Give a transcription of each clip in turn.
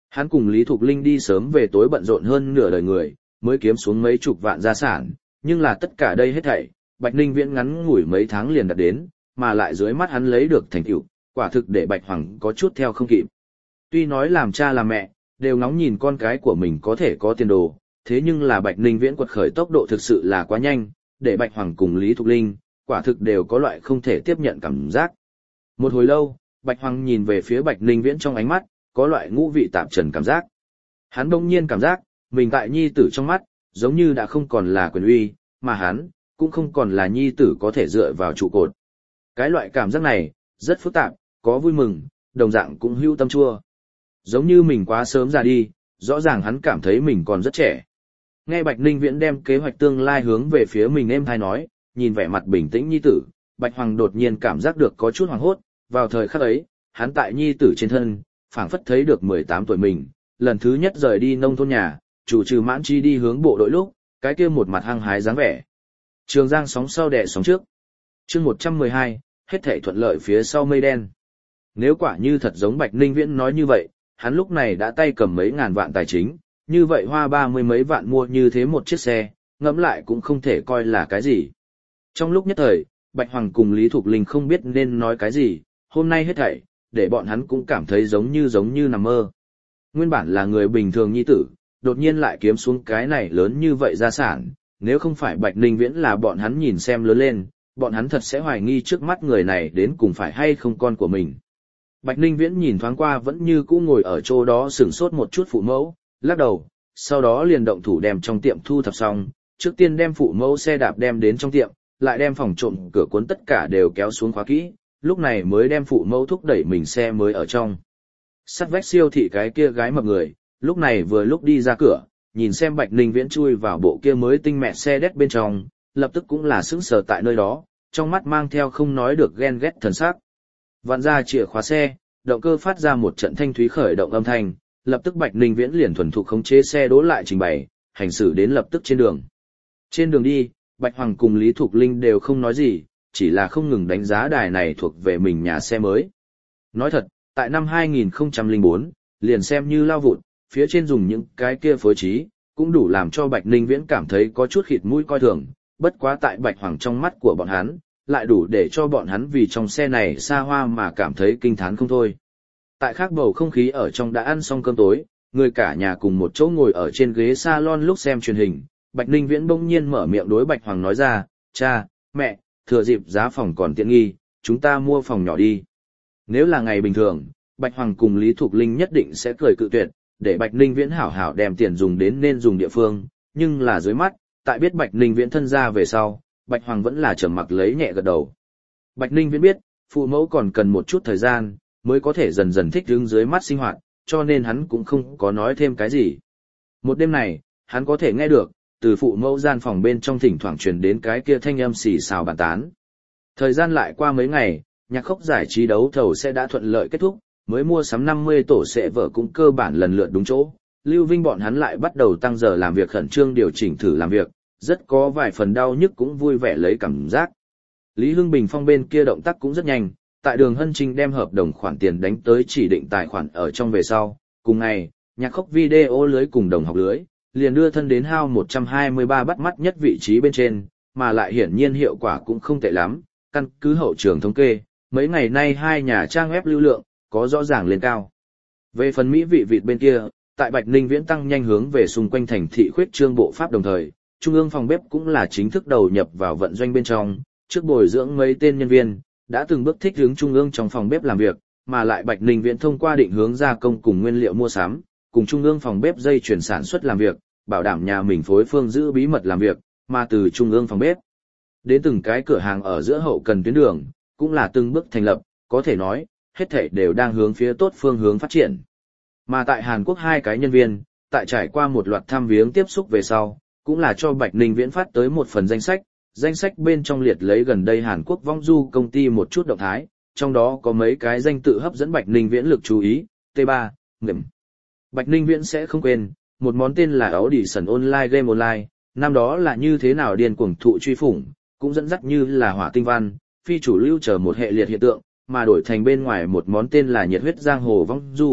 Hắn cùng Lý Thục Linh đi sớm về tối bận rộn hơn nửa đời người, mới kiếm xuống mấy chục vạn gia sản, nhưng là tất cả đây hết thảy, Bạch Ninh Viễn ngắn ngủi mấy tháng liền đạt đến, mà lại dưới mắt hắn lấy được thành tựu, quả thực để Bạch Hoàng có chút theo không kịp. Tuy nói làm cha làm mẹ, đều ngóng nhìn con cái của mình có thể có tiền đồ, thế nhưng là Bạch Ninh Viễn quật khởi tốc độ thực sự là quá nhanh, để Bạch Hoàng cùng Lý Thục Linh, quả thực đều có loại không thể tiếp nhận cảm giác. Một hồi lâu, Bạch Hoàng nhìn về phía Bạch Ninh Viễn trong ánh mắt, có loại ngũ vị tạp trần cảm giác. Hắn đông nhiên cảm giác, mình tại nhi tử trong mắt, giống như đã không còn là quyền uy, mà hắn, cũng không còn là nhi tử có thể dựa vào trụ cột. Cái loại cảm giác này, rất phức tạp, có vui mừng, đồng dạng cũng hưu tâm chua. Giống như mình quá sớm ra đi, rõ ràng hắn cảm thấy mình còn rất trẻ. Nghe Bạch Ninh Viễn đem kế hoạch tương lai hướng về phía mình êm thai nói, nhìn vẻ mặt bình tĩnh nhi tử, Bạch Hoàng đột nhiên cảm giác được có chút hoảng hốt, vào thời khắc ấy, hắn tại nhi tử trên thân, phảng phất thấy được 18 tuổi mình, lần thứ nhất rời đi nông thôn nhà, chủ trừ mãn chi đi hướng bộ đội lúc, cái kia một mặt hăng hái dáng vẻ. Trường Giang sóng sau đẻ sóng trước. Chương 112, hết thảy thuận lợi phía sau mây đen. Nếu quả như thật giống Bạch Ninh Viễn nói như vậy, hắn lúc này đã tay cầm mấy ngàn vạn tài chính, như vậy hoa 30 mấy vạn mua như thế một chiếc xe, ngẫm lại cũng không thể coi là cái gì. Trong lúc nhất thời, Bạch Hoàng cùng Lý Thục Linh không biết nên nói cái gì, hôm nay hết thảy, để bọn hắn cũng cảm thấy giống như nằm mơ. Nguyên bản là người bình thường nhi tử, đột nhiên lại kiếm xuống cái này lớn như vậy gia sản, nếu không phải Bạch Ninh Viễn là bọn hắn nhìn xem lớn lên, bọn hắn thật sẽ hoài nghi trước mắt người này đến cùng phải hay không con của mình. Bạch Ninh Viễn nhìn thoáng qua vẫn như cũ ngồi ở chỗ đó sửng sốt một chút phụ mẫu, lắc đầu, sau đó liền động thủ đem trong tiệm thu thập xong, trước tiên đem phụ mẫu xe đạp đem đến trong tiệm, lại đem phòng trộm cửa cuốn tất cả đều kéo xuống khóa kỹ, lúc này mới đem phụ mẫu thúc đẩy mình xe mới ở trong. Sắt vách siêu thị cái kia gái mập người, lúc này vừa lúc đi ra cửa, nhìn xem Bạch Ninh Viễn chui vào bộ kia mới tinh mẹ xe đét bên trong, lập tức cũng là sững sờ tại nơi đó, trong mắt mang theo không nói được ghen ghét thần sắc. Vặn ra chìa khóa xe, động cơ phát ra một trận thanh thúy khởi động âm thanh, lập tức Bạch Ninh Viễn liền thuần thục khống chế xe đỗ lại trình bày, hành xử đến lập tức trên đường. Trên đường đi, Bạch Hoàng cùng Lý Thục Linh đều không nói gì, chỉ là không ngừng đánh giá đài này thuộc về mình nhà xe mới. Nói thật, tại năm 2004, liền xem như lao vụn, phía trên dùng những cái kia phối trí, cũng đủ làm cho Bạch Ninh Viễn cảm thấy có chút khịt mũi coi thường, bất quá tại Bạch Hoàng trong mắt của bọn hắn, lại đủ để cho bọn hắn vì trong xe này xa hoa mà cảm thấy kinh thán không thôi. Tại khác bầu không khí ở trong đã ăn xong cơm tối, người cả nhà cùng một chỗ ngồi ở trên ghế salon lúc xem truyền hình, Bạch Ninh Viễn bỗng nhiên mở miệng đối Bạch Hoàng nói ra, cha, mẹ, thừa dịp giá phòng còn tiện nghi, chúng ta mua phòng nhỏ đi. Nếu là ngày bình thường, Bạch Hoàng cùng Lý Thục Linh nhất định sẽ cười cự tuyệt, để Bạch Ninh Viễn hảo hảo đem tiền dùng đến nên dùng địa phương, nhưng là dưới mắt, tại biết Bạch Ninh Viễn thân ra về sau, Bạch Hoàng vẫn là trầm mặc lấy nhẹ gật đầu. Bạch Ninh Viễn biết, phụ mẫu còn cần một chút thời gian, mới có thể dần dần thích ứng dưới mắt sinh hoạt, cho nên hắn cũng không có nói thêm cái gì. Một đêm này, hắn có thể nghe được, từ phụ mẫu gian phòng bên trong thỉnh thoảng truyền đến cái kia thanh âm xì xào bàn tán. Thời gian lại qua mấy ngày, nhạc khốc giải trí đấu thầu sẽ đã thuận lợi kết thúc, mới mua sắm 50 tổ sẽ vở cũng cơ bản lần lượt đúng chỗ. Lưu Vinh bọn hắn lại bắt đầu tăng giờ làm việc khẩn trương điều chỉnh thử làm việc, rất có vài phần đau nhức cũng vui vẻ lấy cảm giác. Lý Hưng Bình Phong bên kia động tác cũng rất nhanh, tại Đường Hân Trinh đem hợp đồng khoản tiền đánh tới chỉ định tài khoản ở trong về sau, cùng ngày, nhạc khốc video lưới cùng đồng học lưới, liền đưa thân đến HAO 123 bắt mắt nhất vị trí bên trên, mà lại hiển nhiên hiệu quả cũng không tệ lắm, căn cứ hậu trường thống kê, mấy ngày nay hai nhà trang web lưu lượng, có rõ ràng lên cao. Về phần Mỹ vị vịt bên kia, tại Bạch Ninh Viễn tăng nhanh hướng về xung quanh thành thị khuyết trương bộ pháp đồng thời, Trung ương phòng bếp cũng là chính thức đầu nhập vào vận doanh bên trong, trước bồi dưỡng mấy tên nhân viên, đã từng bước thích hướng Trung ương trong phòng bếp làm việc, mà lại Bạch Ninh Viễn thông qua định hướng gia công cùng nguyên liệu mua sắm, cùng Trung ương phòng bếp dây chuyển sản xuất làm việc, bảo đảm nhà mình phối phương giữ bí mật làm việc, mà từ Trung ương phòng bếp đến từng cái cửa hàng ở giữa hậu cần tuyến đường, cũng là từng bước thành lập, có thể nói, hết thảy đều đang hướng phía tốt phương hướng phát triển. Mà tại Hàn Quốc hai cái nhân viên, tại trải qua một loạt thăm viếng tiếp xúc về sau, cũng là cho Bạch Ninh Viễn phát tới một phần danh sách bên trong liệt lấy gần đây Hàn Quốc vong du công ty một chút động thái, trong đó có mấy cái danh tự hấp dẫn Bạch Ninh Viễn lực chú ý, T3, ngầm. Bạch Ninh Viễn sẽ không quên, một món tên là Audition Online Game Online, năm đó là như thế nào điên cuồng thụ truy phủng, cũng dẫn dắt như là hỏa tinh văn, phi chủ lưu chờ một hệ liệt hiện tượng, mà đổi thành bên ngoài một món tên là nhiệt huyết giang hồ vong du,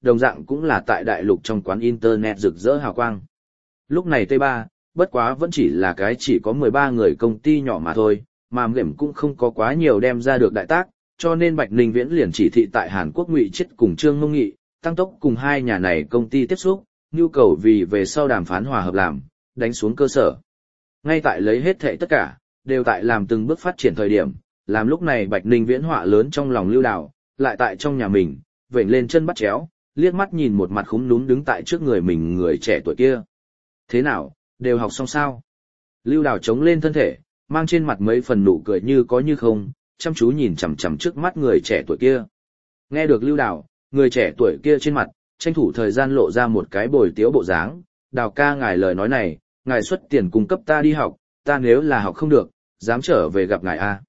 đồng dạng cũng là tại đại lục trong quán internet rực rỡ hào quang. Lúc này T3, bất quá vẫn chỉ là cái chỉ có 13 người công ty nhỏ mà thôi, mà game cũng không có quá nhiều đem ra được đại tác, cho nên Bạch Ninh Viễn liền chỉ thị tại Hàn Quốc Ngụy Chiết cùng Trương Mông Nghị, tăng tốc cùng hai nhà này công ty tiếp xúc, nhu cầu vì về sau đàm phán hòa hợp làm, đánh xuống cơ sở. Ngay tại lấy hết thệ tất cả, đều tại làm từng bước phát triển thời điểm, làm lúc này Bạch Ninh Viễn họa lớn trong lòng Lưu Đào, lại tại trong nhà mình, vểnh lên chân bắt chéo, liếc mắt nhìn một mặt khúm núm đứng tại trước người mình người trẻ tuổi kia. Thế nào, đều học xong sao? Lưu Đào chống lên thân thể, mang trên mặt mấy phần nụ cười như có như không, chăm chú nhìn chằm chằm trước mắt người trẻ tuổi kia. Nghe được Lưu Đào, người trẻ tuổi kia trên mặt, tranh thủ thời gian lộ ra một cái bồi tiếu bộ dáng. Đào ca ngài lời nói này, ngài xuất tiền cung cấp ta đi học, ta nếu là học không được, dám trở về gặp ngài a.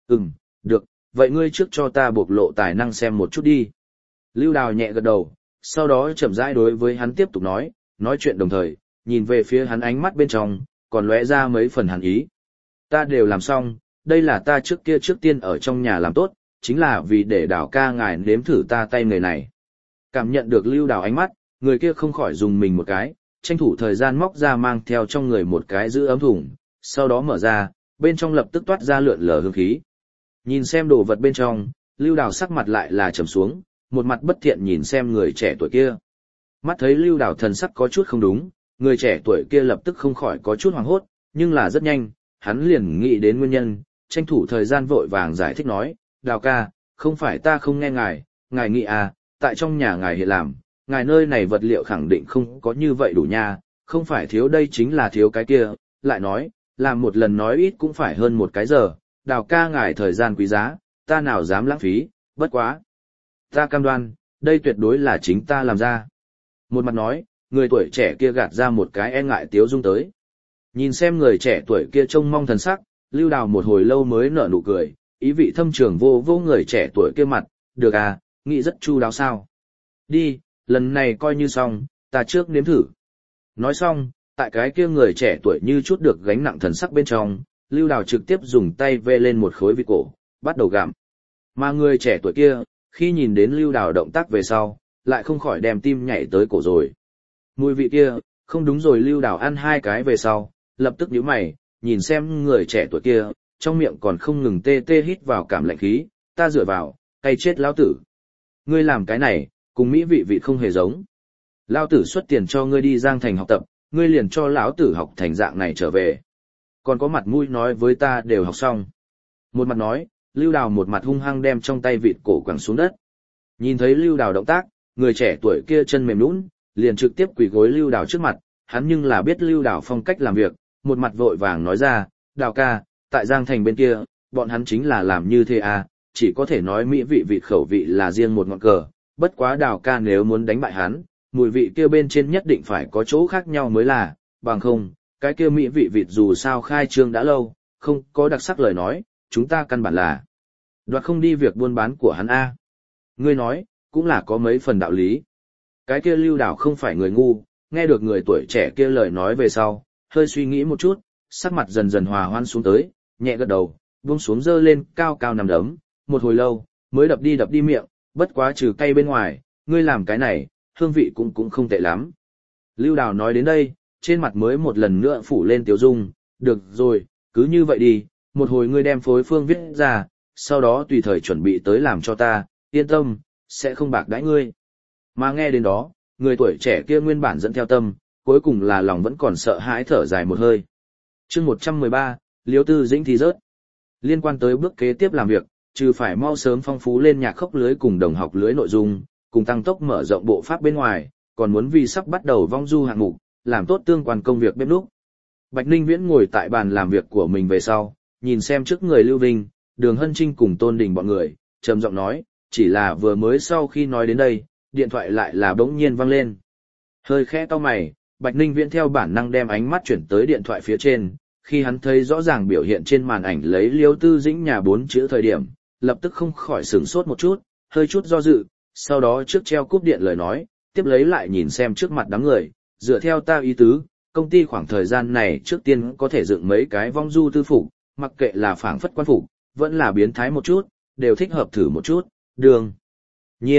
Được, vậy ngươi trước cho ta bộc lộ tài năng xem một chút đi. Lưu Đào nhẹ gật đầu, sau đó chậm rãi đối với hắn tiếp tục nói chuyện đồng thời, nhìn về phía hắn ánh mắt bên trong, còn lóe ra mấy phần hàn ý. Ta đều làm xong, đây là ta trước tiên ở trong nhà làm tốt, chính là vì để Đào ca ngài nếm thử ta tay người này. Cảm nhận được Lưu Đào ánh mắt, người kia không khỏi dùng mình một cái, tranh thủ thời gian móc ra mang theo trong người một cái giữ ấm thùng, sau đó mở ra, bên trong lập tức toát ra lượn lờ hương khí. Nhìn xem đồ vật bên trong, Lưu Đào sắc mặt lại là trầm xuống, một mặt bất thiện nhìn xem người trẻ tuổi kia. Mắt thấy Lưu Đào thần sắc có chút không đúng, người trẻ tuổi kia lập tức không khỏi có chút hoảng hốt, nhưng là rất nhanh, hắn liền nghĩ đến nguyên nhân, tranh thủ thời gian vội vàng giải thích nói, Đào ca, không phải ta không nghe ngài nghĩ à, tại trong nhà ngài hiện làm, ngài nơi này vật liệu khẳng định không có như vậy đủ nha, không phải thiếu đây chính là thiếu cái kia, lại nói, làm một lần nói ít cũng phải hơn một cái giờ, Đào ca ngài thời gian quý giá, ta nào dám lãng phí, bất quá. Ta cam đoan, đây tuyệt đối là chính ta làm ra. Một mặt nói, người tuổi trẻ kia gạt ra một cái e ngại tiếu dung tới. Nhìn xem người trẻ tuổi kia trông mong thần sắc, Lưu Đào một hồi lâu mới nở nụ cười, ý vị thâm trường vô người trẻ tuổi kia mặt, được à, nghĩ rất chu đáo sao. Đi, lần này coi như xong, ta trước nếm thử. Nói xong, tại cái kia người trẻ tuổi như chút được gánh nặng thần sắc bên trong, Lưu Đào trực tiếp dùng tay vê lên một khối vịt cổ, bắt đầu gặm. Mà người trẻ tuổi kia, khi nhìn đến Lưu Đào động tác về sau, lại không khỏi đem tim nhảy tới cổ rồi. Mùi vị kia, không đúng rồi. Lưu Đào ăn hai cái về sau, lập tức nhíu mày, nhìn xem người trẻ tuổi kia, trong miệng còn không ngừng tê tê hít vào cảm lạnh khí, ta dựa vào, cay chết lão tử. Ngươi làm cái này, cùng mỹ vị không hề giống. Lão tử xuất tiền cho ngươi đi Giang Thành học tập, ngươi liền cho lão tử học thành dạng này trở về. Còn có mặt mũi nói với ta đều học xong. Một mặt nói, Lưu Đào một mặt hung hăng đem trong tay vịt cổ quẳng xuống đất. Nhìn thấy Lưu Đào động tác, người trẻ tuổi kia chân mềm nhũn, liền trực tiếp quỳ gối Lưu Đào trước mặt, hắn nhưng là biết Lưu Đào phong cách làm việc, một mặt vội vàng nói ra, Đào ca, tại Giang Thành bên kia, bọn hắn chính là làm như thế à, chỉ có thể nói mỹ vị vịt khẩu vị là riêng một ngọn cờ, bất quá Đào ca nếu muốn đánh bại hắn, mùi vị kia bên trên nhất định phải có chỗ khác nhau mới là, bằng không, cái kia mỹ vị vịt dù sao khai trương đã lâu, không có đặc sắc lời nói, chúng ta căn bản là đoạt không đi việc buôn bán của hắn a. Ngươi nói, cũng là có mấy phần đạo lý. Cái kia Lưu Đào không phải người ngu, nghe được người tuổi trẻ kia lời nói về sau, hơi suy nghĩ một chút, sắc mặt dần dần hòa hoan xuống tới, nhẹ gật đầu, buông xuống dơ lên cao cao nằm đấm, một hồi lâu, mới đập đi miệng, bất quá trừ cay bên ngoài, ngươi làm cái này, hương vị cũng không tệ lắm. Lưu Đào nói đến đây, trên mặt mới một lần nữa phủ lên tiếu dung, được rồi, cứ như vậy đi, một hồi ngươi đem phối phương viết ra, sau đó tùy thời chuẩn bị tới làm cho ta, yên tâm, sẽ không bạc đãi ngươi. Mà nghe đến đó, người tuổi trẻ kia nguyên bản dẫn theo tâm, cuối cùng là lòng vẫn còn sợ hãi thở dài một hơi. Chương 113, Liêu Tư Dĩnh thì rớt. Liên quan tới bước kế tiếp làm việc, trừ phải mau sớm phong phú lên nhạc khốc lưới cùng đồng học lưới nội dung, cùng tăng tốc mở rộng bộ pháp bên ngoài, còn muốn vì sắp bắt đầu vong du hạng mục, làm tốt tương quan công việc bếp núc. Bạch Ninh Viễn ngồi tại bàn làm việc của mình về sau, nhìn xem trước người Lưu Vinh, Đường Hân Trinh cùng Tôn Đình bọn người, trầm giọng nói, chỉ là vừa mới sau khi nói đến đây, điện thoại lại là bỗng nhiên vang lên. Hơi khẽ cau mày, Bạch Ninh Viễn theo bản năng đem ánh mắt chuyển tới điện thoại phía trên, khi hắn thấy rõ ràng biểu hiện trên màn ảnh lấy Liêu Tư Dĩnh nhà 4 chữ thời điểm, lập tức không khỏi sửng sốt một chút, hơi chút do dự, sau đó trước treo cúp điện lời nói, tiếp lấy lại nhìn xem trước mặt đám người, dựa theo ta ý tứ, công ty khoảng thời gian này trước tiên có thể dựng mấy cái vong du tư phục, mặc kệ là phảng phất quan phục, vẫn là biến thái một chút, đều thích hợp thử một chút, đường nhiên,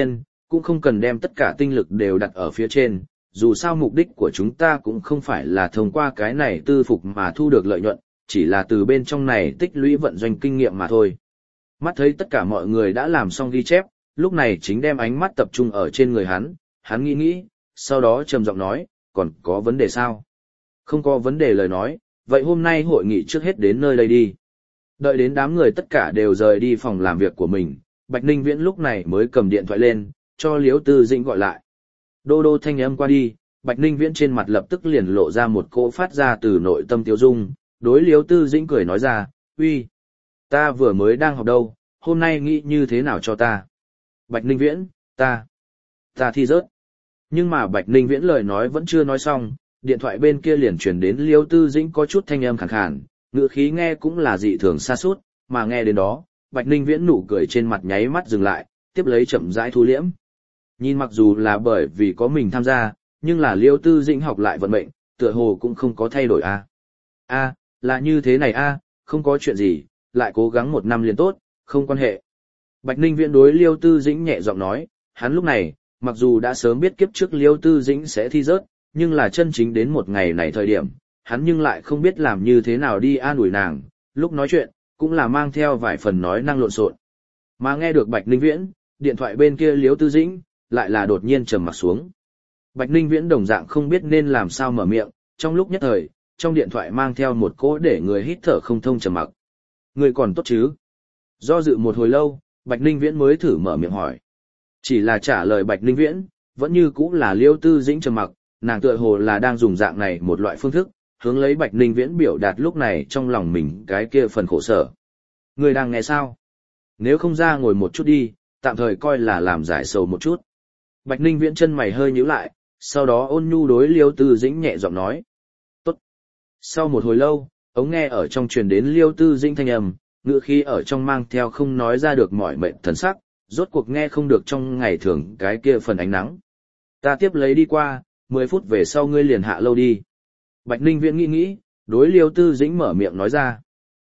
cũng không cần đem tất cả tinh lực đều đặt ở phía trên, dù sao mục đích của chúng ta cũng không phải là thông qua cái này tư phục mà thu được lợi nhuận, chỉ là từ bên trong này tích lũy vận doanh kinh nghiệm mà thôi. Mắt thấy tất cả mọi người đã làm xong ghi chép, lúc này chính đem ánh mắt tập trung ở trên người hắn nghĩ, sau đó trầm giọng nói, còn có vấn đề sao? Không có vấn đề lời nói, vậy hôm nay hội nghị trước hết đến nơi đây đi. Đợi đến đám người tất cả đều rời đi phòng làm việc của mình, Bạch Ninh Viễn lúc này mới cầm điện thoại lên, cho Liễu Tư Dĩnh gọi lại. Đô đô thanh âm qua đi, Bạch Ninh Viễn trên mặt lập tức liền lộ ra một cỗ phát ra từ nội tâm tiêu dung, đối Liễu Tư Dĩnh cười nói ra, uy, ta vừa mới đang học đâu, hôm nay nghĩ như thế nào cho ta? Bạch Ninh Viễn, ta thi rớt. Nhưng mà Bạch Ninh Viễn lời nói vẫn chưa nói xong, điện thoại bên kia liền truyền đến Liễu Tư Dĩnh có chút thanh âm khàn khàn, ngữ khí nghe cũng là dị thường xa sút, mà nghe đến đó, Bạch Ninh Viễn nụ cười trên mặt nháy mắt dừng lại, tiếp lấy chậm rãi thu liễm. Nhìn mặc dù là bởi vì có mình tham gia, nhưng là Liễu Tư Dĩnh học lại vận mệnh, tựa hồ cũng không có thay đổi a. A, là như thế này a, không có chuyện gì, lại cố gắng một năm liền tốt, không quan hệ. Bạch Ninh Viễn đối Liễu Tư Dĩnh nhẹ giọng nói, hắn lúc này, mặc dù đã sớm biết kiếp trước Liễu Tư Dĩnh sẽ thi rớt, nhưng là chân chính đến một ngày này thời điểm, hắn nhưng lại không biết làm như thế nào đi an ủi nàng, lúc nói chuyện, cũng là mang theo vài phần nói năng lộn xộn. Mà nghe được Bạch Ninh Viễn, điện thoại bên kia Liễu Tư Dĩnh, lại là đột nhiên trầm mặt xuống. Bạch Ninh Viễn đồng dạng không biết nên làm sao mở miệng, trong lúc nhất thời, trong điện thoại mang theo một cỗ để người hít thở không thông trầm mặc. Người còn tốt chứ? Do dự một hồi lâu, Bạch Ninh Viễn mới thử mở miệng hỏi. Chỉ là trả lời Bạch Ninh Viễn, vẫn như cũ là Liễu Tư Dĩnh trầm mặc, nàng tựa hồ là đang dùng dạng này một loại phương thức, hướng lấy Bạch Ninh Viễn biểu đạt lúc này trong lòng mình cái kia phần khổ sở. Người đang nghe sao? Nếu không ra ngồi một chút đi, tạm thời coi là làm giải sầu một chút. Bạch Ninh Viễn chân mày hơi nhíu lại, sau đó ôn nhu đối Liễu Tư Dĩnh nhẹ giọng nói. Tốt. Sau một hồi lâu, ống nghe ở trong truyền đến Liễu Tư Dĩnh thanh âm, ngữ khí ở trong mang theo không nói ra được mỏi mệt thần sắc, rốt cuộc nghe không được trong ngày thường cái kia phần ánh nắng. Ta tiếp lấy đi qua, 10 phút về sau ngươi liền hạ lâu đi. Bạch Ninh Viễn nghĩ, đối Liễu Tư Dĩnh mở miệng nói ra.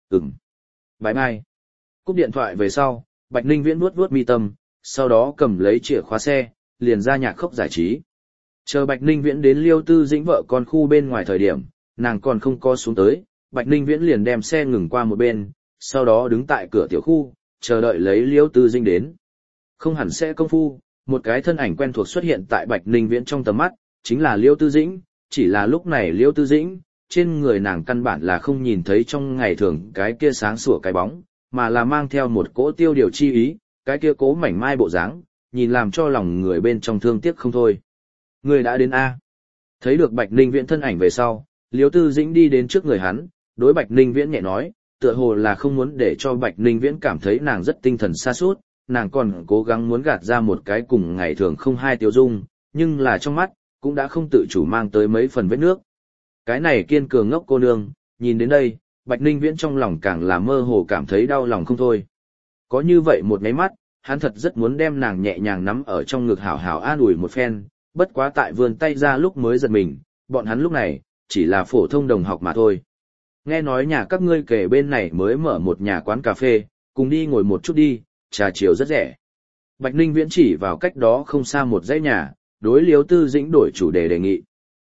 Bye bye. Cúp điện thoại về sau, Bạch Ninh Viễn vuốt mi tâm, sau đó cầm lấy chìa khóa xe, liền ra nhạc khốc giải trí. Chờ Bạch Ninh Viễn đến Liễu Tư Dĩnh vợ con khu bên ngoài thời điểm, nàng còn không có xuống tới, Bạch Ninh Viễn liền đem xe ngừng qua một bên, sau đó đứng tại cửa tiểu khu, chờ đợi lấy Liễu Tư Dĩnh đến. Không hẳn sẽ công phu, một cái thân ảnh quen thuộc xuất hiện tại Bạch Ninh Viễn trong tầm mắt, chính là Liễu Tư Dĩnh, chỉ là lúc này Liễu Tư Dĩnh, trên người nàng căn bản là không nhìn thấy trong ngày thường cái kia sáng sủa cái bóng, mà là mang theo một cỗ tiêu điều chi ý, cái kia cố mảnh mai bộ dáng, nhìn làm cho lòng người bên trong thương tiếc không thôi. Người đã đến A. Thấy được Bạch Ninh Viễn thân ảnh về sau, Liễu Tư Dĩnh đi đến trước người hắn, đối Bạch Ninh Viễn nhẹ nói, tựa hồ là không muốn để cho Bạch Ninh Viễn cảm thấy nàng rất tinh thần sa sút, nàng còn cố gắng muốn gạt ra một cái cùng ngày thường không hai tiêu dung, nhưng là trong mắt, cũng đã không tự chủ mang tới mấy phần vết nước. Cái này kiên cường ngốc cô nương, nhìn đến đây, Bạch Ninh Viễn trong lòng càng là mơ hồ cảm thấy đau lòng không thôi. Có như vậy một nháy mắt, hắn thật rất muốn đem nàng nhẹ nhàng nắm ở trong ngực hảo hảo an ủi một phen, bất quá tại vươn tay ra lúc mới giật mình, bọn hắn lúc này, chỉ là phổ thông đồng học mà thôi. Nghe nói nhà các ngươi kể bên này mới mở một nhà quán cà phê, cùng đi ngồi một chút đi, trà chiều rất rẻ. Bạch Ninh Viễn chỉ vào cách đó không xa một dãy nhà, đối Liễu Tư Dĩnh đổi chủ đề đề nghị.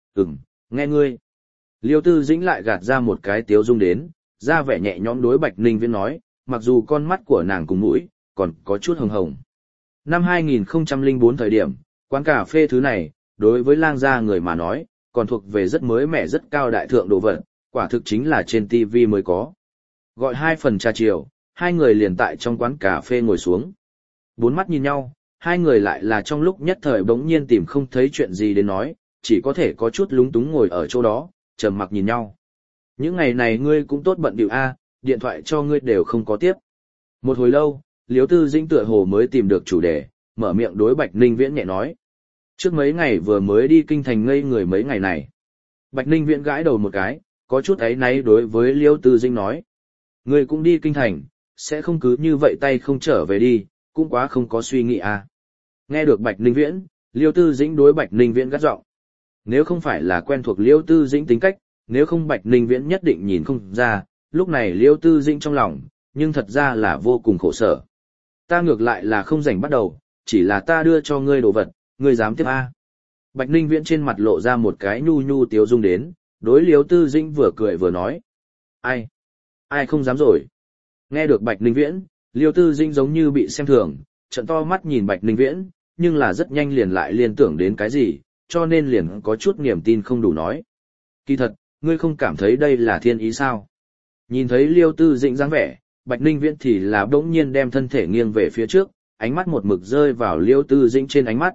Nghe ngươi. Liễu Tư Dĩnh lại gạt ra một cái tiếu dung đến, ra vẻ nhẹ nhõm đối Bạch Ninh Viễn nói, mặc dù con mắt của nàng cùng mũi, còn có chút hồng hồng. Năm 2004 thời điểm, quán cà phê thứ này, đối với lang gia người mà nói, còn thuộc về rất mới mẻ rất cao đại thượng đồ vật, quả thực chính là trên TV mới có. Gọi 2 phần trà chiều, hai người liền tại trong quán cà phê ngồi xuống. Bốn mắt nhìn nhau, hai người lại là trong lúc nhất thời bỗng nhiên tìm không thấy chuyện gì để nói, chỉ có thể có chút lúng túng ngồi ở chỗ đó, trầm mặc nhìn nhau. Những ngày này ngươi cũng tốt bận bịu a, điện thoại cho ngươi đều không có tiếp. Một hồi lâu, Liễu Tư Dĩnh tựa hồ mới tìm được chủ đề, mở miệng đối Bạch Ninh Viễn nhẹ nói. Trước mấy ngày vừa mới đi kinh thành ngây người mấy ngày này. Bạch Ninh Viễn gãi đầu một cái, có chút áy náy đối với Liễu Tư Dĩnh nói. Ngươi cũng đi kinh thành, sẽ không cứ như vậy tay không trở về đi, cũng quá không có suy nghĩ à. Nghe được Bạch Ninh Viễn, Liễu Tư Dĩnh đối Bạch Ninh Viễn gắt giọng. Nếu không phải là quen thuộc Liễu Tư Dĩnh tính cách, nếu không Bạch Ninh Viễn nhất định nhìn không ra, lúc này Liễu Tư Dĩnh trong lòng, nhưng thật ra là vô cùng khổ sở. Ta ngược lại là không rảnh bắt đầu, chỉ là ta đưa cho ngươi đồ vật, ngươi dám tiếp a? Bạch Ninh Viễn trên mặt lộ ra một cái nhu nhu tiếu dung đến, đối Liêu Tư Dĩnh vừa cười vừa nói. Ai không dám rồi. Nghe được Bạch Ninh Viễn, Liêu Tư Dĩnh giống như bị xem thường, trợn to mắt nhìn Bạch Ninh Viễn, nhưng là rất nhanh liền lại liên tưởng đến cái gì, cho nên liền có chút niềm tin không đủ nói. Kỳ thật, ngươi không cảm thấy đây là thiên ý sao? Nhìn thấy Liêu Tư Dĩnh dáng vẻ, Bạch Ninh Viễn thì là bỗng nhiên đem thân thể nghiêng về phía trước, ánh mắt một mực rơi vào Liêu Tư Dĩnh trên ánh mắt.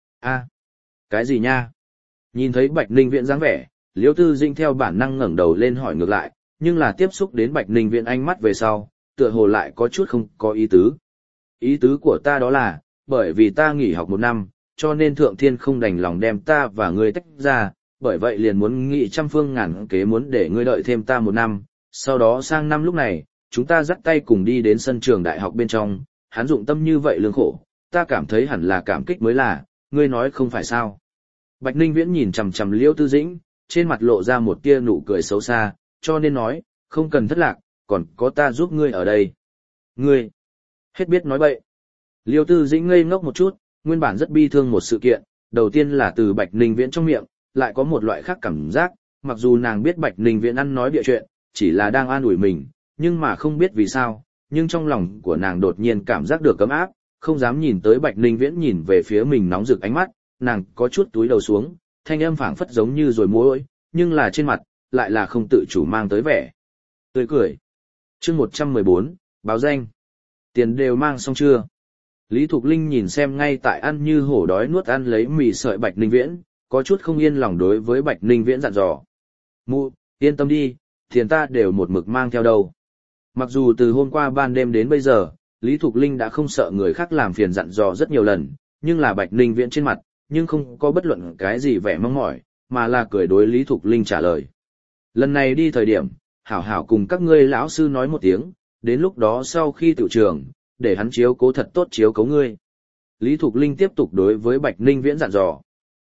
Cái gì nha? Nhìn thấy Bạch Ninh Viễn dáng vẻ, Liêu Tư Dĩnh theo bản năng ngẩng đầu lên hỏi ngược lại, nhưng là tiếp xúc đến Bạch Ninh Viễn ánh mắt về sau, tựa hồ lại có chút không có ý tứ. Ý tứ của ta đó là, bởi vì ta nghỉ học 1 năm, cho nên Thượng Thiên không đành lòng đem ta và ngươi tách ra, bởi vậy liền muốn nghị trăm phương ngàn kế muốn để ngươi đợi thêm ta 1 năm, sau đó sang năm lúc này, chúng ta dắt tay cùng đi đến sân trường đại học bên trong, hắn dụng tâm như vậy lương khổ, ta cảm thấy hẳn là cảm kích mới là, ngươi nói không phải sao. Bạch Ninh Viễn nhìn chằm chằm Liêu Tư Dĩnh, trên mặt lộ ra một tia nụ cười xấu xa, cho nên nói, không cần thất lạc, còn có ta giúp ngươi ở đây. Ngươi, hết biết nói bậy. Liêu Tư Dĩnh ngây ngốc một chút, nguyên bản rất bi thương một sự kiện, đầu tiên là từ Bạch Ninh Viễn trong miệng, lại có một loại khác cảm giác, mặc dù nàng biết Bạch Ninh Viễn ăn nói bịa chuyện, chỉ là đang an ủi mình, nhưng mà không biết vì sao, nhưng trong lòng của nàng đột nhiên cảm giác được ấm áp, không dám nhìn tới Bạch Ninh Viễn nhìn về phía mình nóng rực ánh mắt, nàng có chút túi đầu xuống, thanh âm phảng phất giống như rồi môi, nhưng là trên mặt, lại là không tự chủ mang tới vẻ tươi cười. Chương 114, báo danh. Tiền đều mang xong chưa? Lý Thục Linh nhìn xem ngay tại ăn như hổ đói nuốt ăn lấy mì sợi Bạch Ninh Viễn, có chút không yên lòng đối với Bạch Ninh Viễn dặn dò. Mụ, yên tâm đi, tiền ta đều một mực mang theo đâu. Mặc dù từ hôm qua ban đêm đến bây giờ, Lý Thục Linh đã không sợ người khác làm phiền dặn dò rất nhiều lần, nhưng là Bạch Ninh Viễn trên mặt, nhưng không có bất luận cái gì vẻ mong mỏi, mà là cười đối Lý Thục Linh trả lời. Lần này đi thời điểm, hảo hảo cùng các ngươi lão sư nói một tiếng, đến lúc đó sau khi tự trường, để hắn chiếu cố thật tốt chiếu cố ngươi. Lý Thục Linh tiếp tục đối với Bạch Ninh Viễn dặn dò.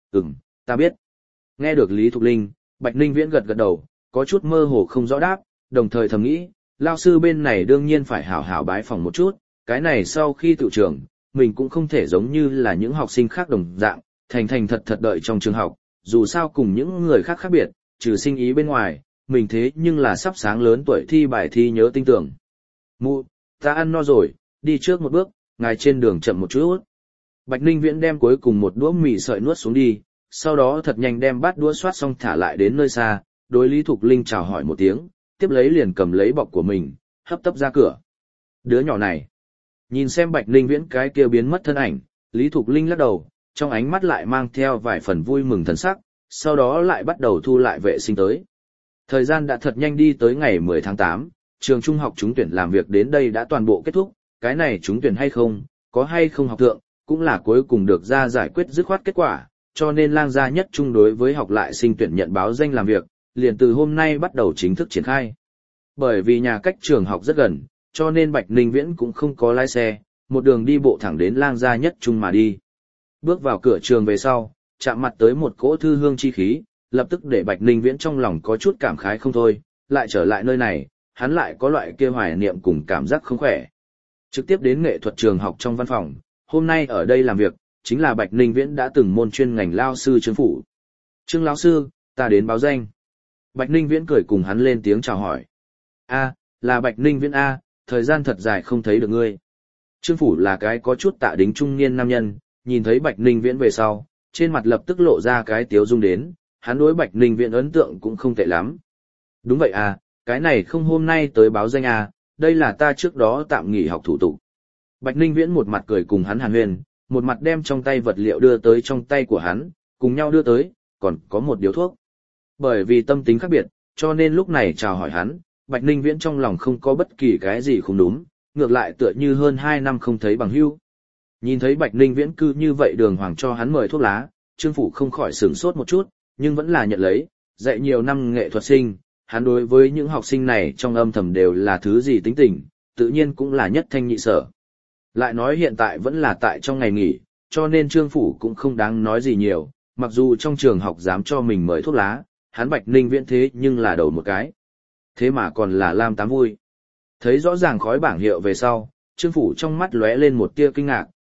Ta biết. Nghe được Lý Thục Linh, Bạch Ninh Viễn gật gật đầu, có chút mơ hồ không rõ đáp, đồng thời thầm nghĩ, lao sư bên này đương nhiên phải hảo hảo bái phỏng một chút, cái này sau khi tự trường, mình cũng không thể giống như là những học sinh khác đồng dạng, thành thật thật đợi trong trường học, dù sao cùng những người khác khác biệt, trừ sinh ý bên ngoài, mình thế nhưng là sắp sáng lớn tuổi thi bài thi nhớ tinh tưởng. Mụ, ta ăn no rồi, đi trước một bước, ngài trên đường chậm một chút. Bạch Ninh Viễn đem cuối cùng một đũa mì sợi nuốt xuống đi, sau đó thật nhanh đem bát đũa xoát xong thả lại đến nơi xa, đối Lý Thục Linh chào hỏi một tiếng, tiếp lấy liền cầm lấy bọc của mình, hấp tấp ra cửa. Đứa nhỏ này, nhìn xem Bạch Ninh Viễn cái kia biến mất thân ảnh, Lý Thục Linh lắc đầu, trong ánh mắt lại mang theo vài phần vui mừng thần sắc, sau đó lại bắt đầu thu lại vệ sinh tới. Thời gian đã thật nhanh đi tới ngày 10 tháng 8, trường trung học trúng tuyển làm việc đến đây đã toàn bộ kết thúc, cái này trúng tuyển hay không, có hay không học thượng, cũng là cuối cùng được ra giải quyết dứt khoát kết quả, cho nên Lang gia nhất trung đối với học lại sinh tuyển nhận báo danh làm việc, liền từ hôm nay bắt đầu chính thức triển khai. Bởi vì nhà cách trường học rất gần, cho nên Bạch Ninh Viễn cũng không có lái xe, một đường đi bộ thẳng đến Lang gia nhất trung mà đi. Bước vào cửa trường về sau, chạm mặt tới một cỗ thư hương chi khí, lập tức để Bạch Ninh Viễn trong lòng có chút cảm khái không thôi, lại trở lại nơi này, hắn lại có loại kia hoài niệm cùng cảm giác không khỏe. Trực tiếp đến nghệ thuật trường học trong văn phòng, hôm nay ở đây làm việc, chính là Bạch Ninh Viễn đã từng môn chuyên ngành lao sư Trương Phủ. Trương lão sư, ta đến báo danh. Bạch Ninh Viễn cười cùng hắn lên tiếng chào hỏi. Là Bạch Ninh Viễn A, thời gian thật dài không thấy được ngươi. Trương Phủ là cái có chút tạ đính trung niên nam nhân, nhìn thấy Bạch Ninh Viễn về sau, trên mặt lập tức lộ ra cái tiếu dung đến, hắn đối Bạch Ninh Viễn ấn tượng cũng không tệ lắm. Đúng vậy cái này không hôm nay tới báo danh đây là ta trước đó tạm nghỉ học thủ tục. Bạch Ninh Viễn một mặt cười cùng hắn hàn huyên, một mặt đem trong tay vật liệu đưa tới trong tay của hắn, cùng nhau đưa tới, còn có một điếu thuốc. Bởi vì tâm tính khác biệt, cho nên lúc này chào hỏi hắn, Bạch Ninh Viễn trong lòng không có bất kỳ cái gì không đúng, ngược lại tựa như hơn 2 năm không thấy bằng hữu. Nhìn thấy Bạch Ninh Viễn cư như vậy đường hoàng cho hắn mời thuốc lá, Trương Phủ không khỏi sửng sốt một chút, nhưng vẫn là nhận lấy, dạy nhiều năm nghệ thuật sinh, hắn đối với những học sinh này trong âm thầm đều là thứ gì tính tình, tự nhiên cũng là nhất thanh nhị sở. Lại nói hiện tại vẫn là tại trong ngày nghỉ, cho nên Trương Phủ cũng không đáng nói gì nhiều, mặc dù trong trường học dám cho mình mời thuốc lá, hắn Bạch Ninh Viễn thế nhưng là đầu một cái. Thế mà còn là Lam Tám vui. Thấy rõ ràng khói bảng hiệu về sau, Trương Phủ trong mắt lóe lên một tia kinh ngạc,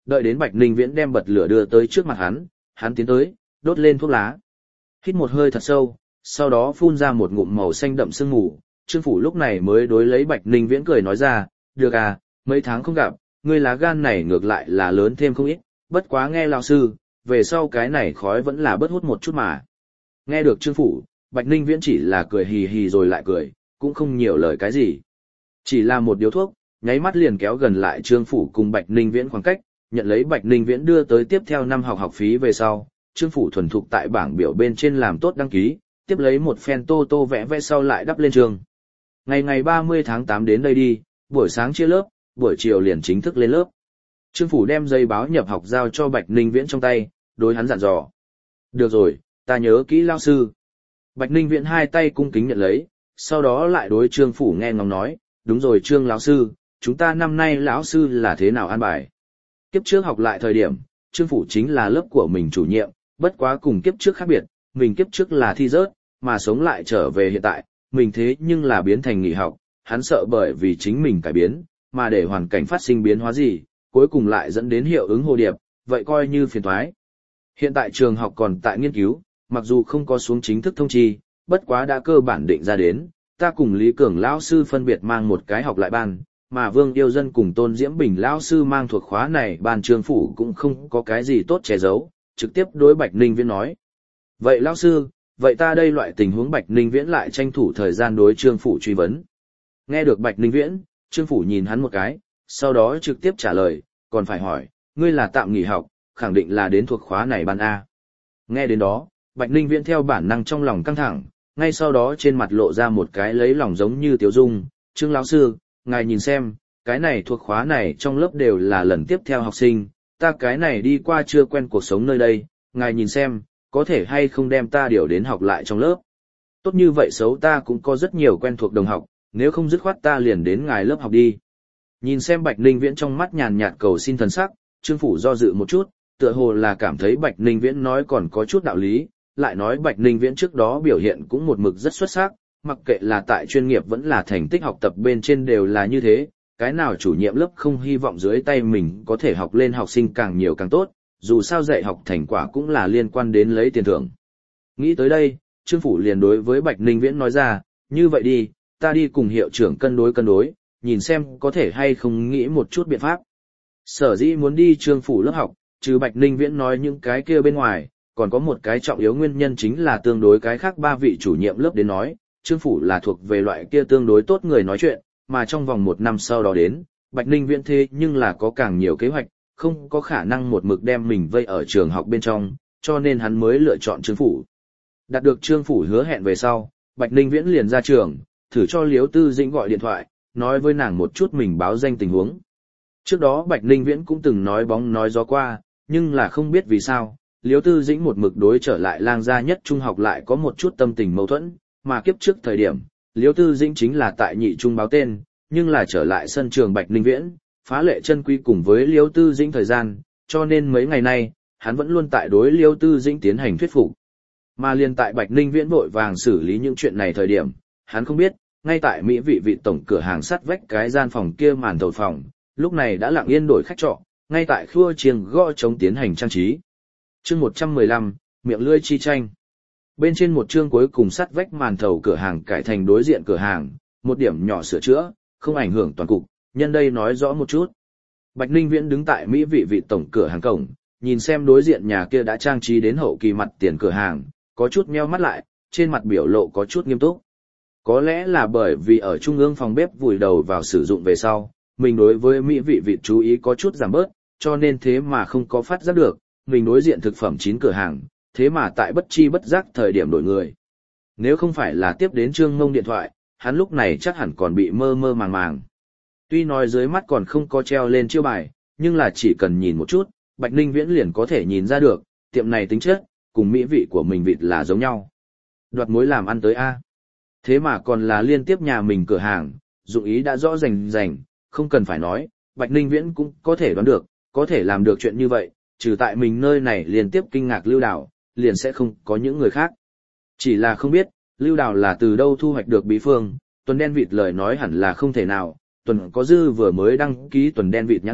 đợi đến Bạch Ninh Viễn đem bật lửa đưa tới trước mặt hắn tiến tới, đốt lên thuốc lá. Hít một hơi thật sâu, sau đó phun ra một ngụm màu xanh đậm sương mù, Trương Phủ lúc này mới đối lấy Bạch Ninh Viễn cười nói ra, được à, mấy tháng không gặp, ngươi lá gan này ngược lại là lớn thêm không ít, bất quá nghe lão sư, về sau cái này khói vẫn là bớt hút một chút mà. Nghe được Trương Phủ, Bạch Ninh Viễn chỉ là cười hì hì rồi lại cười, cũng không nhiều lời cái gì. Chỉ là một điếu thuốc, nháy mắt liền kéo gần lại Trương Phủ cùng Bạch Ninh Viễn khoảng cách, nhận lấy Bạch Ninh Viễn đưa tới tiếp theo năm học phí về sau, Trương Phủ thuần thục tại bảng biểu bên trên làm tốt đăng ký, tiếp lấy một phen tô vẽ vẽ sau lại đắp lên trường. Ngày 30 tháng 8 đến đây đi, buổi sáng chia lớp, buổi chiều liền chính thức lên lớp. Trương Phủ đem giấy báo nhập học giao cho Bạch Ninh Viễn trong tay, đối hắn dặn dò. Được rồi, ta nhớ kỹ lao sư. Bạch Ninh Viễn hai tay cung kính nhận lấy, sau đó lại đối Trương Phủ nghe ngóng nói, đúng rồi Trương lão sư, chúng ta năm nay lão sư là thế nào an bài? Kiếp trước học lại thời điểm, Trương Phủ chính là lớp của mình chủ nhiệm, bất quá cùng kiếp trước khác biệt, mình kiếp trước là thi rớt, mà sống lại trở về hiện tại, mình thế nhưng là biến thành nghỉ học, hắn sợ bởi vì chính mình cải biến, mà để hoàn cảnh phát sinh biến hóa gì, cuối cùng lại dẫn đến hiệu ứng hồ điệp, vậy coi như phiền toái. Hiện tại trường học còn tại nghiên cứu, mặc dù không có xuống chính thức thông chi, bất quá đã cơ bản định ra đến, ta cùng Lý Cường lão sư phân biệt mang một cái học lại ban, mà Vương Yêu Dân cùng Tôn Diễm Bình lão sư mang thuộc khóa này ban Trương Phủ cũng không có cái gì tốt che giấu, trực tiếp đối Bạch Ninh Viễn nói. Vậy lão sư, vậy ta đây loại tình huống Bạch Ninh Viễn lại tranh thủ thời gian đối Trương Phủ truy vấn. Nghe được Bạch Ninh Viễn, Trương Phủ nhìn hắn một cái, sau đó trực tiếp trả lời, còn phải hỏi, ngươi là tạm nghỉ học, khẳng định là đến thuộc khóa này ban A. Nghe đến đó, Bạch Ninh Viễn theo bản năng trong lòng căng thẳng, ngay sau đó trên mặt lộ ra một cái lấy lòng giống như tiếu dung, Trương lão sư, ngài nhìn xem, cái này thuộc khóa này trong lớp đều là lần tiếp theo học sinh, ta cái này đi qua chưa quen cuộc sống nơi đây, ngài nhìn xem, có thể hay không đem ta điều đến học lại trong lớp. Tốt như vậy xấu ta cũng có rất nhiều quen thuộc đồng học, nếu không dứt khoát ta liền đến ngài lớp học đi. Nhìn xem Bạch Ninh Viễn trong mắt nhàn nhạt cầu xin thần sắc, Trương Phủ do dự một chút, tựa hồ là cảm thấy Bạch Ninh Viễn nói còn có chút đạo lý, lại nói Bạch Ninh Viễn trước đó biểu hiện cũng một mực rất xuất sắc, mặc kệ là tại chuyên nghiệp vẫn là thành tích học tập bên trên đều là như thế, cái nào chủ nhiệm lớp không hy vọng dưới tay mình có thể học lên học sinh càng nhiều càng tốt, dù sao dạy học thành quả cũng là liên quan đến lấy tiền thưởng. Nghĩ tới đây, Trương Phủ liền đối với Bạch Ninh Viễn nói ra, như vậy đi, ta đi cùng hiệu trưởng cân đối, nhìn xem có thể hay không nghĩ một chút biện pháp. Sở dĩ muốn đi Trương Phủ lớp học, trừ Bạch Ninh Viễn nói những cái kia bên ngoài, còn có một cái trọng yếu nguyên nhân chính là tương đối cái khác ba vị chủ nhiệm lớp đến nói, Trương Phủ là thuộc về loại kia tương đối tốt người nói chuyện, mà trong vòng một năm sau đó đến, Bạch Ninh Viễn thế nhưng là có càng nhiều kế hoạch, không có khả năng một mực đem mình vây ở trường học bên trong, cho nên hắn mới lựa chọn Trương Phủ. Đạt được Trương Phủ hứa hẹn về sau, Bạch Ninh Viễn liền ra trường, thử cho Liếu Tư Dĩnh gọi điện thoại, nói với nàng một chút mình báo danh tình huống. Trước đó Bạch Ninh Viễn cũng từng nói bóng nói gió qua, nhưng là không biết vì sao, Liếu Tư Dĩnh một mực đối trở lại Lang Gia Nhất Trung học lại có một chút tâm tình mâu thuẫn, mà kiếp trước thời điểm, Liếu Tư Dĩnh chính là tại nhị trung báo tên, nhưng là trở lại sân trường Bạch Ninh Viễn, phá lệ chân quy cùng với Liếu Tư Dĩnh thời gian, cho nên mấy ngày nay, hắn vẫn luôn tại đối Liếu Tư Dĩnh tiến hành thuyết phục. Mà liền tại Bạch Ninh Viễn vội vàng xử lý những chuyện này thời điểm, hắn không biết, ngay tại Mỹ vị tổng cửa hàng sắt vách cái gian phòng kia màn thầu phòng, lúc này đã lặng yên đổi khách trọ, ngay tại khua chiêng gõ trống tiến hành trang trí. Chương 115, miệng lưỡi chi tranh. Bên trên một chương cuối cùng sắt vách màn thầu cửa hàng cải thành đối diện cửa hàng, một điểm nhỏ sửa chữa, không ảnh hưởng toàn cục, nhân đây nói rõ một chút. Bạch Ninh Viễn đứng tại Mỹ vị tổng cửa hàng cổng, nhìn xem đối diện nhà kia đã trang trí đến hậu kỳ mặt tiền cửa hàng, có chút nheo mắt lại, trên mặt biểu lộ có chút nghiêm túc. Có lẽ là bởi vì ở trung ương phòng bếp vùi đầu vào sử dụng về sau, mình đối với Mỹ vị chú ý có chút giảm bớt, cho nên thế mà không có phát giác được, mình đối diện thực phẩm chín cửa hàng, thế mà tại bất chi bất giác thời điểm đổi người. Nếu không phải là tiếp đến Trương Mông điện thoại, hắn lúc này chắc hẳn còn bị mơ mơ màng màng. Tuy nói dưới mắt còn không có treo lên chiêu bài, nhưng là chỉ cần nhìn một chút, Bạch Ninh Viễn liền có thể nhìn ra được, tiệm này tính chất, cùng mỹ vị của mình vịt là giống nhau. Đoạt mối làm ăn tới A. Thế mà còn là liên tiếp nhà mình cửa hàng, dụng ý đã rõ rành, không cần phải nói, Bạch Ninh Viễn cũng có thể đoán được, có thể làm được chuyện như vậy, trừ tại mình nơi này liên tiếp kinh ngạc Lưu Đào, liền sẽ không có những người khác. Chỉ là không biết, Lưu Đào là từ đâu thu hoạch được bí phương, tuần đen vịt lời nói hẳn là không thể nào, tuần có dư vừa mới đăng ký tuần đen vịt nhãn hiệu,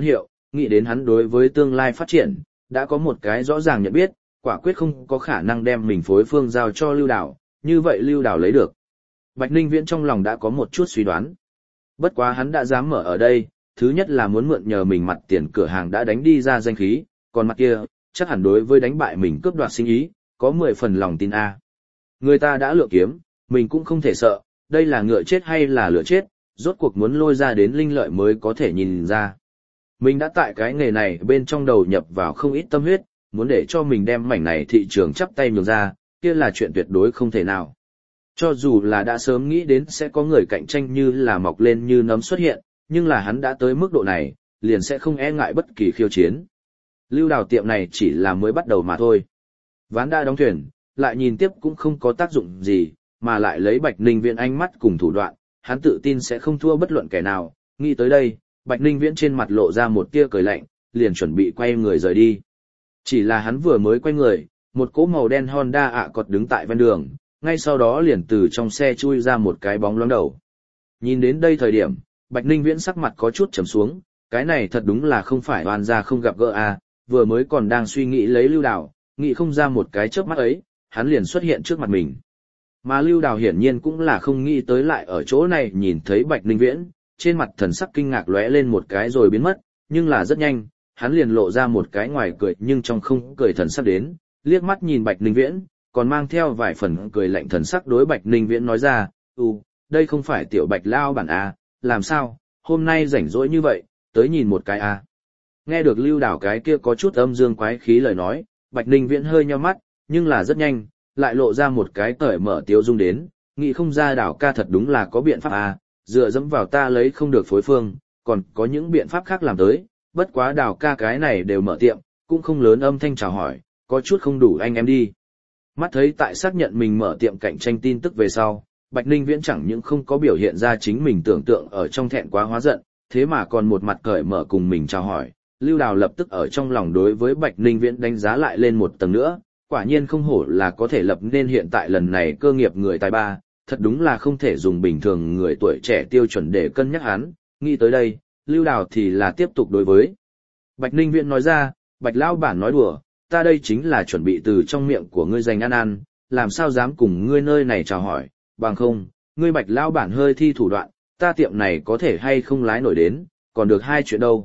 nghĩ đến hắn đối với tương lai phát triển, đã có một cái rõ ràng nhận biết, quả quyết không có khả năng đem mình phối phương giao cho Lưu Đào, như vậy Lưu Đào lấy được. Bạch Ninh Viễn trong lòng đã có một chút suy đoán. Bất quá hắn đã dám mở ở đây, thứ nhất là muốn mượn nhờ mình mặt tiền cửa hàng đã đánh đi ra danh khí, còn mặt kia, chắc hẳn đối với đánh bại mình cướp đoạt sinh ý, có 10 phần lòng tin a. Người ta đã lựa kiếm, mình cũng không thể sợ, đây là ngựa chết hay là lựa chết, rốt cuộc muốn lôi ra đến linh lợi mới có thể nhìn ra. Mình đã tại cái nghề này bên trong đầu nhập vào không ít tâm huyết, muốn để cho mình đem mảnh này thị trường chắp tay nhường ra, kia là chuyện tuyệt đối không thể nào. Cho dù là đã sớm nghĩ đến sẽ có người cạnh tranh như là mọc lên như nấm xuất hiện, nhưng là hắn đã tới mức độ này, liền sẽ không e ngại bất kỳ khiêu chiến. Lưu Đào tiệm này chỉ là mới bắt đầu mà thôi. Ván đã đóng thuyền, lại nhìn tiếp cũng không có tác dụng gì, mà lại lấy Bạch Ninh Viễn ánh mắt cùng thủ đoạn, hắn tự tin sẽ không thua bất luận kẻ nào. Nghĩ tới đây, Bạch Ninh Viễn trên mặt lộ ra một tia cười lạnh, liền chuẩn bị quay người rời đi. Chỉ là hắn vừa mới quay người, một cỗ màu đen Honda Accord đứng tại ven đường, ngay sau đó liền từ trong xe chui ra một cái bóng loáng đầu. Nhìn đến đây thời điểm, Bạch Ninh Viễn sắc mặt có chút trầm xuống, cái này thật đúng là không phải oan gia không gặp gỡ a, vừa mới còn đang suy nghĩ lấy Lưu Đào, nghĩ không ra một cái chớp mắt ấy, hắn liền xuất hiện trước mặt mình. Mà Lưu Đào hiển nhiên cũng là không nghĩ tới lại ở chỗ này nhìn thấy Bạch Ninh Viễn, trên mặt thần sắc kinh ngạc lóe lên một cái rồi biến mất, nhưng là rất nhanh, hắn liền lộ ra một cái ngoài cười nhưng trong không cười thần sắc đến, liếc mắt nhìn Bạch Ninh Viễn, còn mang theo vài phần cười lạnh thần sắc đối Bạch Ninh Viễn nói ra, đây không phải tiểu Bạch Lao bản à, làm sao, hôm nay rảnh rỗi như vậy, tới nhìn một cái à. Nghe được Lưu Đào cái kia có chút âm dương quái khí lời nói, Bạch Ninh Viễn hơi nheo mắt, nhưng là rất nhanh, lại lộ ra một cái cởi mở tiếu dung đến, nghĩ không ra Đào ca thật đúng là có biện pháp à, dựa dẫm vào ta lấy không được phối phương, còn có những biện pháp khác làm tới, bất quá Đào ca cái này đều mở tiệm, cũng không lớn âm thanh chào hỏi, có chút không đủ anh em đi. Mắt thấy tại xác nhận mình mở tiệm cạnh tranh tin tức về sau, Bạch Ninh Viễn chẳng những không có biểu hiện ra chính mình tưởng tượng ở trong thẹn quá hóa giận, thế mà còn một mặt cởi mở cùng mình chào hỏi. Lưu Đào lập tức ở trong lòng đối với Bạch Ninh Viễn đánh giá lại lên một tầng nữa, quả nhiên không hổ là có thể lập nên hiện tại lần này cơ nghiệp người tài ba, thật đúng là không thể dùng bình thường người tuổi trẻ tiêu chuẩn để cân nhắc hắn. Nghĩ tới đây, Lưu Đào thì là tiếp tục đối với Bạch Ninh Viễn nói ra, Bạch Lão bản nói đùa, ta đây chính là chuẩn bị từ trong miệng của ngươi dành ăn, làm sao dám cùng ngươi nơi này chào hỏi, bằng không, ngươi Bạch Lão bản hơi thi thủ đoạn, ta tiệm này có thể hay không lái nổi đến, còn được hai chuyện đâu,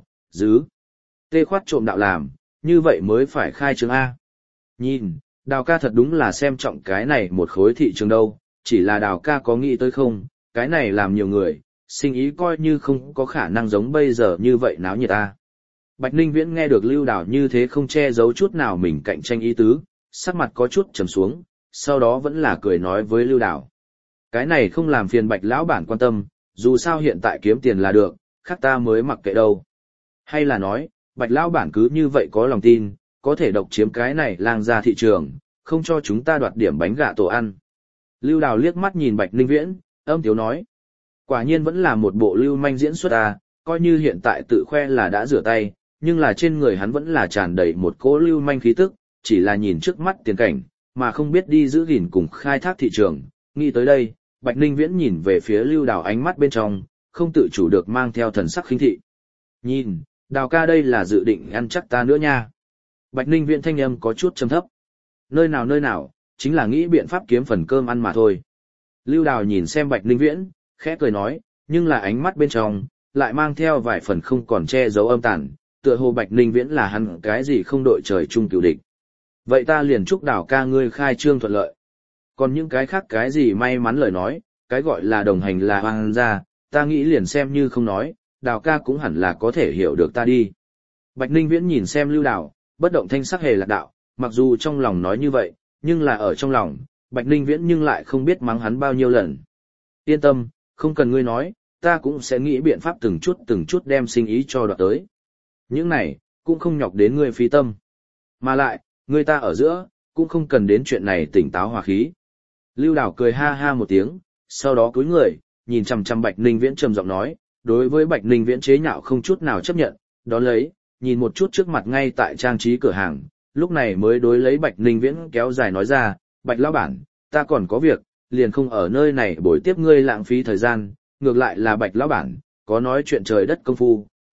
tê khoát trộm đạo làm, như vậy mới phải khai trường A. Nhìn, Đào ca thật đúng là xem trọng cái này một khối thị trường đâu, chỉ là Đào ca có nghĩ tới không, cái này làm nhiều người, sinh ý coi như không có khả năng giống bây giờ như vậy náo nhiệt ta. Bạch Ninh Viễn nghe được Lưu Đào như thế không che giấu chút nào mình cạnh tranh ý tứ, sắc mặt có chút trầm xuống, sau đó vẫn là cười nói với Lưu Đào. Cái này không làm phiền Bạch Lão bản quan tâm, dù sao hiện tại kiếm tiền là được, khác ta mới mặc kệ đâu. Hay là nói, Bạch Lão bản cứ như vậy có lòng tin, có thể độc chiếm cái này lang ra thị trường, không cho chúng ta đoạt điểm bánh gạ tổ ăn. Lưu Đào liếc mắt nhìn Bạch Ninh Viễn, âm tiếu nói. Quả nhiên vẫn là một bộ lưu manh diễn xuất à, coi như hiện tại tự khoe là đã rửa tay, nhưng là trên người hắn vẫn là tràn đầy một cỗ lưu manh khí tức, chỉ là nhìn trước mắt tiền cảnh, mà không biết đi giữ gìn cùng khai thác thị trường. Nghĩ tới đây, Bạch Ninh Viễn nhìn về phía Lưu Đào ánh mắt bên trong, không tự chủ được mang theo thần sắc khinh thị. Nhìn, Đào ca đây là dự định ăn chắc ta nữa nha. Bạch Ninh Viễn thanh âm có chút trầm thấp. Nơi nào, chính là nghĩ biện pháp kiếm phần cơm ăn mà thôi. Lưu Đào nhìn xem Bạch Ninh Viễn, khẽ cười nói, nhưng là ánh mắt bên trong, lại mang theo vài phần không còn che giấu âm tàn, tựa hồ Bạch Ninh Viễn là hắn cái gì không đội trời chung cửu địch. Vậy ta liền chúc Đào ca ngươi khai trương thuận lợi. Còn những cái khác cái gì may mắn lời nói, cái gọi là đồng hành là hoang gia, ta nghĩ liền xem như không nói, Đào ca cũng hẳn là có thể hiểu được ta đi. Bạch Ninh Viễn nhìn xem Lưu Đào, bất động thanh sắc hề lạc đạo, mặc dù trong lòng nói như vậy, nhưng là ở trong lòng, Bạch Ninh Viễn nhưng lại không biết mắng hắn bao nhiêu lần. Yên tâm, không cần ngươi nói, ta cũng sẽ nghĩ biện pháp từng chút đem sinh ý cho đoạt tới. Những này, cũng không nhọc đến ngươi phí tâm. Mà lại, ngươi ta ở giữa, cũng không cần đến chuyện này tỉnh táo hòa khí. Lưu Đào cười ha ha một tiếng, sau đó cúi người, nhìn chằm chằm Bạch Ninh Viễn trầm giọng nói, đối với Bạch Ninh Viễn chế nhạo không chút nào chấp nhận, đón lấy, nhìn một chút trước mặt ngay tại trang trí cửa hàng, lúc này mới đối lấy Bạch Ninh Viễn kéo dài nói ra, Bạch Lão bản, ta còn có việc, liền không ở nơi này bồi tiếp ngươi lãng phí thời gian, ngược lại là Bạch Lão bản, có nói chuyện trời đất công phu,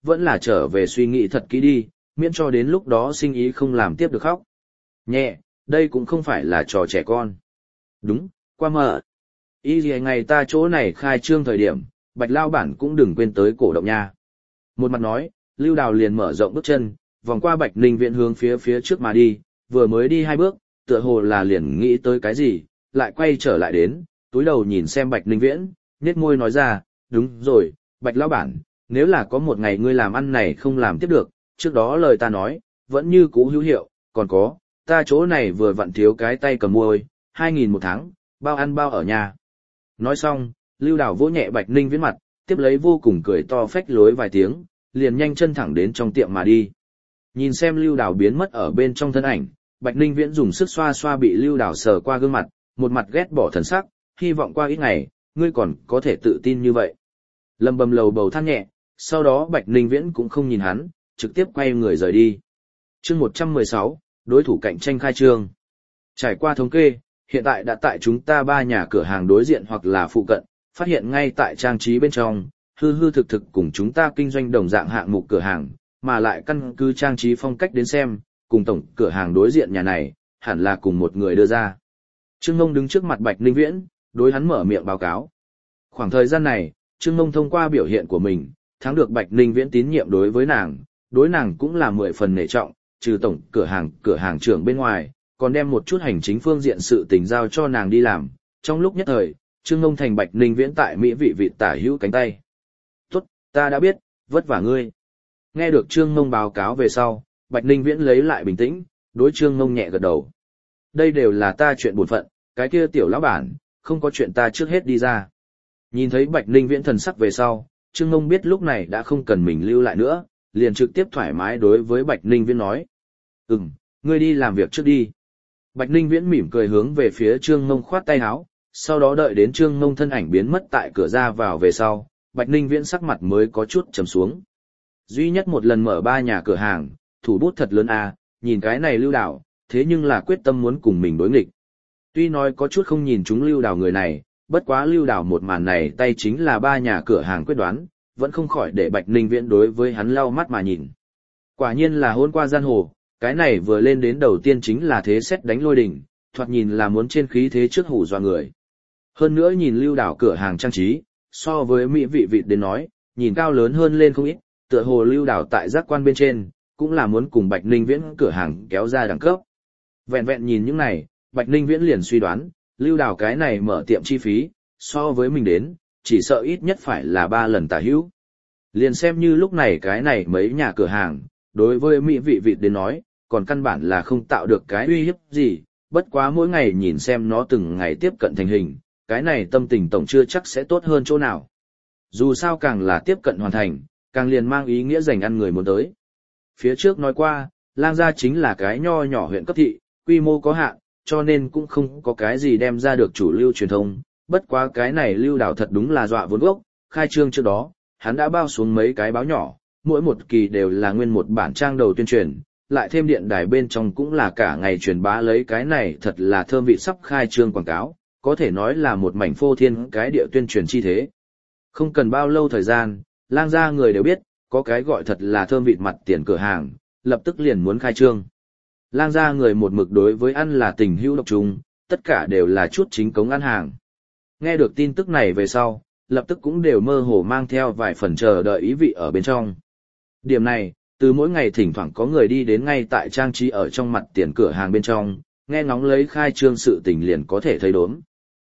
vẫn là trở về suy nghĩ thật kỹ đi, miễn cho đến lúc đó sinh ý không làm tiếp được khóc. Nhẹ, đây cũng không phải là trò trẻ con. Đúng, qua mở. Ý gì ngày ta chỗ này khai trương thời điểm, Bạch lao bản cũng đừng quên tới cổ động nha. Một mặt nói, Lưu Đào liền mở rộng bước chân, vòng qua Bạch Ninh Viễn hướng phía trước mà đi, vừa mới đi 2 bước, tựa hồ là liền nghĩ tới cái gì, lại quay trở lại đến, túi đầu nhìn xem Bạch Ninh Viễn, nhếch môi nói ra, đúng rồi, Bạch lão bản, nếu là có một ngày ngươi làm ăn này không làm tiếp được, trước đó lời ta nói, vẫn như cũ hữu hiệu, còn có, ta chỗ này vừa vặn thiếu cái tay cầm môi, 2.000 một tháng, bao ăn bao ở nhà. Nói xong, Lưu Đào vỗ nhẹ Bạch Ninh Viễn mặt, tiếp lấy vô cùng cười to phách lối vài tiếng, liền nhanh chân thẳng đến trong tiệm mà đi. Nhìn xem Lưu Đào biến mất ở bên trong thân ảnh, Bạch Ninh Viễn dùng sức xoa xoa bị Lưu Đào sờ qua gương mặt, một mặt ghét bỏ thần sắc, hy vọng qua ít ngày, ngươi còn có thể tự tin như vậy. Lầm bầm lầu bầu than nhẹ, sau đó Bạch Ninh Viễn cũng không nhìn hắn, trực tiếp quay người rời đi. Chương 116, đối thủ cạnh tranh khai trương. Trải qua thống kê, hiện tại đã tại chúng ta 3 nhà cửa hàng đối diện hoặc là phụ cận, phát hiện ngay tại trang trí bên trong, hư hư thực thực cùng chúng ta kinh doanh đồng dạng hạng mục cửa hàng, mà lại căn cứ trang trí phong cách đến xem, cùng tổng cửa hàng đối diện nhà này, hẳn là cùng một người đưa ra. Trương Ngông đứng trước mặt Bạch Ninh Viễn, đối hắn mở miệng báo cáo. Khoảng thời gian này, Trương Ngông thông qua biểu hiện của mình, thắng được Bạch Ninh Viễn tín nhiệm đối nàng cũng là 10 phần nể trọng, trừ tổng cửa hàng trưởng bên ngoài, còn đem một chút hành chính phương diện sự tình giao cho nàng đi làm. Trong lúc nhất thời, Trương Ngông thành Bạch Ninh Viễn tại mỹ vị vị tả hữu cánh tay. Tốt, ta đã biết, vất vả ngươi. Nghe được Trương Ngông báo cáo về sau, Bạch Ninh Viễn lấy lại bình tĩnh, đối Trương Ngông nhẹ gật đầu. Đây đều là ta chuyện bổn phận, cái kia tiểu lão bản, không có chuyện ta trước hết đi ra. Nhìn thấy Bạch Ninh Viễn thần sắc về sau, Trương Ngông biết lúc này đã không cần mình lưu lại nữa, liền trực tiếp thoải mái đối với Bạch Ninh Viễn nói. Ngươi đi làm việc trước đi. Bạch Ninh Viễn mỉm cười hướng về phía Trương Ngông khoát tay áo, sau đó đợi đến Trương Ngông thân ảnh biến mất tại cửa ra vào về sau, Bạch Ninh Viễn sắc mặt mới có chút trầm xuống. Duy nhất một lần mở 3 nhà cửa hàng, thủ bút thật lớn à, nhìn cái này Lưu Đào, thế nhưng là quyết tâm muốn cùng mình đối nghịch. Tuy nói có chút không nhìn chúng Lưu Đào người này, bất quá Lưu Đào một màn này tay chính là 3 nhà cửa hàng quyết đoán, vẫn không khỏi để Bạch Ninh Viễn đối với hắn lau mắt mà nhìn. Quả nhiên là hôn qua giang hồ, cái này vừa lên đến đầu tiên chính là thế xét đánh lôi đỉnh, thoạt nhìn là muốn trên khí thế trước hủ dọa người. Hơn nữa nhìn Lưu Đào cửa hàng trang trí, so với mỹ vị vịt đến nói, nhìn cao lớn hơn lên không ít, tựa hồ Lưu Đào tại giác quan bên trên, cũng là muốn cùng Bạch Ninh Viễn cửa hàng kéo ra đẳng cấp. Vẹn vẹn nhìn những này, Bạch Ninh Viễn liền suy đoán, Lưu Đào cái này mở tiệm chi phí, so với mình đến, chỉ sợ ít nhất phải là 3 lần tả hữu. Liền xem như lúc này cái này mấy nhà cửa hàng, đối với mỹ vị vịt đến nói, còn căn bản là không tạo được cái uy hiếp gì, bất quá mỗi ngày nhìn xem nó từng ngày tiếp cận thành hình, cái này tâm tình tổng chưa chắc sẽ tốt hơn chỗ nào. Dù sao càng là tiếp cận hoàn thành, càng liền mang ý nghĩa dành ăn người muốn tới. Phía trước nói qua, Lang Gia chính là cái nho nhỏ huyện cấp thị, quy mô có hạn, cho nên cũng không có cái gì đem ra được chủ lưu truyền thông, bất quá cái này Lưu Đào thật đúng là dọa vốn gốc, khai trương trước đó, hắn đã bao xuống mấy cái báo nhỏ, mỗi một kỳ đều là nguyên một bản trang đầu tuyên truyền, lại thêm điện đài bên trong cũng là cả ngày truyền bá lấy cái này thật là thơm vị sắp khai trương quảng cáo, có thể nói là một mảnh phô thiên cái địa tuyên truyền chi thế. Không cần bao lâu thời gian, Lang Gia người đều biết, có cái gọi thật là thơm vị mặt tiền cửa hàng, lập tức liền muốn khai trương. Lang Gia người một mực đối với ăn là tình hữu độc trùng, tất cả đều là chút chính cống ăn hàng. Nghe được tin tức này về sau, lập tức cũng đều mơ hồ mang theo vài phần chờ đợi ý vị ở bên trong. Điểm này, từ mỗi ngày thỉnh thoảng có người đi đến ngay tại trang trí ở trong mặt tiền cửa hàng bên trong, nghe ngóng lấy khai trương sự tình liền có thể thấy đốm.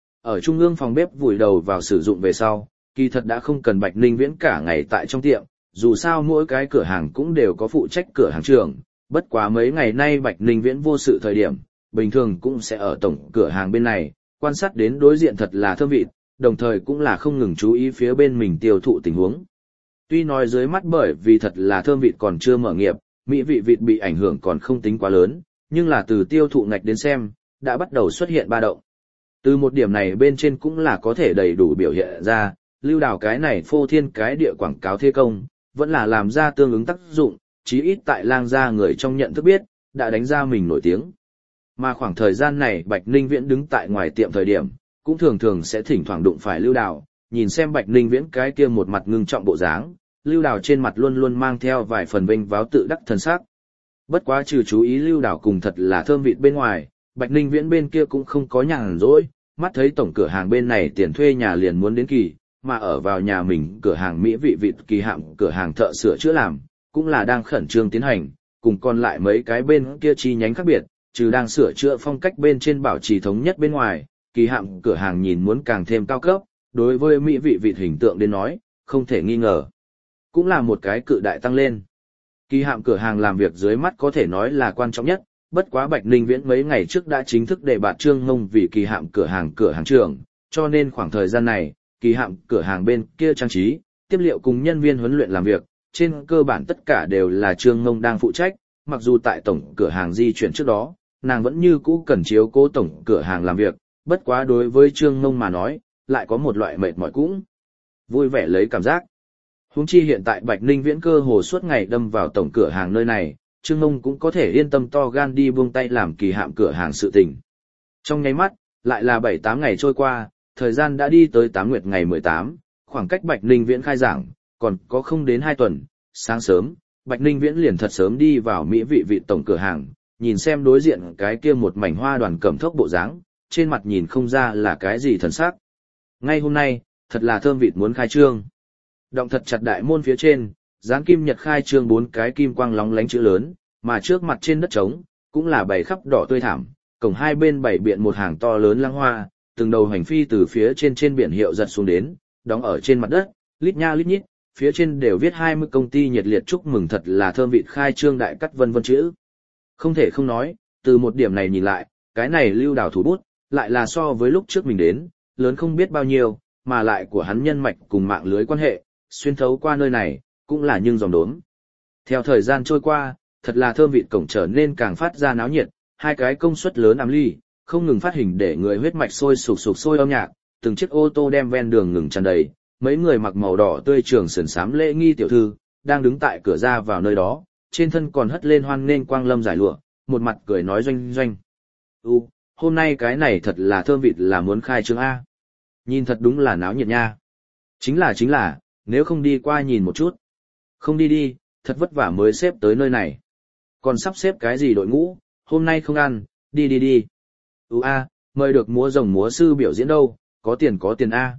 Ở trung ương phòng bếp vùi đầu vào sử dụng về sau, kỳ thật đã không cần Bạch Ninh Viễn cả ngày tại trong tiệm, dù sao mỗi cái cửa hàng cũng đều có phụ trách cửa hàng trưởng, bất quá mấy ngày nay Bạch Ninh Viễn vô sự thời điểm, bình thường cũng sẽ ở tổng cửa hàng bên này, quan sát đến đối diện thật là thơm vị, đồng thời cũng là không ngừng chú ý phía bên mình tiêu thụ tình huống. Tuy nói dưới mắt bởi vì thật là thơm vịt còn chưa mở nghiệp, mỹ vị vịt bị ảnh hưởng còn không tính quá lớn, nhưng là từ tiêu thụ ngạch đến xem, đã bắt đầu xuất hiện ba động. Từ một điểm này bên trên cũng là có thể đầy đủ biểu hiện ra, Lưu Đào cái này phô thiên cái địa quảng cáo thế công, vẫn là làm ra tương ứng tác dụng, chí ít tại Lang Gia người trong nhận thức biết, đã đánh ra mình nổi tiếng. Mà khoảng thời gian này Bạch Ninh Viễn đứng tại ngoài tiệm thời điểm, cũng thường thường sẽ thỉnh thoảng đụng phải Lưu Đào, nhìn xem Bạch Ninh Viễn cái kia một mặt ngưng trọng bộ dáng, Lưu Đào trên mặt luôn luôn mang theo vài phần vênh váo tự đắc thần sắc. Bất quá trừ chú ý Lưu Đào cùng thật là thơm vịt bên ngoài, Bạch Ninh Viễn bên kia cũng không có nhàn rỗi, mắt thấy tổng cửa hàng bên này tiền thuê nhà liền muốn đến kỳ, mà ở vào nhà mình cửa hàng mỹ vị vịt kỳ hạm cửa hàng thợ sửa chữa làm, cũng là đang khẩn trương tiến hành, cùng còn lại mấy cái bên kia chi nhánh khác biệt, trừ đang sửa chữa phong cách bên trên bảo trì thống nhất bên ngoài, kỳ hạm cửa hàng nhìn muốn càng thêm cao cấp, đối với mỹ vị vịt hình tượng đến nói, không thể nghi ngờ. Cũng là một cái cự đại tăng lên. Kỳ hạm cửa hàng làm việc dưới mắt có thể nói là quan trọng nhất, bất quá Bạch Ninh Viễn mấy ngày trước đã chính thức đề bạt Trương Ngông vì kỳ hạm cửa hàng trưởng, cho nên khoảng thời gian này, kỳ hạm cửa hàng bên kia trang trí, tiếp liệu cùng nhân viên huấn luyện làm việc, trên cơ bản tất cả đều là Trương Ngông đang phụ trách, mặc dù tại tổng cửa hàng di chuyển trước đó, nàng vẫn như cũ cần chiếu cố tổng cửa hàng làm việc, bất quá đối với Trương Ngông mà nói, lại có một loại mệt mỏi cũng vui vẻ lấy cảm giác. Huống chi hiện tại Bạch Ninh Viễn cơ hồ suốt ngày đâm vào tổng cửa hàng nơi này, Trương Ngông cũng có thể yên tâm to gan đi buông tay làm kỳ hạm cửa hàng sự tình. Trong nháy mắt, lại là 7-8 ngày trôi qua, thời gian đã đi tới 8 nguyệt ngày 18, khoảng cách Bạch Ninh Viễn khai giảng, còn có không đến 2 tuần, sáng sớm, Bạch Ninh Viễn liền thật sớm đi vào mỹ vị tổng cửa hàng, nhìn xem đối diện cái kia một mảnh hoa đoàn cẩm thốc bộ dáng, trên mặt nhìn không ra là cái gì thần sắc. Ngay hôm nay, thật là thơm vịt muốn khai trương. Động thật chặt đại môn phía trên, dán kim nhật khai trương 4 cái kim quang lóng lánh chữ lớn, mà trước mặt trên đất trống, cũng là bày khắp đỏ tươi thảm, cổng hai bên bày biện một hàng to lớn lăng hoa, từng đầu hành phi từ phía trên biển hiệu giật xuống đến, đóng ở trên mặt đất, lít nha lít nhít, phía trên đều viết 20 công ty nhiệt liệt chúc mừng thật là thơm vịt khai trương đại cắt vân vân chữ. Không thể không nói, từ một điểm này nhìn lại, cái này Lưu Đào thủ bút, lại là so với lúc trước mình đến, lớn không biết bao nhiêu, mà lại của hắn nhân mạch cùng mạng lưới quan hệ, xuyên thấu qua nơi này, cũng là nhưng dòng đốm. Theo thời gian trôi qua, thật là thơm vịt cổng trở nên càng phát ra náo nhiệt, hai cái công suất lớn ám ly, không ngừng phát hình để người huyết mạch sôi sục sôi âm nhạc, từng chiếc ô tô đem ven đường ngừng tràn đầy, mấy người mặc màu đỏ tươi trường sườn xám lễ nghi tiểu thư, đang đứng tại cửa ra vào nơi đó, trên thân còn hất lên hoan nghênh quang lâm giải lụa, một mặt cười nói doanh doanh. Hôm nay cái này thật là thơm vịt là muốn khai trương A. Nhìn thật đúng là náo nhiệt nha. Chính là, nếu không đi qua nhìn một chút. Không đi, thật vất vả mới xếp tới nơi này. Còn sắp xếp cái gì đội ngũ, hôm nay không ăn, đi. Mời được múa rồng múa sư biểu diễn đâu, có tiền A.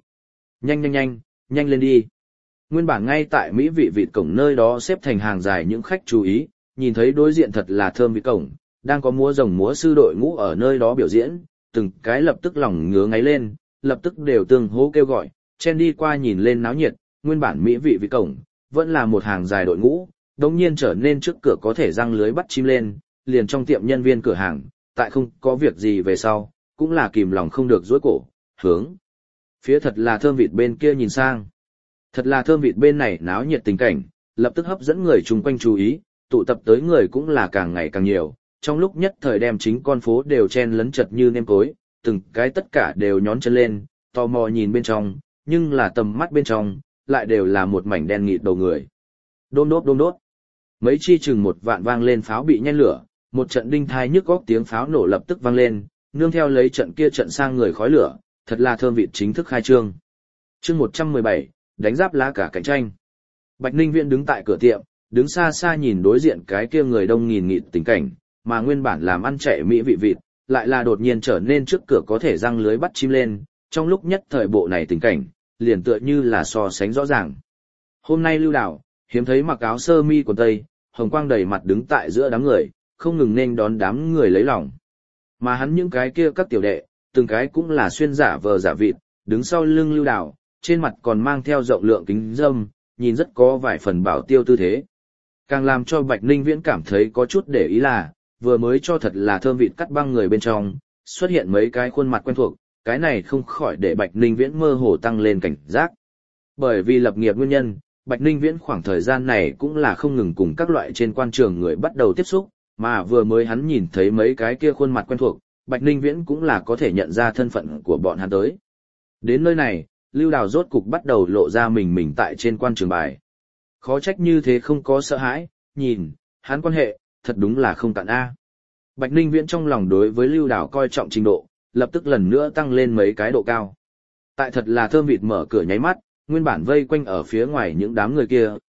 Nhanh lên đi. Nguyên bản ngay tại Mỹ vị vịt cổng nơi đó xếp thành hàng dài những khách chú ý, nhìn thấy đối diện thật là thơm vịt cổng, đang có múa rồng múa sư đội ngũ ở nơi đó biểu diễn, từng cái lập tức lòng ngứa ngáy lên, lập tức đều tương hô kêu gọi, chen đi qua nhìn lên náo nhiệt, nguyên bản Mỹ vị vịt cổng, vẫn là một hàng dài đội ngũ, đống nhiên trở nên trước cửa có thể răng lưới bắt chim lên, liền trong tiệm nhân viên cửa hàng, tại không có việc gì về sau, cũng là kìm lòng không được dối cổ, hướng phía thật là thơm vịt bên kia nhìn sang. Thật là thơm vịt bên này náo nhiệt tình cảnh, lập tức hấp dẫn người chung quanh chú ý, tụ tập tới người cũng là càng ngày càng nhiều, trong lúc nhất thời đem chính con phố đều chen lấn chật như nêm cối, từng cái tất cả đều nhón chân lên, tò mò nhìn bên trong, nhưng là tầm mắt bên trong, lại đều là một mảnh đen nghịt đầu người. Đôm đốt. Mấy chi chừng một vạn vang lên pháo bị nhen lửa, một trận đinh thai nhức góc tiếng pháo nổ lập tức vang lên, nương theo lấy trận kia trận sang người khói lửa, thật là thơm vịt chính thức khai trương. Chương 117, đánh giáp lá cả cạnh tranh. Bạch Ninh Viễn đứng tại cửa tiệm, đứng xa xa nhìn đối diện cái kia người đông nghìn nghịt tình cảnh, mà nguyên bản làm ăn chạy mỹ vị vịt, lại là đột nhiên trở nên trước cửa có thể răng lưới bắt chim lên, trong lúc nhất thời bộ này tình cảnh, liền tựa như là so sánh rõ ràng. Hôm nay Lưu Đào, hiếm thấy mặc áo sơ mi quần tây, hồng quang đầy mặt đứng tại giữa đám người, không ngừng nên đón đám người lấy lòng. Mà hắn những cái kia các tiểu đệ, từng cái cũng là xuyên giả vờ giả vịt, đứng sau lưng Lưu Đào, trên mặt còn mang theo rộng lượng kính dâm, nhìn rất có vài phần bảo tiêu tư thế. Càng làm cho Bạch Ninh Viễn cảm thấy có chút để ý là, vừa mới cho thật là thơm vịt cắt băng người bên trong, xuất hiện mấy cái khuôn mặt quen thuộc, cái này không khỏi để Bạch Ninh Viễn mơ hồ tăng lên cảnh giác. Bởi vì lập nghiệp nguyên nhân, Bạch Ninh Viễn khoảng thời gian này cũng là không ngừng cùng các loại trên quan trường người bắt đầu tiếp xúc, mà vừa mới hắn nhìn thấy mấy cái kia khuôn mặt quen thuộc, Bạch Ninh Viễn cũng là có thể nhận ra thân phận của bọn hắn tới. Đến nơi này, Lưu Đào rốt cục bắt đầu lộ ra mình tại trên quan trường bài. Khó trách như thế không có sợ hãi, nhìn, hắn quan hệ, thật đúng là không cạn A. Bạch Ninh Viễn trong lòng đối với Lưu Đào coi trọng trình độ, lập tức lần nữa tăng lên mấy cái độ cao. Tại thật là thơm vịt mở cửa nháy mắt, nguyên bản vây quanh ở phía ngoài những đám người kia,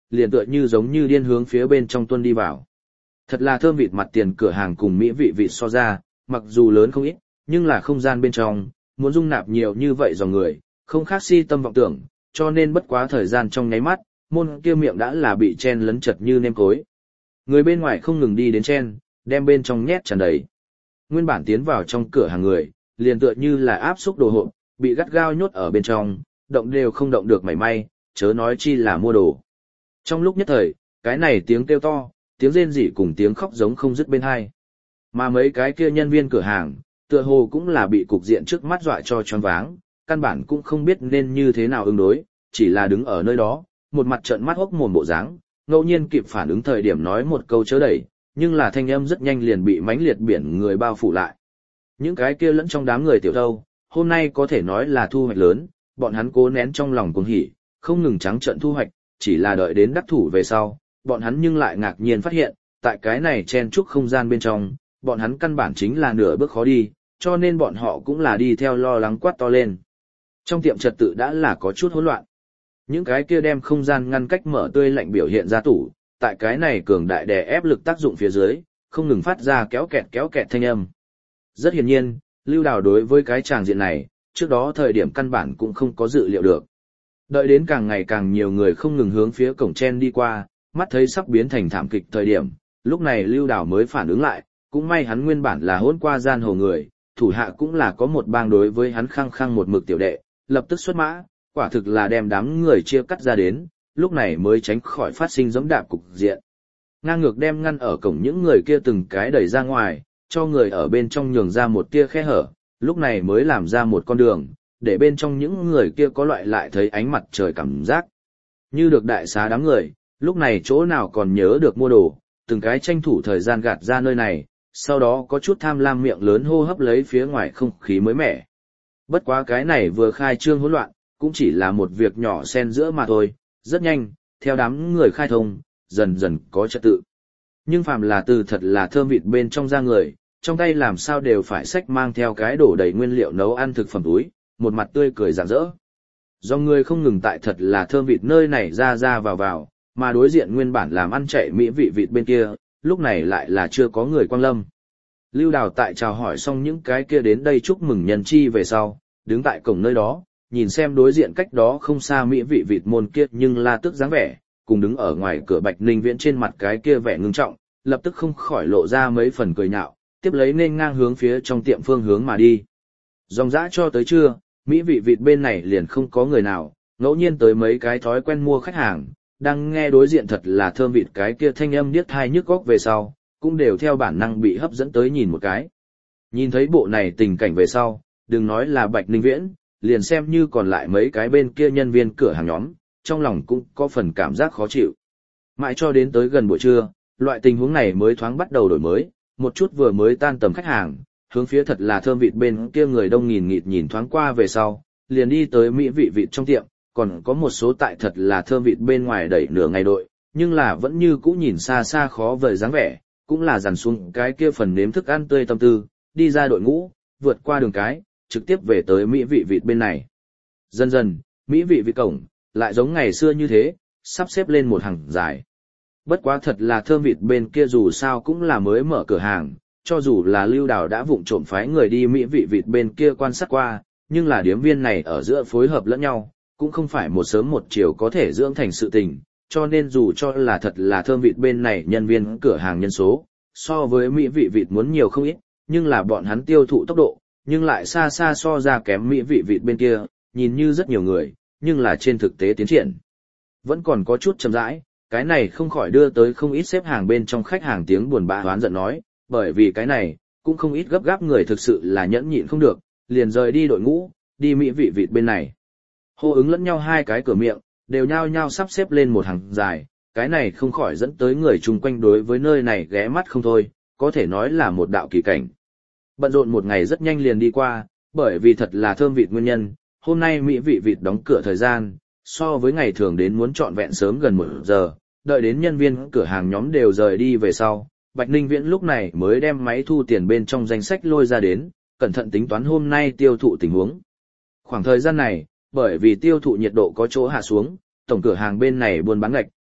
liền tựa như giống như điên hướng phía bên trong tuân đi vào. Thật là thơm vịt mặt tiền cửa hàng cùng mỹ vị vịt so ra, mặc dù lớn không ít, nhưng là không gian bên trong, muốn dung nạp nhiều như vậy dòng người, không khác si tâm vọng tưởng, cho nên bất quá thời gian trong nháy mắt, môn kia miệng đã là bị chen lấn chật như nêm cối. Người bên ngoài không ngừng đi đến chen, đem bên trong nhét tràn đầy. Nguyên bản tiến vào trong cửa hàng người, liền tựa như là áp xúc đồ hộp, bị gắt gao nhốt ở bên trong, động đều không động được mảy may, chớ nói chi là mua đồ. Trong lúc nhất thời, cái này tiếng kêu to, tiếng rên rỉ cùng tiếng khóc giống không dứt bên hai. Mà mấy cái kia nhân viên cửa hàng, tựa hồ cũng là bị cục diện trước mắt dọa cho choáng váng, căn bản cũng không biết nên như thế nào ứng đối, chỉ là đứng ở nơi đó, một mặt trợn mắt hốc mồm bộ dáng, ngẫu nhiên kịp phản ứng thời điểm nói một câu chớ đẩy, nhưng là thanh âm rất nhanh liền bị mãnh liệt biển người bao phủ lại. Những cái kia lẫn trong đám người tiểu thâu, hôm nay có thể nói là thu hoạch lớn, bọn hắn cố nén trong lòng cuồng hỉ, không ngừng trắng trợn thu hoạch, chỉ là đợi đến đắc thủ về sau, bọn hắn nhưng lại ngạc nhiên phát hiện, tại cái này chen chúc không gian bên trong, bọn hắn căn bản chính là nửa bước khó đi, cho nên bọn họ cũng là đi theo lo lắng quát to lên. Trong tiệm trật tự đã là có chút hỗn loạn. Những cái kia đem không gian ngăn cách mở tươi lạnh biểu hiện ra tủ, tại cái này cường đại đè ép lực tác dụng phía dưới, không ngừng phát ra kéo kẹt thanh âm. Rất hiển nhiên, Lưu Đào đối với cái tràng diện này, trước đó thời điểm căn bản cũng không có dự liệu được. Đợi đến càng ngày càng nhiều người không ngừng hướng phía cổng chen đi qua, mắt thấy sắp biến thành thảm kịch thời điểm, lúc này Lưu Đào mới phản ứng lại, cũng may hắn nguyên bản là hỗn qua gian hồ người, thủ hạ cũng là có một bang đối với hắn khăng khăng một mực tiểu đệ, lập tức xuất mã, quả thực là đem đám người chia cắt ra đến, lúc này mới tránh khỏi phát sinh giẫm đạp cục diện. Ngang ngược đem ngăn ở cổng những người kia từng cái đẩy ra ngoài, cho người ở bên trong nhường ra một tia khe hở, lúc này mới làm ra một con đường, để bên trong những người kia có loại lại thấy ánh mặt trời cảm giác. Như được đại xá đám người, lúc này chỗ nào còn nhớ được mua đồ, từng cái tranh thủ thời gian gạt ra nơi này, sau đó có chút tham lam miệng lớn hô hấp lấy phía ngoài không khí mới mẻ. Bất quá cái này vừa khai trương hỗn loạn, cũng chỉ là một việc nhỏ xen giữa mà thôi, rất nhanh, theo đám người khai thông, dần dần có trật tự. Nhưng phàm là từ thật là thơm vịt bên trong ra người, trong tay làm sao đều phải xách mang theo cái đổ đầy nguyên liệu nấu ăn thực phẩm túi, một mặt tươi cười rạng rỡ. Do người không ngừng tại thật là thơm vịt nơi này ra vào, mà đối diện nguyên bản làm ăn chạy mỹ vị vịt bên kia, lúc này lại là chưa có người quang lâm. Lưu Đào tại chào hỏi xong những cái kia đến đây chúc mừng nhân chi về sau, đứng tại cổng nơi đó, nhìn xem đối diện cách đó không xa mỹ vị vịt môn kia nhưng la tức dáng vẻ, cùng đứng ở ngoài cửa Bạch Ninh Viễn trên mặt cái kia vẻ ngưng trọng, lập tức không khỏi lộ ra mấy phần cười nhạo, tiếp lấy nên ngang hướng phía trong tiệm phương hướng mà đi. Dòng dã cho tới trưa, mỹ vị vịt bên này liền không có người nào, ngẫu nhiên tới mấy cái thói quen mua khách hàng, đang nghe đối diện thật là thơm vịt cái kia thanh âm điếc tai nhức óc về sau, cũng đều theo bản năng bị hấp dẫn tới nhìn một cái. Nhìn thấy bộ này tình cảnh về sau, đừng nói là Bạch Ninh Viễn, liền xem như còn lại mấy cái bên kia nhân viên cửa hàng nhóm, trong lòng cũng có phần cảm giác khó chịu. Mãi cho đến tới gần buổi trưa, loại tình huống này mới thoáng bắt đầu đổi mới, một chút vừa mới tan tầm khách hàng, hướng phía thật là thơm vịt bên kia người đông nghìn nghịt nhìn thoáng qua về sau, liền đi tới mỹ vị vịt trong tiệm, còn có một số tại thật là thơm vịt bên ngoài đẩy nửa ngày đội, nhưng là vẫn như cũ nhìn xa xa khó vời dáng vẻ, cũng là dằn xuống cái kia phần nếm thức ăn tươi tâm tư, đi ra đội ngũ, vượt qua đường cái, trực tiếp về tới mỹ vị vịt bên này. Dần dần, mỹ vị vịt cổng, lại giống ngày xưa như thế, sắp xếp lên một hàng dài. Bất quá thật là thơm vịt bên kia dù sao cũng là mới mở cửa hàng, cho dù là Lưu Đào đã vụng trộm phái người đi mỹ vị vịt bên kia quan sát qua, nhưng là điếm viên này ở giữa phối hợp lẫn nhau, cũng không phải một sớm một chiều có thể dưỡng thành sự tình, cho nên dù cho là thật là thơm vịt bên này nhân viên cửa hàng nhân số, so với mỹ vị vịt muốn nhiều không ít, nhưng là bọn hắn tiêu thụ tốc độ, nhưng lại xa xa so ra kém mỹ vị vịt bên kia, nhìn như rất nhiều người, nhưng là trên thực tế tiến triển vẫn còn có chút chậm rãi, cái này không khỏi đưa tới không ít xếp hàng bên trong khách hàng tiếng buồn bã oán giận nói, bởi vì cái này, cũng không ít gấp gáp người thực sự là nhẫn nhịn không được, liền rời đi đội ngũ, đi mỹ vị vịt bên này. Hô ứng lẫn nhau hai cái cửa miệng, đều nhao nhao sắp xếp lên một hàng dài, cái này không khỏi dẫn tới người chung quanh đối với nơi này ghé mắt không thôi, có thể nói là một đạo kỳ cảnh. Bận rộn một ngày rất nhanh liền đi qua, bởi vì thật là thơm vịt nguyên nhân, hôm nay mỹ vị vịt đóng cửa thời gian, so với ngày thường đến muốn trọn vẹn sớm gần 1 giờ, đợi đến nhân viên cửa hàng nhóm đều rời đi về sau, Bạch Ninh Viễn lúc này mới đem máy thu tiền bên trong danh sách lôi ra đến, cẩn thận tính toán hôm nay tiêu thụ tình huống. Khoảng thời gian này, bởi vì tiêu thụ nhiệt độ có chỗ hạ xuống, tổng cửa hàng bên này buôn bán ngạch,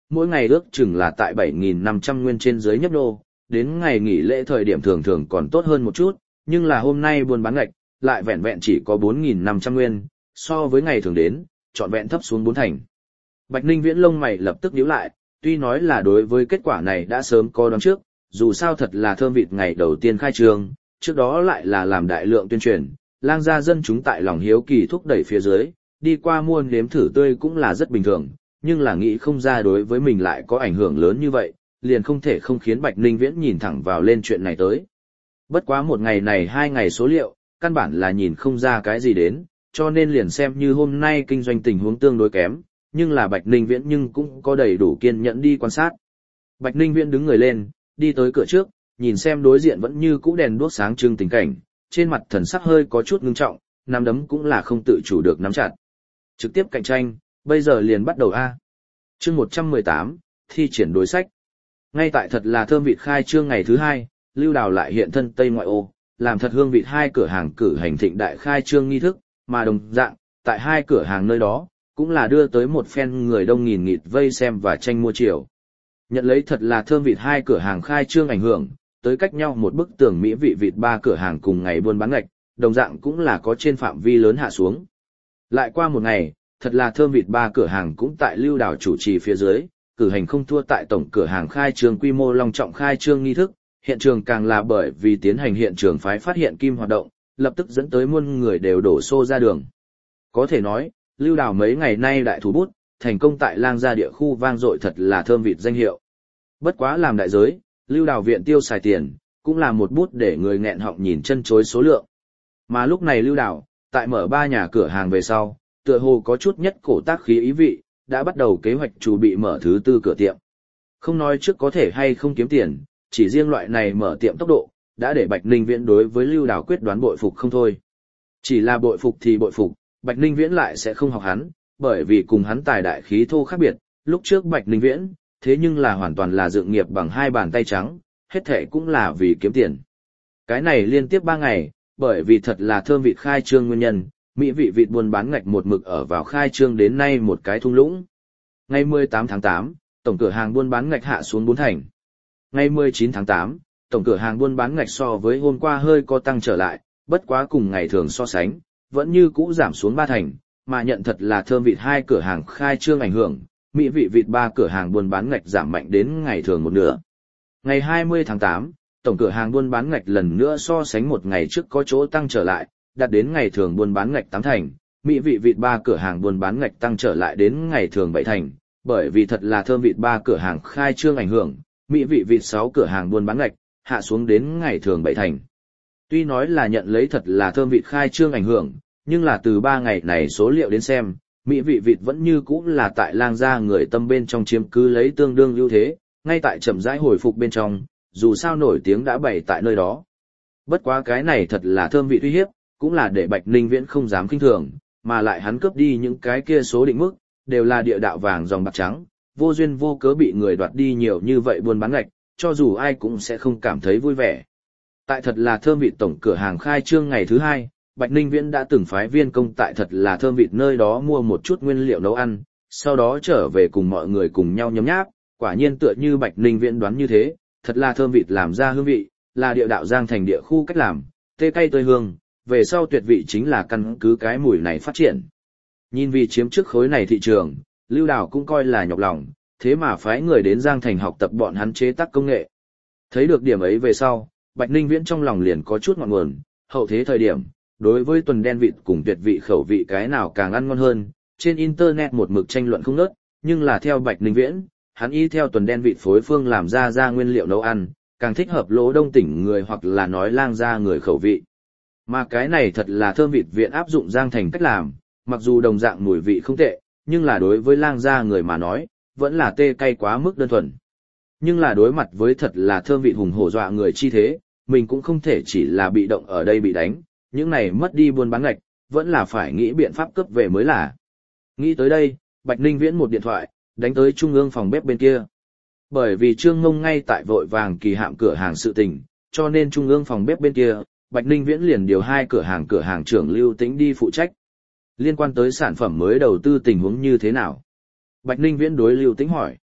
mỗi ngày ước chừng là tại 7.500 nguyên trên dưới nhấp nô, đến ngày nghỉ lễ thời điểm thường thường còn tốt hơn một chút, nhưng là hôm nay buôn bán ngạch, lại vẹn vẹn chỉ có 4.500 nguyên, so với ngày thường đến, trọn vẹn thấp xuống 4 thành. Bạch Ninh Viễn lông mày lập tức nhíu lại, tuy nói là đối với kết quả này đã sớm có đoán trước, dù sao thật là thơm vịt ngày đầu tiên khai trương, trước đó lại là làm đại lượng tuyên truyền, lang gia dân chúng tại lòng hiếu kỳ thúc đẩy phía dưới, đi qua mua nếm thử tươi cũng là rất bình thường, nhưng là nghĩ không ra đối với mình lại có ảnh hưởng lớn như vậy, liền không thể không khiến Bạch Ninh Viễn nhìn thẳng vào lên chuyện này tới. Bất quá một ngày này 2 ngày số liệu, căn bản là nhìn không ra cái gì đến, cho nên liền xem như hôm nay kinh doanh tình huống tương đối kém, nhưng là Bạch Ninh Viễn nhưng cũng có đầy đủ kiên nhẫn đi quan sát. Bạch Ninh Viễn đứng người lên, đi tới cửa trước, nhìn xem đối diện vẫn như cũ đèn đuốc sáng trưng tình cảnh, trên mặt thần sắc hơi có chút ngưng trọng, nắm đấm cũng là không tự chủ được nắm chặt. Trực tiếp cạnh tranh, bây giờ liền bắt đầu a. Chương 118, thi triển đối sách. Ngay tại thật là thơm vịt khai trương ngày thứ 2, Lưu Đào lại hiện thân Tây Ngoại ô, làm thật hương vịt 2 cửa hàng cử hành thịnh đại khai trương nghi thức, mà đồng dạng, tại 2 cửa hàng nơi đó, cũng là đưa tới một phen người đông nghìn nghịt vây xem và tranh mua chiều. Nhận lấy thật là thơm vịt 2 cửa hàng khai trương ảnh hưởng, tới cách nhau một bức tường mỹ vị vịt 3 cửa hàng cùng ngày buôn bán ngạch, đồng dạng cũng là có trên phạm vi lớn hạ xuống. Lại qua một ngày, thật là thơm vịt 3 cửa hàng cũng tại Lưu Đào chủ trì phía dưới, cử hành không thua tại tổng cửa hàng khai trương quy mô long trọng khai trương nghi thức, hiện trường càng là bởi vì tiến hành hiện trường phái phát hiện kim hoạt động, lập tức dẫn tới muôn người đều đổ xô ra đường. Có thể nói, Lưu Đào mấy ngày nay đại thủ bút, thành công tại lang gia địa khu vang dội thật là thơm vịt danh hiệu. Bất quá làm đại giới, Lưu Đào viện tiêu xài tiền, cũng là một bút để người nghẹn họng nhìn chân chối số lượng. Mà lúc này Lưu Đào, tại mở 3 nhà cửa hàng về sau, tựa hồ có chút nhất cổ tác khí ý vị, đã bắt đầu kế hoạch chuẩn bị mở thứ 4 cửa tiệm. Không nói trước có thể hay không kiếm tiền, chỉ riêng loại này mở tiệm tốc độ, đã để Bạch Ninh Viễn đối với Lưu Đào quyết đoán bội phục không thôi. Chỉ là bội phục thì bội phục, Bạch Ninh Viễn lại sẽ không học hắn, bởi vì cùng hắn tài đại khí thô khác biệt, lúc trước Bạch Ninh Viễn, thế nhưng là hoàn toàn là dựng nghiệp bằng 2 bàn tay trắng, hết thệ cũng là vì kiếm tiền. Cái này liên tiếp 3 ngày, bởi vì thật là thơm vịt khai trương nguyên nhân, mỹ vị vịt buôn bán ngạch một mực ở vào khai trương đến nay một cái thung lũng. Ngày 18 tháng 8, tổng cửa hàng buôn bán ngạch hạ xuống 4 thành. Ngày 19 tháng 8, tổng cửa hàng buôn bán ngạch so với hôm qua hơi có tăng trở lại, bất quá cùng ngày thường so sánh, vẫn như cũ giảm xuống 3 thành, mà nhận thật là thơm vịt 2 cửa hàng khai trương ảnh hưởng, mỹ vị vịt 3 cửa hàng buôn bán ngạch giảm mạnh đến ngày thường một nửa. Ngày 20 tháng 8, tổng cửa hàng buôn bán ngạch lần nữa so sánh một ngày trước có chỗ tăng trở lại, đạt đến ngày thường buôn bán ngạch 8 thành, mỹ vị vịt 3 cửa hàng buôn bán ngạch tăng trở lại đến ngày thường 7 thành, bởi vì thật là thơm vịt 3 cửa hàng khai trương ảnh hưởng, mỹ vị vịt 6 cửa hàng buôn bán ngạch hạ xuống đến ngày thường 7 thành. Tuy nói là nhận lấy thật là thơm vịt khai trương ảnh hưởng, nhưng là từ 3 ngày này số liệu đến xem, mỹ vị vịt vẫn như cũ là tại lang gia người tâm bên trong chiếm cứ lấy tương đương ưu thế, ngay tại chậm rãi hồi phục bên trong, dù sao nổi tiếng đã bày tại nơi đó. Bất quá cái này thật là thơm vị uy hiếp, cũng là để Bạch Ninh Viễn không dám khinh thường, mà lại hắn cướp đi những cái kia số định mức, đều là địa đạo vàng dòng bạc trắng, vô duyên vô cớ bị người đoạt đi nhiều như vậy buôn bán ngạch, cho dù ai cũng sẽ không cảm thấy vui vẻ. Tại thật là thơm vịt tổng cửa hàng khai trương ngày thứ 2, Bạch Ninh Viễn đã từng phái viên công tại thật là thơm vịt nơi đó mua một chút nguyên liệu nấu ăn, sau đó trở về cùng mọi người cùng nhau nhấm nháp, quả nhiên tựa như Bạch Ninh Viễn đoán như thế, thật là thơm vịt làm ra hương vị, là địa đạo Giang Thành địa khu cách làm, tê cay tươi hương, về sau tuyệt vị chính là căn cứ cái mùi này phát triển. Nhìn vì chiếm trước khối này thị trường, Lưu Đào cũng coi là nhọc lòng, thế mà phái người đến Giang Thành học tập bọn hắn chế tác công nghệ. Thấy được điểm ấy về sau, Bạch Ninh Viễn trong lòng liền có chút ngọn nguồn, hậu thế thời điểm, đối với tuần đen vịt cùng tuyệt vị khẩu vị cái nào càng ăn ngon hơn, trên internet một mực tranh luận không ngớt, nhưng là theo Bạch Ninh Viễn, hắn y theo tuần đen vịt phối phương làm ra nguyên liệu nấu ăn, càng thích hợp lỗ đông tỉnh người hoặc là nói lang gia người khẩu vị. Mà cái này thật là thơm vịt viện áp dụng Giang Thành cách làm, mặc dù đồng dạng mùi vị không tệ, nhưng là đối với lang gia người mà nói, vẫn là tê cay quá mức đơn thuần. Nhưng là đối mặt với thật là thơm vịt hùng hổ dọa người chi thế, mình cũng không thể chỉ là bị động ở đây bị đánh, những này mất đi buôn bán ngạch, vẫn là phải nghĩ biện pháp cướp về mới là. Nghĩ tới đây, Bạch Ninh Viễn một điện thoại, đánh tới trung ương phòng bếp bên kia. Bởi vì Trương Ngông ngay tại vội vàng kỳ hạm cửa hàng sự tình, cho nên trung ương phòng bếp bên kia, Bạch Ninh Viễn liền điều 2 cửa hàng trưởng Lưu Tĩnh đi phụ trách. Liên quan tới sản phẩm mới đầu tư tình huống như thế nào? Bạch Ninh Viễn đối Lưu Tĩnh hỏi.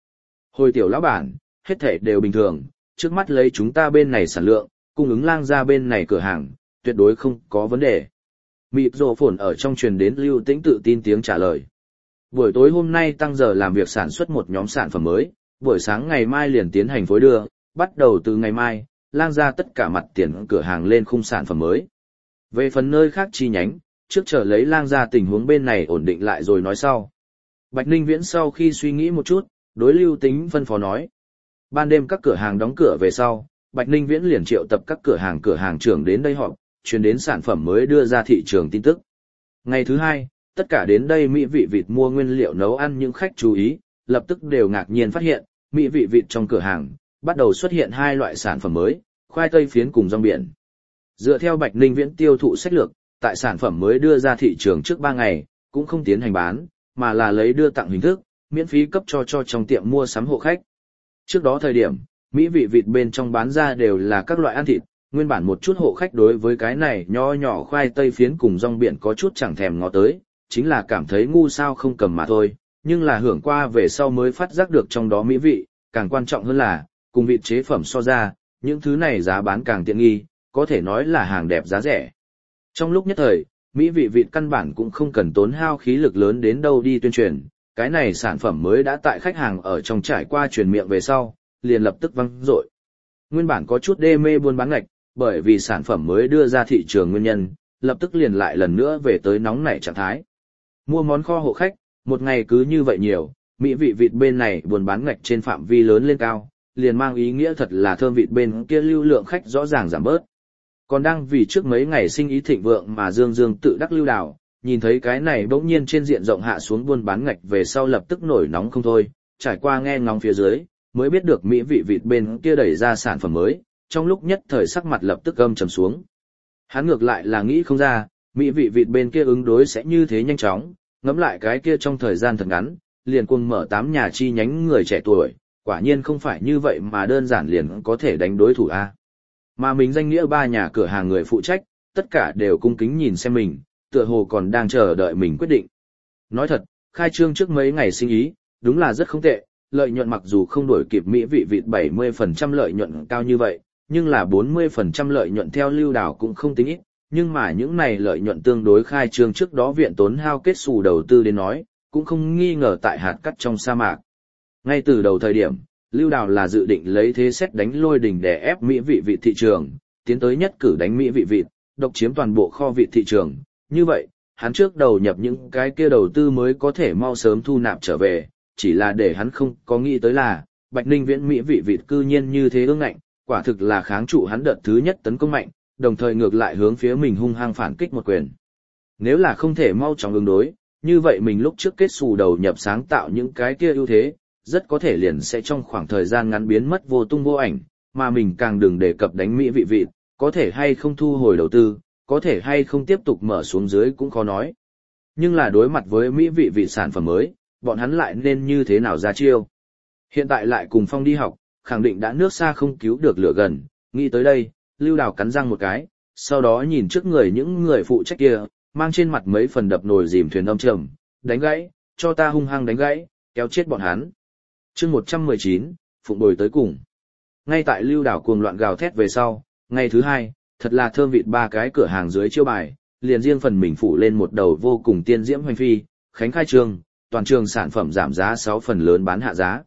Hồi tiểu lão bản, hết thảy đều bình thường, trước mắt lấy chúng ta bên này sản lượng, cung ứng Lang Gia bên này cửa hàng, tuyệt đối không có vấn đề. Mịp rồ phồn ở trong truyền đến Lưu Tĩnh tự tin tiếng trả lời. Buổi tối hôm nay tăng giờ làm việc sản xuất một nhóm sản phẩm mới, buổi sáng ngày mai liền tiến hành phối đưa, bắt đầu từ ngày mai, Lang Gia tất cả mặt tiền cửa hàng lên khung sản phẩm mới. Về phần nơi khác chi nhánh, trước chờ lấy Lang Gia tình huống bên này ổn định lại rồi nói sau. Bạch Ninh Viễn sau khi suy nghĩ một chút, đối Lưu Tĩnh phân phó nói. Ban đêm các cửa hàng đóng cửa về sau, Bạch Ninh Viễn liền triệu tập các cửa hàng trưởng đến đây họp, truyền đến sản phẩm mới đưa ra thị trường tin tức. Ngày thứ hai, tất cả đến đây mỹ vị vịt mua nguyên liệu nấu ăn những khách chú ý, lập tức đều ngạc nhiên phát hiện, mỹ vị vịt trong cửa hàng, bắt đầu xuất hiện hai loại sản phẩm mới, khoai tây phiến cùng rong biển. Dựa theo Bạch Ninh Viễn tiêu thụ sách lược, tại sản phẩm mới đưa ra thị trường trước 3 ngày, cũng không tiến hành bán, mà là lấy đưa tặng hình thức, miễn phí cấp cho trong tiệm mua sắm hộ khách. Trước đó thời điểm, mỹ vị vịt bên trong bán ra đều là các loại ăn thịt, nguyên bản một chút hộ khách đối với cái này nho nhỏ khoai tây phiến cùng rong biển có chút chẳng thèm ngó tới, chính là cảm thấy ngu sao không cầm mà thôi, nhưng là hưởng qua về sau mới phát giác được trong đó mỹ vị, càng quan trọng hơn là, cùng vịt chế phẩm so ra, những thứ này giá bán càng tiện nghi, có thể nói là hàng đẹp giá rẻ. Trong lúc nhất thời, mỹ vị vịt căn bản cũng không cần tốn hao khí lực lớn đến đâu đi tuyên truyền, cái này sản phẩm mới đã tại khách hàng ở trong trải qua truyền miệng về sau, liền lập tức văng dội. Nguyên bản có chút đê mê buôn bán ngạch, bởi vì sản phẩm mới đưa ra thị trường nguyên nhân, lập tức liền lại lần nữa về tới nóng nảy trạng thái. Mua món kho hộ khách, một ngày cứ như vậy nhiều, mỹ vị vịt bên này buôn bán ngạch trên phạm vi lớn lên cao, liền mang ý nghĩa thật là thơm vịt bên kia lưu lượng khách rõ ràng giảm bớt. Còn đang vì trước mấy ngày sinh ý thịnh vượng mà Dương tự đắc Lưu Đào, nhìn thấy cái này bỗng nhiên trên diện rộng hạ xuống buôn bán ngạch về sau lập tức nổi nóng không thôi, trải qua nghe ngóng phía dưới, mới biết được mỹ vị vịt bên kia đẩy ra sản phẩm mới, trong lúc nhất thời sắc mặt lập tức âm trầm xuống. Hắn ngược lại là nghĩ không ra, mỹ vị vịt bên kia ứng đối sẽ như thế nhanh chóng, ngẫm lại cái kia trong thời gian thật ngắn, liền cuồng mở 8 nhà chi nhánh người trẻ tuổi, quả nhiên không phải như vậy mà đơn giản liền có thể đánh đối thủ a. Mà mình danh nghĩa 3 nhà cửa hàng người phụ trách, tất cả đều cung kính nhìn xem mình, tựa hồ còn đang chờ đợi mình quyết định. Nói thật, khai trương trước mấy ngày sinh ý, đúng là rất không tệ, lợi nhuận mặc dù không đổi kịp mỹ vị vịt 70% lợi nhuận cao như vậy, nhưng là 40% lợi nhuận theo Lưu Đào cũng không tính ít, nhưng mà những này lợi nhuận tương đối khai trương trước đó viện tốn hao kết xù đầu tư đến nói, cũng không nghi ngờ tại hạt cát trong sa mạc. Ngay từ đầu thời điểm, Lưu Đào là dự định lấy thế xét đánh lôi đỉnh để ép mỹ vị vịt thị trường, tiến tới nhất cử đánh mỹ vị vịt, độc chiếm toàn bộ kho vịt thị trường. Như vậy, hắn trước đầu nhập những cái kia đầu tư mới có thể mau sớm thu nạp trở về, chỉ là để hắn không có nghĩ tới là, Bạch Ninh Viễn mỹ vị vịt cư nhiên như thế ương ngạnh, quả thực là kháng trụ hắn đợt thứ nhất tấn công mạnh, đồng thời ngược lại hướng phía mình hung hăng phản kích một quyền. Nếu là không thể mau chóng ứng đối, như vậy mình lúc trước kết xù đầu nhập sáng tạo những cái kia ưu thế, rất có thể liền sẽ trong khoảng thời gian ngắn biến mất vô tung vô ảnh, mà mình càng đừng đề cập đánh mỹ vị vịt, có thể hay không thu hồi đầu tư, có thể hay không tiếp tục mở xuống dưới cũng khó nói. Nhưng là đối mặt với mỹ vị vịt sản phẩm mới, bọn hắn lại nên như thế nào ra chiêu. Hiện tại lại cùng Phong đi học, khẳng định đã nước xa không cứu được lửa gần, nghĩ tới đây, Lưu Đào cắn răng một cái, sau đó nhìn trước người những người phụ trách kia, mang trên mặt mấy phần đập nồi dìm thuyền âm trầm, đánh gãy, cho ta hung hăng đánh gãy, kéo chết bọn hắn. Chương 119, phụng bồi tới cùng. Ngay tại Lưu Đào cuồng loạn gào thét về sau, ngày thứ hai, thật là thơm vịt 3 cái cửa hàng dưới chiêu bài, liền riêng phần mình phủ lên một đầu vô cùng tiên diễm hoành phi, khánh khai trương, toàn trường sản phẩm giảm giá 6 phần lớn bán hạ giá.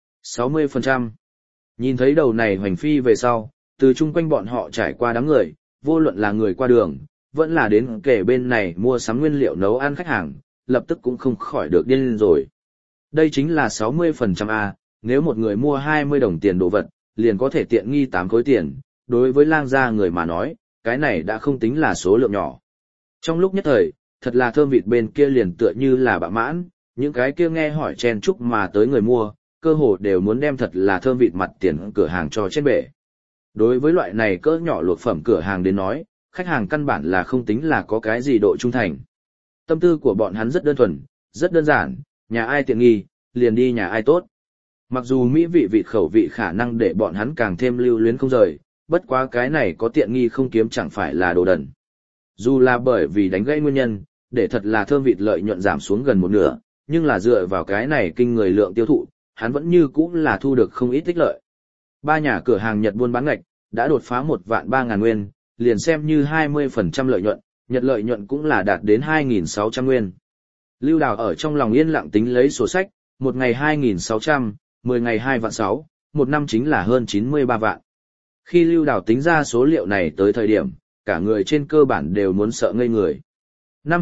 60%. Nhìn thấy đầu này hoành phi về sau, từ chung quanh bọn họ trải qua đám người, vô luận là người qua đường, vẫn là đến kể bên này mua sắm nguyên liệu nấu ăn khách hàng, lập tức cũng không khỏi được điên lên rồi. Đây chính là 60% A, nếu một người mua 20 đồng tiền đồ vật, liền có thể tiện nghi 8 khối tiền, đối với Lang gia người mà nói, cái này đã không tính là số lượng nhỏ. Trong lúc nhất thời, thật là thơm vịt bên kia liền tựa như là bạ mãn, những cái kia nghe hỏi chen chúc mà tới người mua, cơ hồ đều muốn đem thật là thơm vịt mặt tiền cửa hàng cho trên bể. Đối với loại này cỡ nhỏ luộc phẩm cửa hàng đến nói, khách hàng căn bản là không tính là có cái gì độ trung thành. Tâm tư của bọn hắn rất đơn thuần, rất đơn giản, nhà ai tiện nghi, liền đi nhà ai tốt. Mặc dù mỹ vị vịt khẩu vị khả năng để bọn hắn càng thêm lưu luyến không rời, bất quá cái này có tiện nghi không kiếm chẳng phải là đồ đần. Dù là bởi vì đánh gãy nguyên nhân, để thật là thơm vịt lợi nhuận giảm xuống gần một nửa, nhưng là dựa vào cái này kinh người lượng tiêu thụ, hắn vẫn như cũ là thu được không ít tích lợi. Ba nhà cửa hàng Nhật buôn bán ngạch đã đột phá 1.300.000 nguyên, liền xem như 20% lợi nhuận, Nhật lợi nhuận cũng là đạt đến 2.600 nguyên. Lưu Đào ở trong lòng yên lặng tính lấy sổ sách, một ngày 2.600, 10 ngày 2.600.000, một năm chính là hơn 93 vạn. Khi Lưu Đào tính ra số liệu này tới thời điểm, cả người trên cơ bản đều muốn sợ ngây người. Năm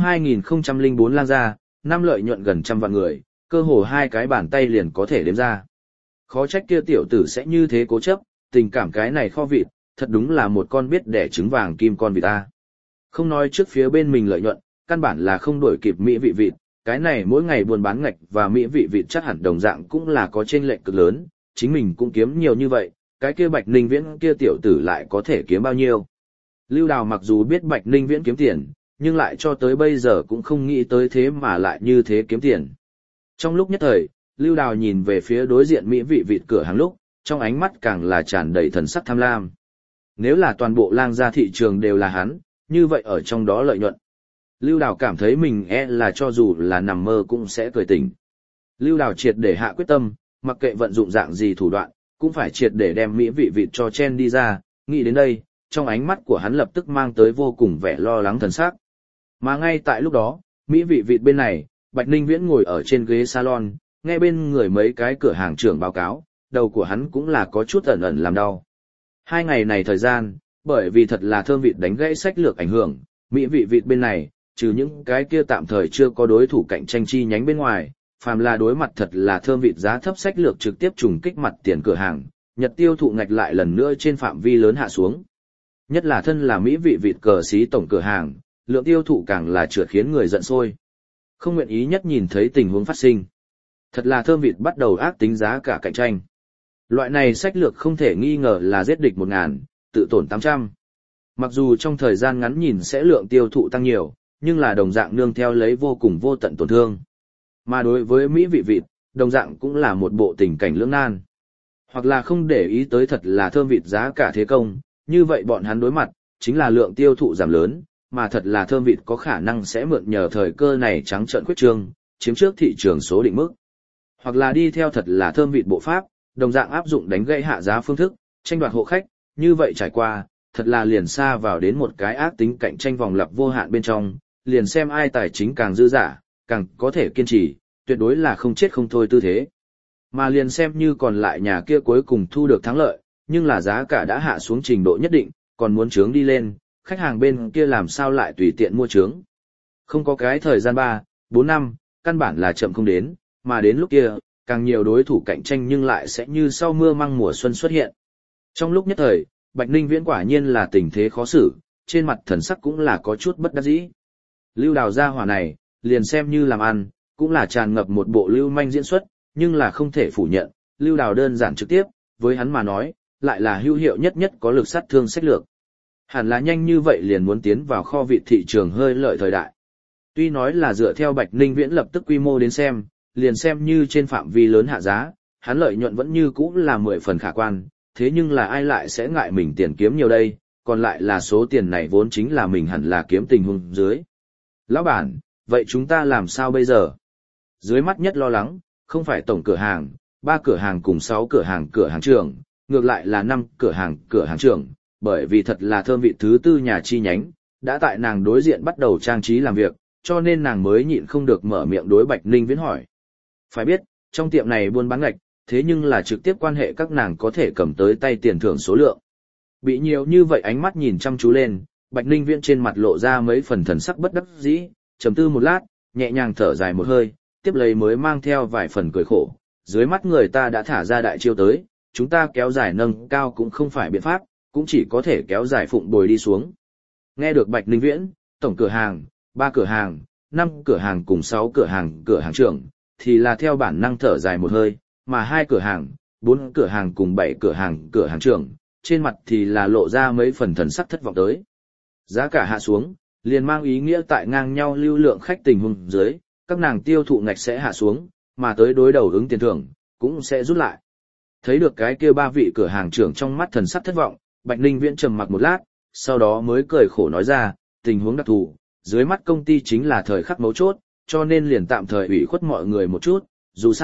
2004 Lang Gia, năm lợi nhuận gần 100 vạn người, cơ hồ hai cái bàn tay liền có thể đếm ra. Khó trách kia tiểu tử sẽ như thế cố chấp, tình cảm cái này kho vịt, thật đúng là một con biết đẻ trứng vàng kim con vịt ta. Không nói trước phía bên mình lợi nhuận, căn bản là không đổi kịp mỹ vị vịt, cái này mỗi ngày buôn bán ngạch và mỹ vị vịt chắc hẳn đồng dạng cũng là có chênh lệch cực lớn, chính mình cũng kiếm nhiều như vậy, cái kia Bạch Ninh Viễn kia tiểu tử lại có thể kiếm bao nhiêu. Lưu Đào mặc dù biết Bạch Ninh Viễn kiếm tiền, nhưng lại cho tới bây giờ cũng không nghĩ tới thế mà lại như thế kiếm tiền. Trong lúc nhất thời, Lưu Đào nhìn về phía đối diện mỹ vị vịt cửa hàng lúc, trong ánh mắt càng là tràn đầy thần sắc tham lam. Nếu là toàn bộ Lang Gia thị trường đều là hắn, như vậy ở trong đó lợi nhuận. Lưu Đào cảm thấy mình là cho dù là nằm mơ cũng sẽ cười tỉnh. Lưu Đào triệt để hạ quyết tâm, mặc kệ vận dụng dạng gì thủ đoạn, cũng phải triệt để đem mỹ vị vịt cho chen đi ra, nghĩ đến đây, trong ánh mắt của hắn lập tức mang tới vô cùng vẻ lo lắng thần sắc. Mà ngay tại lúc đó, mỹ vị vịt bên này, Bạch Ninh Viễn ngồi ở trên ghế salon, nghe bên người mấy cái cửa hàng trưởng báo cáo, đầu của hắn cũng là có chút ẩn ẩn làm đau. 2 ngày này thời gian, bởi vì thật là thơm vịt đánh gãy sách lược ảnh hưởng, mỹ vị vịt bên này, trừ những cái kia tạm thời chưa có đối thủ cạnh tranh chi nhánh bên ngoài, phàm là đối mặt thật là thơm vịt giá thấp sách lược trực tiếp trùng kích mặt tiền cửa hàng, Nhật tiêu thụ ngạch lại lần nữa trên phạm vi lớn hạ xuống. Nhất là thân là mỹ vị vịt cờ xí tổng cửa hàng, lượng tiêu thụ càng là trượt khiến người giận sôi. Không nguyện ý nhất nhìn thấy tình huống phát sinh. Thật là thơm vịt bắt đầu ác tính giá cả cạnh tranh. Loại này sách lược không thể nghi ngờ là giết địch 1.000, tự tổn 800. Mặc dù trong thời gian ngắn nhìn sẽ lượng tiêu thụ tăng nhiều, nhưng là đồng dạng nương theo lấy vô cùng vô tận tổn thương. Mà đối với mỹ vị vịt, đồng dạng cũng là một bộ tình cảnh lưỡng nan. Hoặc là không để ý tới thật là thơm vịt giá cả thế công, như vậy bọn hắn đối mặt, chính là lượng tiêu thụ giảm lớn, mà thật là thơm vịt có khả năng sẽ mượn nhờ thời cơ này trắng trợn khuyết trương, chiếm trước thị trường số định mức. Hoặc là đi theo thật là thơm vịt bộ pháp, đồng dạng áp dụng đánh gãy hạ giá phương thức, tranh đoạt hộ khách, như vậy trải qua, thật là liền xa vào đến một cái ác tính cạnh tranh vòng lặp vô hạn bên trong, liền xem ai tài chính càng dư dả, càng có thể kiên trì, tuyệt đối là không chết không thôi tư thế. Mà liền xem như còn lại nhà kia cuối cùng thu được thắng lợi, nhưng là giá cả đã hạ xuống trình độ nhất định, còn muốn trướng đi lên, khách hàng bên kia làm sao lại tùy tiện mua trướng. Không có cái thời gian 3, 4 năm, căn bản là chậm không đến, mà đến lúc kia, càng nhiều đối thủ cạnh tranh nhưng lại sẽ như sau mưa măng mùa xuân xuất hiện. Trong lúc nhất thời, Bạch Ninh Viễn quả nhiên là tình thế khó xử, trên mặt thần sắc cũng là có chút bất đắc dĩ. Lưu Đào gia hỏa này, liền xem như làm ăn, cũng là tràn ngập một bộ lưu manh diễn xuất, nhưng là không thể phủ nhận, Lưu Đào đơn giản trực tiếp, với hắn mà nói, lại là hữu hiệu nhất nhất có lực sát thương sách lược. Hẳn là nhanh như vậy liền muốn tiến vào kho vịt thị trường hơi lợi thời đại. Tuy nói là dựa theo Bạch Ninh Viễn lập tức quy mô đến xem, liền xem như trên phạm vi lớn hạ giá, hắn lợi nhuận vẫn như cũ là 10 phần khả quan, thế nhưng là ai lại sẽ ngại mình tiền kiếm nhiều đây, còn lại là số tiền này vốn chính là mình hẳn là kiếm tình huống dưới. Lão bản, vậy chúng ta làm sao bây giờ? Dưới mắt nhất lo lắng, không phải tổng cửa hàng, 3 cửa hàng cùng 6 cửa hàng trưởng, ngược lại là 5 cửa hàng trưởng, bởi vì thật là thơm vị thứ tư nhà chi nhánh, đã tại nàng đối diện bắt đầu trang trí làm việc, cho nên nàng mới nhịn không được mở miệng đối Bạch Ninh Viễn hỏi. Phải biết, trong tiệm này buôn bán ngạch, thế nhưng là trực tiếp quan hệ các nàng có thể cầm tới tay tiền thưởng số lượng. Bị nhiều như vậy ánh mắt nhìn chăm chú lên, Bạch Ninh Viễn trên mặt lộ ra mấy phần thần sắc bất đắc dĩ, trầm tư một lát, nhẹ nhàng thở dài một hơi, tiếp lấy mới mang theo vài phần cười khổ. Dưới mắt người ta đã thả ra đại chiêu tới, chúng ta kéo dài nâng cao cũng không phải biện pháp, cũng chỉ có thể kéo dài phụng bồi đi xuống. Nghe được Bạch Ninh Viễn, tổng cửa hàng, 3 cửa hàng, 5 cửa hàng cùng 6 cửa hàng trưởng, thì là theo bản năng thở dài một hơi, mà 2 cửa hàng, 4 cửa hàng cùng 7 cửa hàng trưởng, trên mặt thì là lộ ra mấy phần thần sắc thất vọng tới. Giá cả hạ xuống, liền mang ý nghĩa tại ngang nhau lưu lượng khách tình huống dưới, các nàng tiêu thụ ngạch sẽ hạ xuống, mà tới đối đầu ứng tiền thưởng, cũng sẽ rút lại. Thấy được cái kia 3 vị cửa hàng trưởng trong mắt thần sắc thất vọng, Bạch Ninh Viễn trầm mặc một lát, sau đó mới cười khổ nói ra, tình huống đặc thù, dưới mắt công ty chính là thời khắc mấu chốt, cho nên liền tạm thời ủy khuất mọi người một chút, dù sao,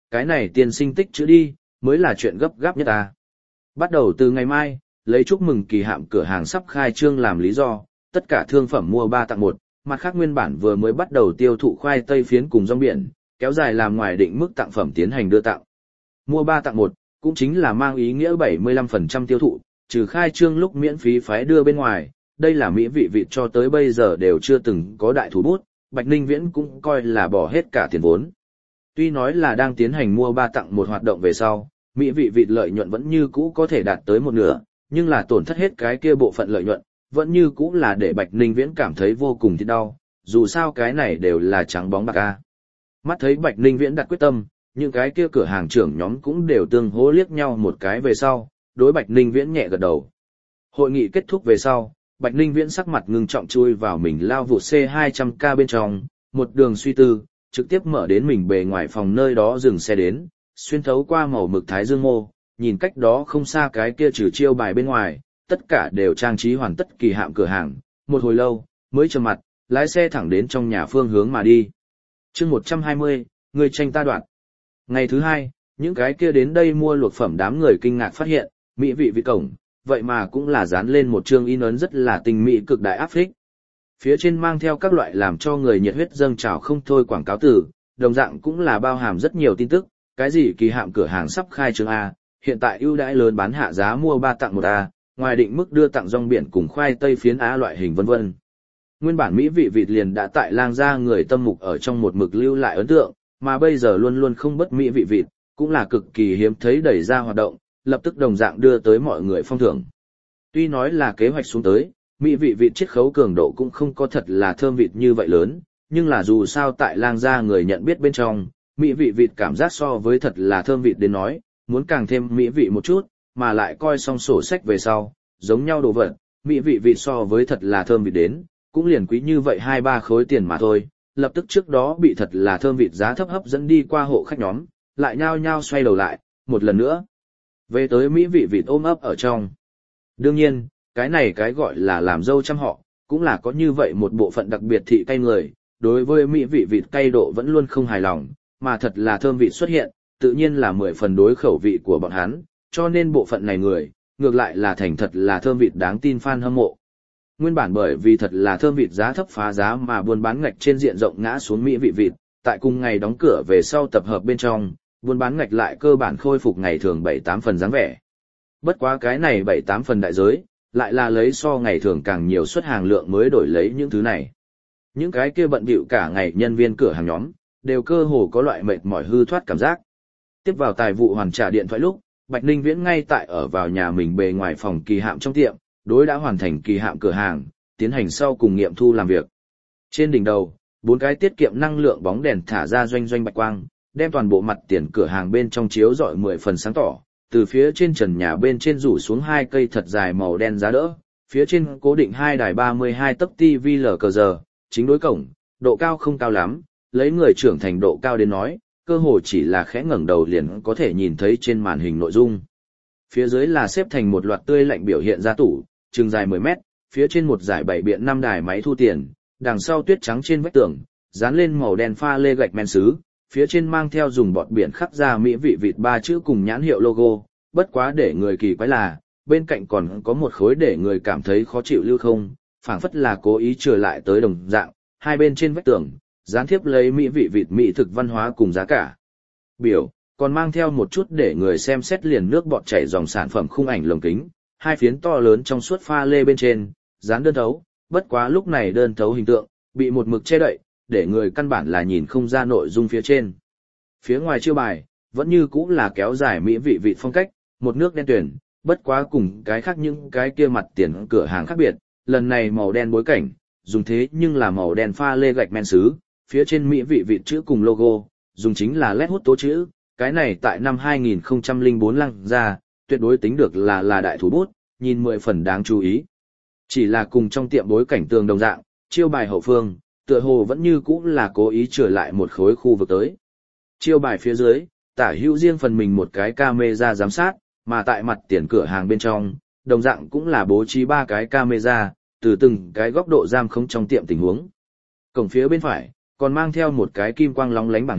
cái này tiên sinh tích chữ đi, mới là chuyện gấp gáp nhất ta. Bắt đầu từ ngày mai, lấy chúc mừng kỳ hạm cửa hàng sắp khai trương làm lý do, tất cả thương phẩm mua 3 tặng 1, mặt khác nguyên bản vừa mới bắt đầu tiêu thụ khoai tây phiến cùng rong biển, kéo dài làm ngoài định mức tặng phẩm tiến hành đưa tặng. Mua 3 tặng 1, cũng chính là mang ý nghĩa 75% tiêu thụ, trừ khai trương lúc miễn phí phái đưa bên ngoài, đây là mỹ vị vịt cho tới bây giờ đều chưa từng có đại thủ bút, Bạch Ninh Viễn cũng coi là bỏ hết cả tiền vốn. Tuy nói là đang tiến hành mua 3 tặng 1 hoạt động về sau, mỹ vị vịt lợi nhuận vẫn như cũ có thể đạt tới một nửa, nhưng là tổn thất hết cái kia bộ phận lợi nhuận, vẫn như cũ là để Bạch Ninh Viễn cảm thấy vô cùng thịt đau, dù sao cái này đều là trắng bóng bạc a. Mắt thấy Bạch Ninh Viễn đặt quyết tâm, những cái kia cửa hàng trưởng nhóm cũng đều tương hỗ liếc nhau một cái về sau, đối Bạch Ninh Viễn nhẹ gật đầu. Hội nghị kết thúc về sau, Bạch Ninh Viễn sắc mặt ngưng trọng chui vào mình lao vụt C200K bên trong, một đường suy tư, trực tiếp mở đến mình bề ngoài phòng nơi đó dừng xe đến, xuyên thấu qua màu mực thái dương mô, nhìn cách đó không xa cái kia trừ chiêu bài bên ngoài, tất cả đều trang trí hoàn tất kỳ hạm cửa hàng, một hồi lâu, mới trầm mặt, lái xe thẳng đến trong nhà phương hướng mà đi. Chương 120, người tranh ta đoạn. Ngày thứ hai, những cái kia đến đây mua luộc phẩm đám người kinh ngạc phát hiện, mỹ vị vị cổng, vậy mà cũng là dán lên một chương in ấn rất là tinh mỹ cực đại áp phích. Phía trên mang theo các loại làm cho người nhiệt huyết dâng trào không thôi quảng cáo từ, đồng dạng cũng là bao hàm rất nhiều tin tức, cái gì kỳ hạm cửa hàng sắp khai trương A, hiện tại ưu đãi lớn bán hạ giá mua 3 tặng 1 A, ngoài định mức đưa tặng rong biển cùng khoai tây phiến A loại hình vân vân. Nguyên bản mỹ vị vịt liền đã tại lang gia người tâm mục ở trong một mực lưu lại ấn tượng, mà bây giờ luôn luôn không bất mỹ vị vịt, cũng là cực kỳ hiếm thấy đẩy ra hoạt động, lập tức đồng dạng đưa tới mọi người phong thưởng. Tuy nói là kế hoạch xuống tới, mỹ vị vịt chiết khấu cường độ cũng không có thật là thơm vịt như vậy lớn, nhưng là dù sao tại lang gia người nhận biết bên trong, mỹ vị vịt cảm giác so với thật là thơm vịt đến nói, muốn càng thêm mỹ vị một chút, mà lại coi xong sổ sách về sau, giống nhau đồ vật, mỹ vị vịt so với thật là thơm vịt đến, cũng liền quý như vậy 2-3 khối tiền mà thôi, lập tức trước đó bị thật là thơm vịt giá thấp hấp dẫn đi qua hộ khách nhóm, lại nhao nhao xoay đầu lại, một lần nữa. Về tới mỹ vị vịt ôm ấp ở trong. Đương nhiên, cái này cái gọi là làm dâu trăm họ, cũng là có như vậy một bộ phận đặc biệt thị cay người, đối với mỹ vị vịt cay độ vẫn luôn không hài lòng, mà thật là thơm vịt xuất hiện, tự nhiên là 10 phần đối khẩu vị của bọn hắn, cho nên bộ phận này người, ngược lại là thành thật là thơm vịt đáng tin fan hâm mộ. Nguyên bản bởi vì thật là thơm vịt giá thấp phá giá mà buôn bán ngạch trên diện rộng ngã xuống mỹ vị vịt, tại cùng ngày đóng cửa về sau tập hợp bên trong, buôn bán ngạch lại cơ bản khôi phục ngày thường 7-8 phần dáng vẻ. Bất quá cái này 7-8 phần đại giới, lại là lấy so ngày thường càng nhiều suất hàng lượng mới đổi lấy những thứ này. Những cái kia bận bịu cả ngày nhân viên cửa hàng nhóm, đều cơ hồ có loại mệt mỏi hư thoát cảm giác. Tiếp vào tài vụ hoàn trả điện thoại lúc, Bạch Ninh Viễn ngay tại ở vào nhà mình bề ngoài phòng kỳ hạm trong tiệm, đối đã hoàn thành kỳ hạm cửa hàng, tiến hành sau cùng nghiệm thu làm việc. Trên đỉnh đầu, 4 cái tiết kiệm năng lượng bóng đèn thả ra doanh doanh bạch quang, đem toàn bộ mặt tiền cửa hàng bên trong chiếu rọi 10 phần sáng tỏ, từ phía trên trần nhà bên trên rủ xuống 2 cây thật dài màu đen giá đỡ, phía trên cố định 2 đài 32 tấc TV LCD, chính đối cổng, độ cao không cao lắm, lấy người trưởng thành độ cao đến nói, cơ hồ chỉ là khẽ ngẩng đầu liền có thể nhìn thấy trên màn hình nội dung. Phía dưới là xếp thành một loạt tươi lạnh biểu hiện ra tủ, chừng dài 10 mét, phía trên một dải 7 biện 5 đài máy thu tiền, đằng sau tuyết trắng trên vách tường, dán lên màu đen pha lê gạch men sứ, phía trên mang theo dùng bọt biển khắc ra mỹ vị vịt 3 chữ cùng nhãn hiệu logo, bất quá để người kỳ quái là, bên cạnh còn có một khối để người cảm thấy khó chịu lưu không, phảng phất là cố ý trở lại tới đồng dạng, hai bên trên vách tường, dán tiếp lấy mỹ vị vịt mỹ thực văn hóa cùng giá cả. Biểu, còn mang theo một chút để người xem xét liền nước bọt chảy dòng sản phẩm khung ảnh lồng kính, hai phiến to lớn trong suốt pha lê bên trên, dán đơn thấu, bất quá lúc này đơn thấu hình tượng, bị một mực che đậy, để người căn bản là nhìn không ra nội dung phía trên. Phía ngoài chiêu bài, vẫn như cũ là kéo dài mỹ vị vịt phong cách, một nước đen tuyển, bất quá cùng cái khác những cái kia mặt tiền cửa hàng khác biệt, lần này màu đen bối cảnh, dùng thế nhưng là màu đen pha lê gạch men sứ, phía trên mỹ vị vịt chữ cùng logo, dùng chính là LED hút tố chữ, cái này tại năm 2004 lăng ra, tuyệt đối tính được là đại thủ bút, nhìn 10 phần đáng chú ý. Chỉ là cùng trong tiệm bối cảnh tường đồng dạng, chiêu bài hậu phương, tựa hồ vẫn như cũ là cố ý trở lại một khối khu vực tới. Chiêu bài phía dưới, tả hữu riêng phần mình một cái camera giám sát, mà tại mặt tiền cửa hàng bên trong, đồng dạng cũng là bố trí 3 cái camera, từ từng cái góc độ giam khống trong tiệm tình huống. Cổng phía bên phải, còn mang theo một cái kim quang lóng lánh bảng hiệu,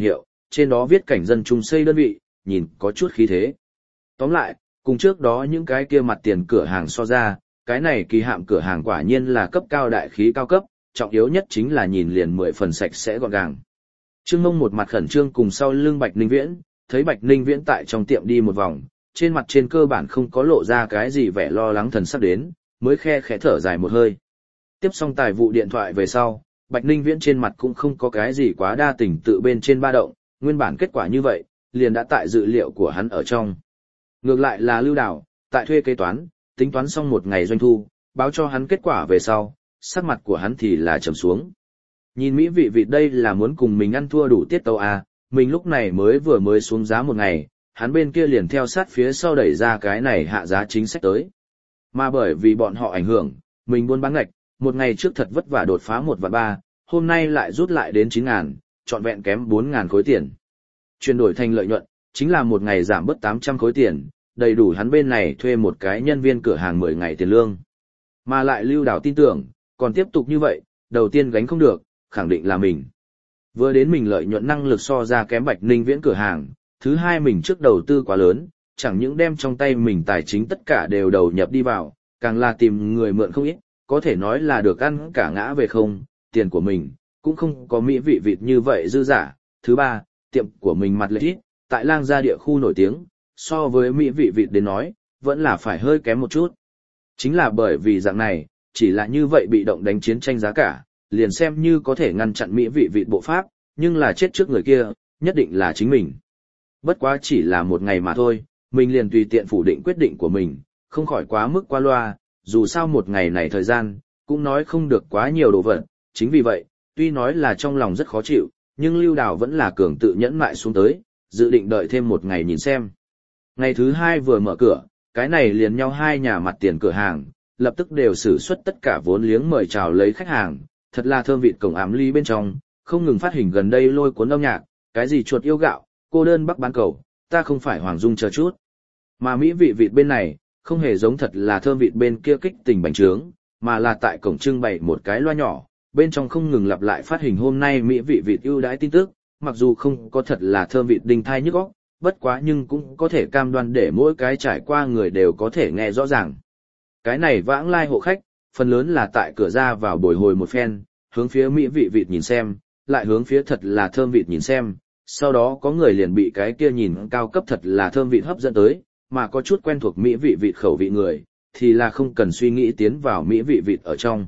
trên đó viết cảnh dân chung xây đơn vị, nhìn có chút khí thế. Tóm lại, cùng trước đó những cái kia mặt tiền cửa hàng so ra, cái này kỳ hạm cửa hàng quả nhiên là cấp cao đại khí cao cấp, trọng yếu nhất chính là nhìn liền 10 phần sạch sẽ gọn gàng. Trương Mông một mặt khẩn trương cùng sau lưng Bạch Ninh Viễn, thấy Bạch Ninh Viễn tại trong tiệm đi một vòng, trên mặt trên cơ bản không có lộ ra cái gì vẻ lo lắng thần sắc đến, mới khe khẽ thở dài một hơi. Tiếp xong tài vụ điện thoại về sau, Bạch Ninh Viễn trên mặt cũng không có cái gì quá đa tình tự bên trên ba động, nguyên bản kết quả như vậy, liền đã tại dự liệu của hắn ở trong. Ngược lại là Lưu Đào, tại thuê kế toán, tính toán xong một ngày doanh thu, báo cho hắn kết quả về sau, sắc mặt của hắn thì là trầm xuống. Nhìn mỹ vị vịt đây là muốn cùng mình ăn thua đủ tiết tấu à, mình lúc này mới xuống giá một ngày, hắn bên kia liền theo sát phía sau đẩy ra cái này hạ giá chính sách tới. Mà bởi vì bọn họ ảnh hưởng, mình buôn bán ngạch, một ngày trước thật vất vả đột phá 1.3 vạn, hôm nay lại rút lại đến 9.000, trọn vẹn kém 4.000 khối tiền. Chuyển đổi thành lợi nhuận, chính là một ngày giảm bớt 800 khối tiền, đầy đủ hắn bên này thuê một cái nhân viên cửa hàng 10 ngày tiền lương. Mà lại Lưu Đào tin tưởng, còn tiếp tục như vậy, đầu tiên gánh không được, khẳng định là mình. Vừa đến mình lợi nhuận năng lực so ra kém Bạch Ninh Viễn cửa hàng, thứ hai mình trước đầu tư quá lớn, chẳng những đem trong tay mình tài chính tất cả đều đầu nhập đi vào, càng là tìm người mượn không ít, có thể nói là được ăn cả ngã về không, tiền của mình, cũng không có mỹ vị vịt như vậy dư giả. Thứ ba, tiệm của mình mặt lệch ít, tại Lang Gia địa khu nổi tiếng, so với mỹ vị vịt đến nói, vẫn là phải hơi kém một chút. Chính là bởi vì dạng này, chỉ là như vậy bị động đánh chiến tranh giá cả, liền xem như có thể ngăn chặn mỹ vị vịt bộ pháp, nhưng là chết trước người kia, nhất định là chính mình. Bất quá chỉ là một ngày mà thôi, mình liền tùy tiện phủ định quyết định của mình, không khỏi quá mức qua loa, dù sao một ngày này thời gian, cũng nói không được quá nhiều đồ vật, chính vì vậy, tuy nói là trong lòng rất khó chịu, nhưng Lưu Đào vẫn là cường tự nhẫn mại xuống tới, dự định đợi thêm một ngày nhìn xem. Ngày thứ hai vừa mở cửa, cái này liền nhau hai nhà mặt tiền cửa hàng, lập tức đều sử xuất tất cả vốn liếng mời chào lấy khách hàng, thật là thơm vịt cổng ám ly bên trong, không ngừng phát hình gần đây lôi cuốn âm nhạc, cái gì chuột yêu gạo, cô đơn bắc bán cầu, ta không phải Hoàng Dung chờ chút. Mà mỹ vị vịt bên này, không hề giống thật là thơm vịt bên kia kích tình bánh trướng, mà là tại cổng trưng bày một cái loa nhỏ, bên trong không ngừng lặp lại phát hình hôm nay mỹ vị vịt ưu đãi tin tức, mặc dù không có thật là thơm vịt đinh thai nhức óc, bất quá nhưng cũng có thể cam đoan để mỗi cái trải qua người đều có thể nghe rõ ràng. Cái này vãng lai hộ khách, phần lớn là tại cửa ra vào bồi hồi một phen, hướng phía mỹ vị vịt nhìn xem, lại hướng phía thật là thơm vịt nhìn xem, sau đó có người liền bị cái kia nhìn cao cấp thật là thơm vịt hấp dẫn tới, mà có chút quen thuộc mỹ vị vịt khẩu vị người, thì là không cần suy nghĩ tiến vào mỹ vị vịt ở trong.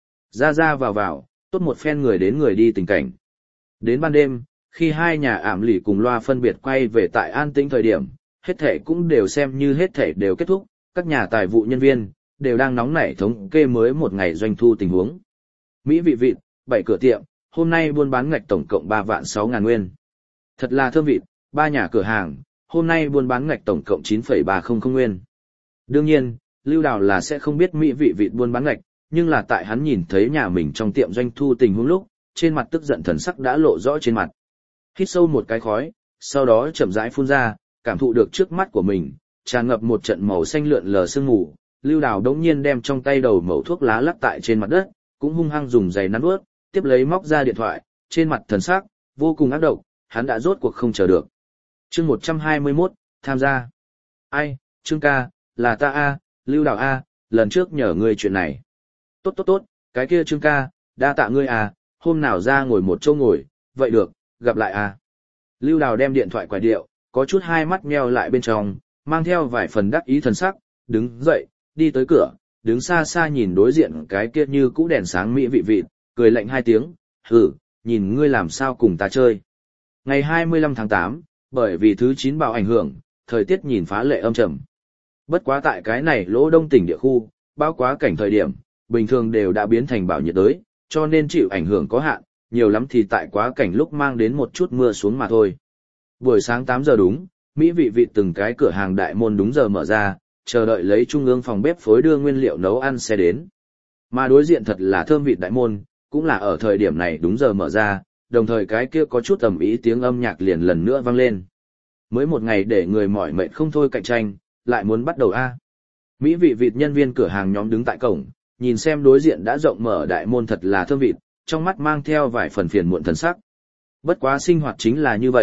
Ra vào, tốt một phen người đến người đi tình cảnh. Đến ban đêm, khi hai nhà ảm lì cùng loa phân biệt quay về tại an tĩnh thời điểm, hết thể cũng đều xem như hết thể đều kết thúc, các nhà tài vụ nhân viên, đều đang nóng nảy thống kê mới một ngày doanh thu tình huống. Mỹ vị vịt, 7 cửa tiệm, hôm nay buôn bán ngạch tổng cộng 3.600.000 nguyên. Thật là thơm vịt, 3 nhà cửa hàng, hôm nay buôn bán ngạch tổng cộng 9.300 nguyên. Đương nhiên, Lưu Đào là sẽ không biết mỹ vị vịt buôn bán ngạch, nhưng là tại hắn nhìn thấy nhà mình trong tiệm doanh thu tình huống lúc, trên mặt tức giận thần sắc đã lộ rõ trên mặt. Hít sâu một cái khói, sau đó chậm rãi phun ra, cảm thụ được trước mắt của mình, tràn ngập một trận màu xanh lượn lờ sương mù, Lưu Đào đống nhiên đem trong tay đầu mẩu thuốc lá lắc tại trên mặt đất, cũng hung hăng dùng giày nắn bước, tiếp lấy móc ra điện thoại, trên mặt thần sắc vô cùng ác độc, hắn đã rốt cuộc không chờ được. Chương 121, tham gia. Ai, Trương ca, là ta a, Lưu Đào a, lần trước nhờ ngươi chuyện này. Tốt, cái kia Trương ca, đa tạ ngươi à, hôm nào ra ngồi một chỗ ngồi, vậy được, gặp lại à. Lưu Đào đem điện thoại quải điệu, có chút hai mắt nheo lại bên trong, mang theo vài phần đắc ý thần sắc, đứng dậy, đi tới cửa, đứng xa xa nhìn đối diện cái kia như cũ đèn sáng mỹ vị vịt, cười lạnh hai tiếng, hử, nhìn ngươi làm sao cùng ta chơi. Ngày 25 tháng 8, bởi vì thứ 9 bão ảnh hưởng, thời tiết nhìn phá lệ âm trầm. Bất quá tại cái này lỗ đông tỉnh địa khu, bão quá cảnh thời điểm, bình thường đều đã biến thành bão nhiệt đới, cho nên chịu ảnh hưởng có hạn, nhiều lắm thì tại quá cảnh lúc mang đến một chút mưa xuống mà thôi. Buổi sáng 8 giờ đúng, mỹ vị vịt từng cái cửa hàng đại môn đúng giờ mở ra, chờ đợi lấy trung ương phòng bếp phối đưa nguyên liệu nấu ăn xe đến. Mà đối diện thật là thơm vịt đại môn, cũng là ở thời điểm này đúng giờ mở ra, đồng thời cái kia có chút tầm ý tiếng âm nhạc liền lần nữa vang lên. Mới một ngày để người mỏi mệt không thôi cạnh tranh, lại muốn bắt đầu a. Mỹ vị vịt nhân viên cửa hàng nhóm đứng tại cổng, nhìn xem đối diện đã rộng mở đại môn thật là thơm vịt, trong mắt mang theo vài phần phiền muộn thần sắc. Bất quá sinh hoạt chính là như vậy,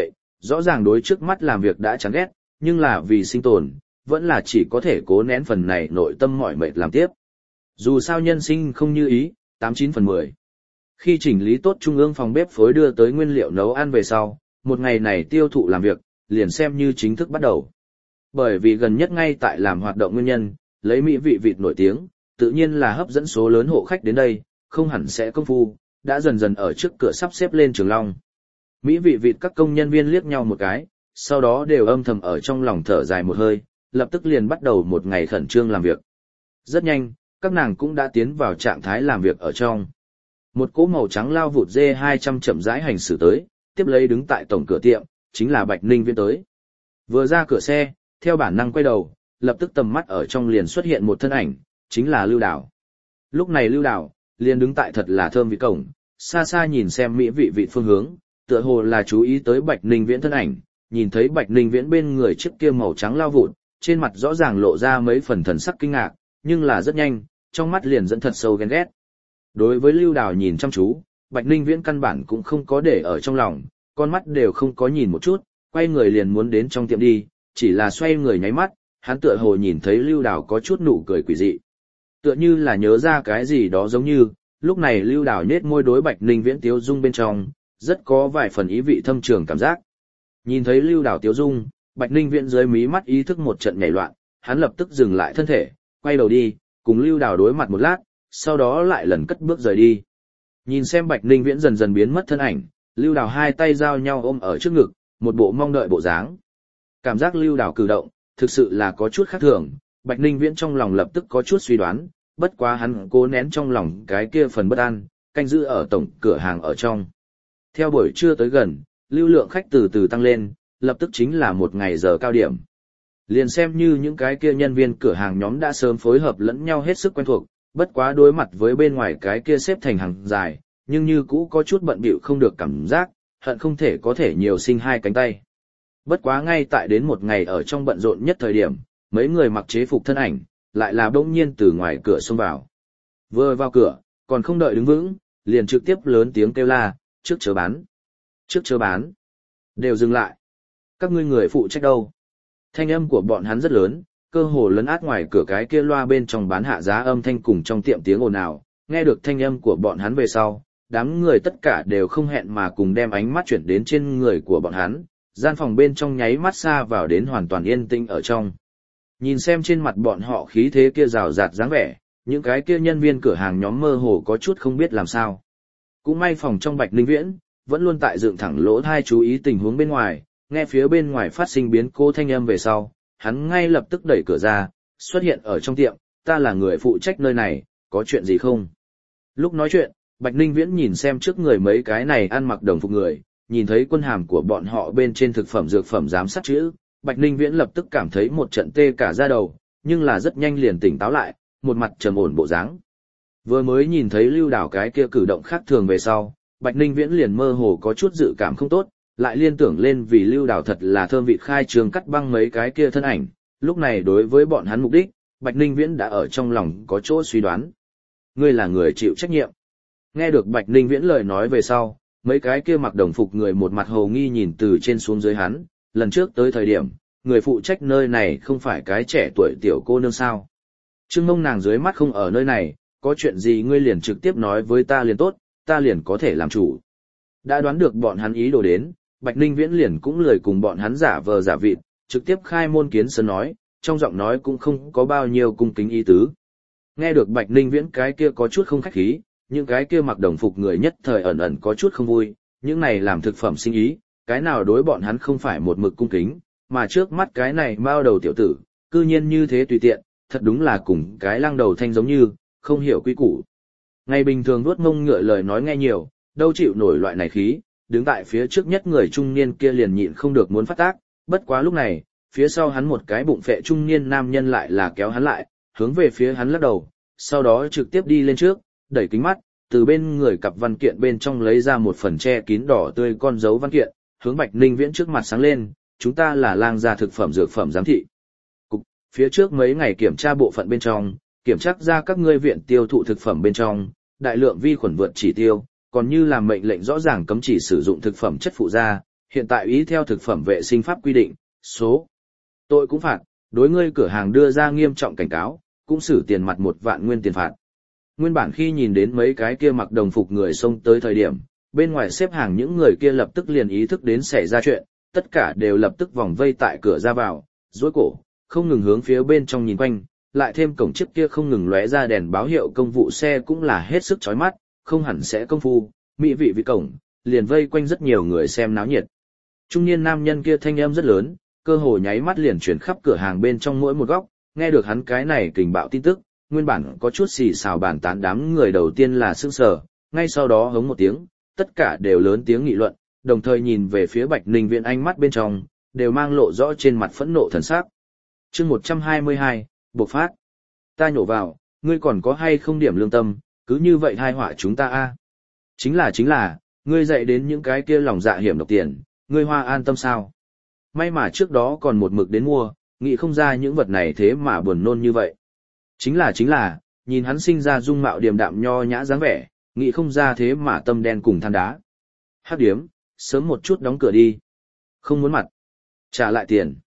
rõ ràng đối trước mắt làm việc đã chán ghét, nhưng là vì sinh tồn, vẫn là chỉ có thể cố nén phần này nội tâm mỏi mệt làm tiếp. Dù sao nhân sinh không như ý, 89/10. Khi chỉnh lý tốt trung ương phòng bếp phối đưa tới nguyên liệu nấu ăn về sau, một ngày này tiêu thụ làm việc, liền xem như chính thức bắt đầu. Bởi vì gần nhất ngay tại làm hoạt động nguyên nhân, lấy mỹ vị vịt nổi tiếng, tự nhiên là hấp dẫn số lớn hộ khách đến đây, không hẳn sẽ công phu, đã dần dần ở trước cửa sắp xếp lên trường long. Mỹ vị vịt các công nhân viên liếc nhau một cái, sau đó đều âm thầm ở trong lòng thở dài một hơi, lập tức liền bắt đầu một ngày khẩn trương làm việc. Rất nhanh, các nàng cũng đã tiến vào trạng thái làm việc ở trong. Một cỗ màu trắng lao vụt D200 chậm rãi hành xử tới, tiếp lấy đứng tại tổng cửa tiệm, chính là Bạch Ninh Viễn tới. Vừa ra cửa xe, theo bản năng quay đầu, lập tức tầm mắt ở trong liền xuất hiện một thân ảnh, chính là Lưu Đào. Lúc này Lưu Đào liền đứng tại thật là thơm vị cổng, xa xa nhìn xem mỹ vị vị phương hướng, tựa hồ là chú ý tới Bạch Ninh Viễn thân ảnh, nhìn thấy Bạch Ninh Viễn bên người chiếc kia màu trắng lao vụt, trên mặt rõ ràng lộ ra mấy phần thần sắc kinh ngạc, nhưng là rất nhanh, trong mắt liền dẫn thật sâu ghen ghét. Đối với Lưu Đào nhìn chăm chú, Bạch Ninh Viễn căn bản cũng không có để ở trong lòng, con mắt đều không có nhìn một chút, quay người liền muốn đến trong tiệm đi, chỉ là xoay người nháy mắt, hắn tựa hồ nhìn thấy Lưu Đào có chút nụ cười quỷ dị. Tựa như là nhớ ra cái gì đó giống như, lúc này Lưu Đào nhếch môi đối Bạch Ninh Viễn tiếu dung bên trong, rất có vài phần ý vị thâm trường cảm giác. Nhìn thấy Lưu Đào tiếu dung, Bạch Ninh Viễn dưới mí mắt ý thức một trận nhảy loạn, hắn lập tức dừng lại thân thể, quay đầu đi, cùng Lưu Đào đối mặt một lát, sau đó lại lần cất bước rời đi. Nhìn xem Bạch Ninh Viễn dần dần biến mất thân ảnh, Lưu Đào hai tay giao nhau ôm ở trước ngực, một bộ mong đợi bộ dáng. Cảm giác Lưu Đào cử động, thực sự là có chút khác thường, Bạch Ninh Viễn trong lòng lập tức có chút suy đoán, bất quá hắn cố nén trong lòng cái kia phần bất an, canh giữ ở tổng cửa hàng ở trong. Theo buổi trưa tới gần, lưu lượng khách từ từ tăng lên, lập tức chính là một ngày giờ cao điểm. Liền xem như những cái kia nhân viên cửa hàng nhóm đã sớm phối hợp lẫn nhau hết sức quen thuộc, bất quá đối mặt với bên ngoài cái kia xếp thành hàng dài, nhưng như cũ có chút bận bịu không được cảm giác, hận không thể có thể nhiều sinh hai cánh tay. Bất quá ngay tại đến một ngày ở trong bận rộn nhất thời điểm, mấy người mặc chế phục thân ảnh, lại là bỗng nhiên từ ngoài cửa xông vào. Vừa vào cửa, còn không đợi đứng vững, liền trực tiếp lớn tiếng kêu la, trước chớ bán. Trước chớ bán. Đều dừng lại. Các ngươi người phụ trách đâu? Thanh âm của bọn hắn rất lớn, cơ hồ lấn át ngoài cửa cái kia loa bên trong bán hạ giá âm thanh cùng trong tiệm tiếng ồn ào. Nghe được thanh âm của bọn hắn về sau, đám người tất cả đều không hẹn mà cùng đem ánh mắt chuyển đến trên người của bọn hắn, gian phòng bên trong nháy mắt xa vào đến hoàn toàn yên tĩnh ở trong. Nhìn xem trên mặt bọn họ khí thế kia rào rạt dáng vẻ, những cái kia nhân viên cửa hàng nhóm mơ hồ có chút không biết làm sao. Cũng may phòng trong Bạch Ninh Viễn, vẫn luôn tại dựng thẳng lỗ thai chú ý tình huống bên ngoài, nghe phía bên ngoài phát sinh biến cố thanh âm về sau, hắn ngay lập tức đẩy cửa ra, xuất hiện ở trong tiệm, ta là người phụ trách nơi này, có chuyện gì không? Lúc nói chuyện, Bạch Ninh Viễn nhìn xem trước người mấy cái này ăn mặc đồng phục người, nhìn thấy quân hàm của bọn họ bên trên thực phẩm dược phẩm giám sát chữ, Bạch Ninh Viễn lập tức cảm thấy một trận tê cả da đầu, nhưng là rất nhanh liền tỉnh táo lại, một mặt trầm ổn bộ dáng. Vừa mới nhìn thấy Lưu Đào cái kia cử động khác thường về sau, Bạch Ninh Viễn liền mơ hồ có chút dự cảm không tốt, lại liên tưởng lên vì Lưu Đào thật là thơm vị khai trường cắt băng mấy cái kia thân ảnh, lúc này đối với bọn hắn mục đích, Bạch Ninh Viễn đã ở trong lòng có chỗ suy đoán. Ngươi là người chịu trách nhiệm. Nghe được Bạch Ninh Viễn lời nói về sau, mấy cái kia mặc đồng phục người một mặt hồ nghi nhìn từ trên xuống dưới hắn, lần trước tới thời điểm, người phụ trách nơi này không phải cái trẻ tuổi tiểu cô nương sao. Trương Mông nàng dưới mắt không ở nơi này, có chuyện gì ngươi liền trực tiếp nói với ta liền tốt, ta liền có thể làm chủ. Đã đoán được bọn hắn ý đồ đến, Bạch Ninh Viễn liền cũng lười cùng bọn hắn giả vờ giả vịt, trực tiếp khai môn kiến sơn nói, trong giọng nói cũng không có bao nhiêu cung kính ý tứ. Nghe được Bạch Ninh Viễn cái kia có chút không khách khí, những cái kia mặc đồng phục người nhất thời ẩn ẩn có chút không vui, những này làm thực phẩm sinh ý, cái nào đối bọn hắn không phải một mực cung kính, mà trước mắt cái này mao đầu tiểu tử, cư nhiên như thế tùy tiện, thật đúng là cùng cái lăng đầu thanh giống như, không hiểu quy củ. Ngày bình thường vuốt mông ngựa lời nói nghe nhiều, đâu chịu nổi loại này khí, đứng tại phía trước nhất người trung niên kia liền nhịn không được muốn phát tác, bất quá lúc này, phía sau hắn một cái bụng phệ trung niên nam nhân lại là kéo hắn lại, hướng về phía hắn lắc đầu, sau đó trực tiếp đi lên trước, đẩy kính mắt, từ bên người cặp văn kiện bên trong lấy ra một phần che kín đỏ tươi con dấu văn kiện, hướng Bạch Ninh Viễn trước mặt sáng lên, chúng ta là lang gia thực phẩm dược phẩm giám thị. Cục, phía trước mấy ngày kiểm tra bộ phận bên trong, kiểm tra ra các ngươi viện tiêu thụ thực phẩm bên trong, đại lượng vi khuẩn vượt chỉ tiêu, còn như làm mệnh lệnh rõ ràng cấm chỉ sử dụng thực phẩm chất phụ gia, Hiện tại ý theo thực phẩm vệ sinh pháp quy định, số tội cũng phạt, đối ngươi cửa hàng đưa ra nghiêm trọng cảnh cáo, cũng xử tiền mặt 1 vạn nguyên tiền phạt. Nguyên bản khi nhìn đến mấy cái kia mặc đồng phục người xông tới thời điểm, bên ngoài xếp hàng những người kia lập tức liền ý thức đến xảy ra chuyện, tất cả đều lập tức vòng vây tại cửa ra vào, duỗi cổ, không ngừng hướng phía bên trong nhìn quanh, lại thêm cổng chiếc kia không ngừng lóe ra đèn báo hiệu công vụ xe cũng là hết sức chói mắt, không hẳn sẽ công phu, mỹ vị vị cổng, liền vây quanh rất nhiều người xem náo nhiệt. Trung niên nam nhân kia thanh âm rất lớn, cơ hồ nháy mắt liền chuyển khắp cửa hàng bên trong mỗi một góc, nghe được hắn cái này kình bạo tin tức, nguyên bản có chút xì xào bàn tán đám người đầu tiên là sững sờ, ngay sau đó hống một tiếng, tất cả đều lớn tiếng nghị luận, đồng thời nhìn về phía Bạch Ninh Viễn, ánh mắt bên trong đều mang lộ rõ trên mặt phẫn nộ thần sắc. Chương 122, bộc phát. Ta nhổ vào, ngươi còn có hay không điểm lương tâm, cứ như vậy hai họa chúng ta a. Chính là, ngươi dạy đến những cái kia lòng dạ hiểm độc tiền, ngươi hoa an tâm sao? May mà trước đó còn một mực đến mua, nghĩ không ra những vật này thế mà buồn nôn như vậy. Chính là, nhìn hắn sinh ra dung mạo điềm đạm nho nhã dáng vẻ, nghĩ không ra thế mà tâm đen cùng than đá. Hắc điếm, sớm một chút đóng cửa đi. Không muốn mặt. Trả lại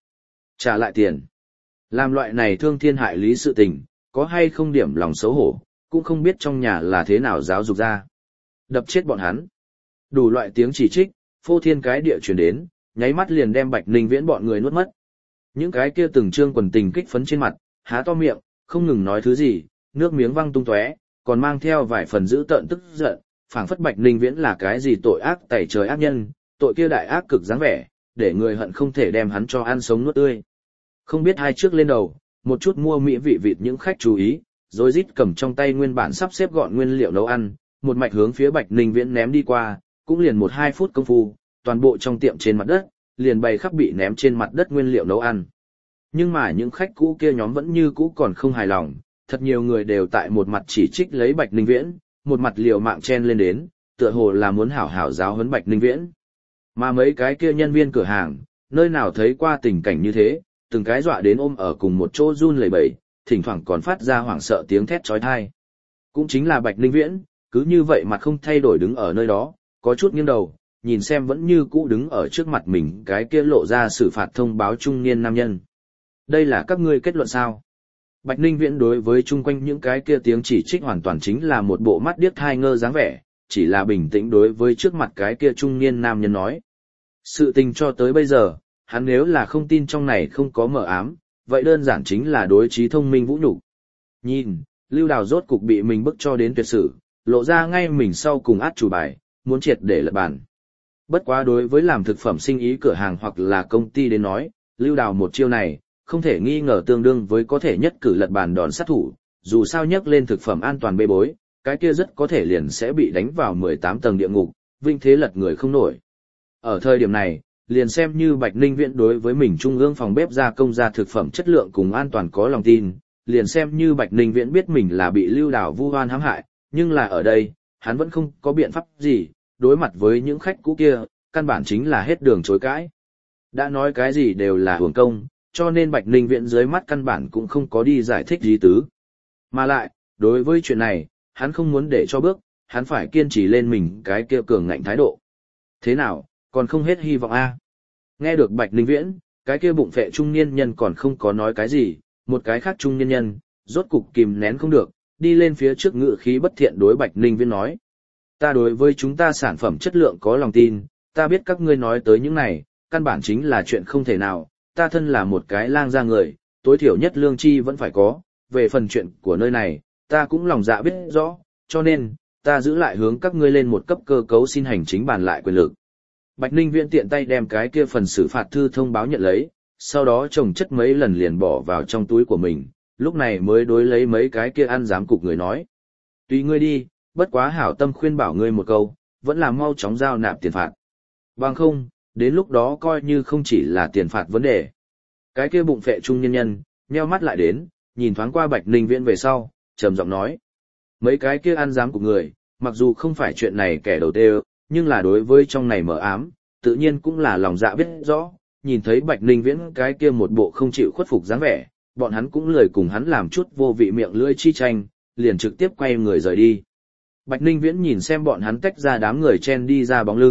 tiền. Làm loại này thương thiên hại lý sự tình, có hay không điểm lòng xấu hổ, cũng không biết trong nhà là thế nào giáo dục ra. Đập chết bọn hắn. Đủ loại tiếng chỉ trích, phô thiên cái địa truyền đến, nháy mắt liền đem Bạch Ninh Viễn bọn người nuốt mất. Những cái kia từng trương quần tình kích phấn trên mặt, há to miệng, không ngừng nói thứ gì, nước miếng văng tung tóe, còn mang theo vài phần dữ tợn tức giận, phảng phất Bạch Ninh Viễn là cái gì tội ác tày trời ác nhân, tội kia đại ác cực dáng vẻ, để người hận không thể đem hắn cho ăn sống nuốt tươi. Không biết hai trước lên đầu, một chút mua mỹ vị vịt những khách chú ý, rồi rít cầm trong tay nguyên bản sắp xếp gọn nguyên liệu nấu ăn, một mạch hướng phía Bạch Ninh Viễn ném đi qua, cũng liền 1-2 phút công phu, toàn bộ trong tiệm trên mặt đất, liền bày khắp bị ném trên mặt đất nguyên liệu nấu ăn. Nhưng mà những khách cũ kia nhóm vẫn như cũ còn không hài lòng, thật nhiều người đều tại một mặt chỉ trích lấy Bạch Ninh Viễn, một mặt liều mạng chen lên đến, tựa hồ là muốn hảo hảo giáo huấn Bạch Ninh Viễn. Mà mấy cái kia nhân viên cửa hàng, nơi nào thấy qua tình cảnh như thế, từng cái dọa đến ôm ở cùng một chỗ run lẩy bẩy, thỉnh thoảng còn phát ra hoảng sợ tiếng thét chói tai. Cũng chính là Bạch Ninh Viễn, cứ như vậy mặt không thay đổi đứng ở nơi đó, có chút nghiêng đầu, nhìn xem vẫn như cũ đứng ở trước mặt mình cái kia lộ ra xử phạt thông báo trung niên nam nhân. Đây là các ngươi kết luận sao? Bạch Ninh Viễn đối với chung quanh những cái kia tiếng chỉ trích hoàn toàn chính là một bộ mắt điếc thai ngơ dáng vẻ, chỉ là bình tĩnh đối với trước mặt cái kia trung niên nam nhân nói. Sự tình cho tới bây giờ, hắn nếu là không tin trong này không có mờ ám, vậy đơn giản chính là đối trí thông minh vũ nhục. Nhìn, Lưu Đào rốt cục bị mình bức cho đến tuyệt sự, lộ ra ngay mình sau cùng át chủ bài, muốn triệt để lật bàn. Bất quá đối với làm thực phẩm sinh ý cửa hàng hoặc là công ty đến nói, Lưu Đào một chiêu này, không thể nghi ngờ tương đương với có thể nhất cử lật bàn đòn sát thủ, dù sao nhắc lên thực phẩm an toàn bê bối, cái kia rất có thể liền sẽ bị đánh vào 18 tầng địa ngục, vinh thế lật người không nổi. Ở thời điểm này, liền xem như Bạch Ninh Viễn đối với mình trung ương phòng bếp gia công ra thực phẩm chất lượng cùng an toàn có lòng tin, liền xem như Bạch Ninh Viễn biết mình là bị Lưu Đào vu oan hãm hại, nhưng là ở đây, hắn vẫn không có biện pháp gì, đối mặt với những khách cũ kia, căn bản chính là hết đường chối cãi. Đã nói cái gì đều là hưởng công, cho nên Bạch Ninh Viễn dưới mắt căn bản cũng không có đi giải thích gì tứ. Mà lại, đối với chuyện này, hắn không muốn để cho bước, hắn phải kiên trì lên mình cái kia cường ngạnh thái độ. Thế nào, còn không hết hy vọng a? Nghe được Bạch Ninh Viễn, cái kia bụng phệ trung niên nhân còn không có nói cái gì, một cái khác trung niên nhân, rốt cục kìm nén không được, đi lên phía trước ngự khí bất thiện đối Bạch Ninh Viễn nói. Ta đối với chúng ta sản phẩm chất lượng có lòng tin, ta biết các ngươi nói tới những này, căn bản chính là chuyện không thể nào, ta thân là một cái lang gia người, tối thiểu nhất lương chi vẫn phải có, về phần chuyện của nơi này, ta cũng lòng dạ biết rõ, cho nên, ta giữ lại hướng các ngươi lên một cấp cơ cấu xin hành chính bàn lại quyền lực. Bạch Ninh Viễn tiện tay đem cái kia phần xử phạt thư thông báo nhận lấy, sau đó chồng chất mấy lần liền bỏ vào trong túi của mình, lúc này mới đối lấy mấy cái kia ăn giám cục người nói. Tùy ngươi đi, bất quá hảo tâm khuyên bảo ngươi một câu, vẫn là mau chóng giao nạp tiền phạt. Bằng không, đến lúc đó coi như không chỉ là tiền phạt vấn đề. Cái kia bụng phệ trung nhân nhân, nheo mắt lại đến, nhìn thoáng qua Bạch Ninh Viễn về sau, trầm giọng nói. Mấy cái kia ăn giám của người, mặc dù không phải chuyện này kẻ đầu tiên, nhưng là đối với trong này mờ ám, tự nhiên cũng là lòng dạ biết rõ, nhìn thấy Bạch Ninh Viễn cái kia một bộ không chịu khuất phục dáng vẻ, bọn hắn cũng lười cùng hắn làm chút vô vị miệng lưỡi chi tranh, liền trực tiếp quay người rời đi. Bạch Ninh Viễn nhìn xem bọn hắn tách ra đám người chen đi ra bóng lưng,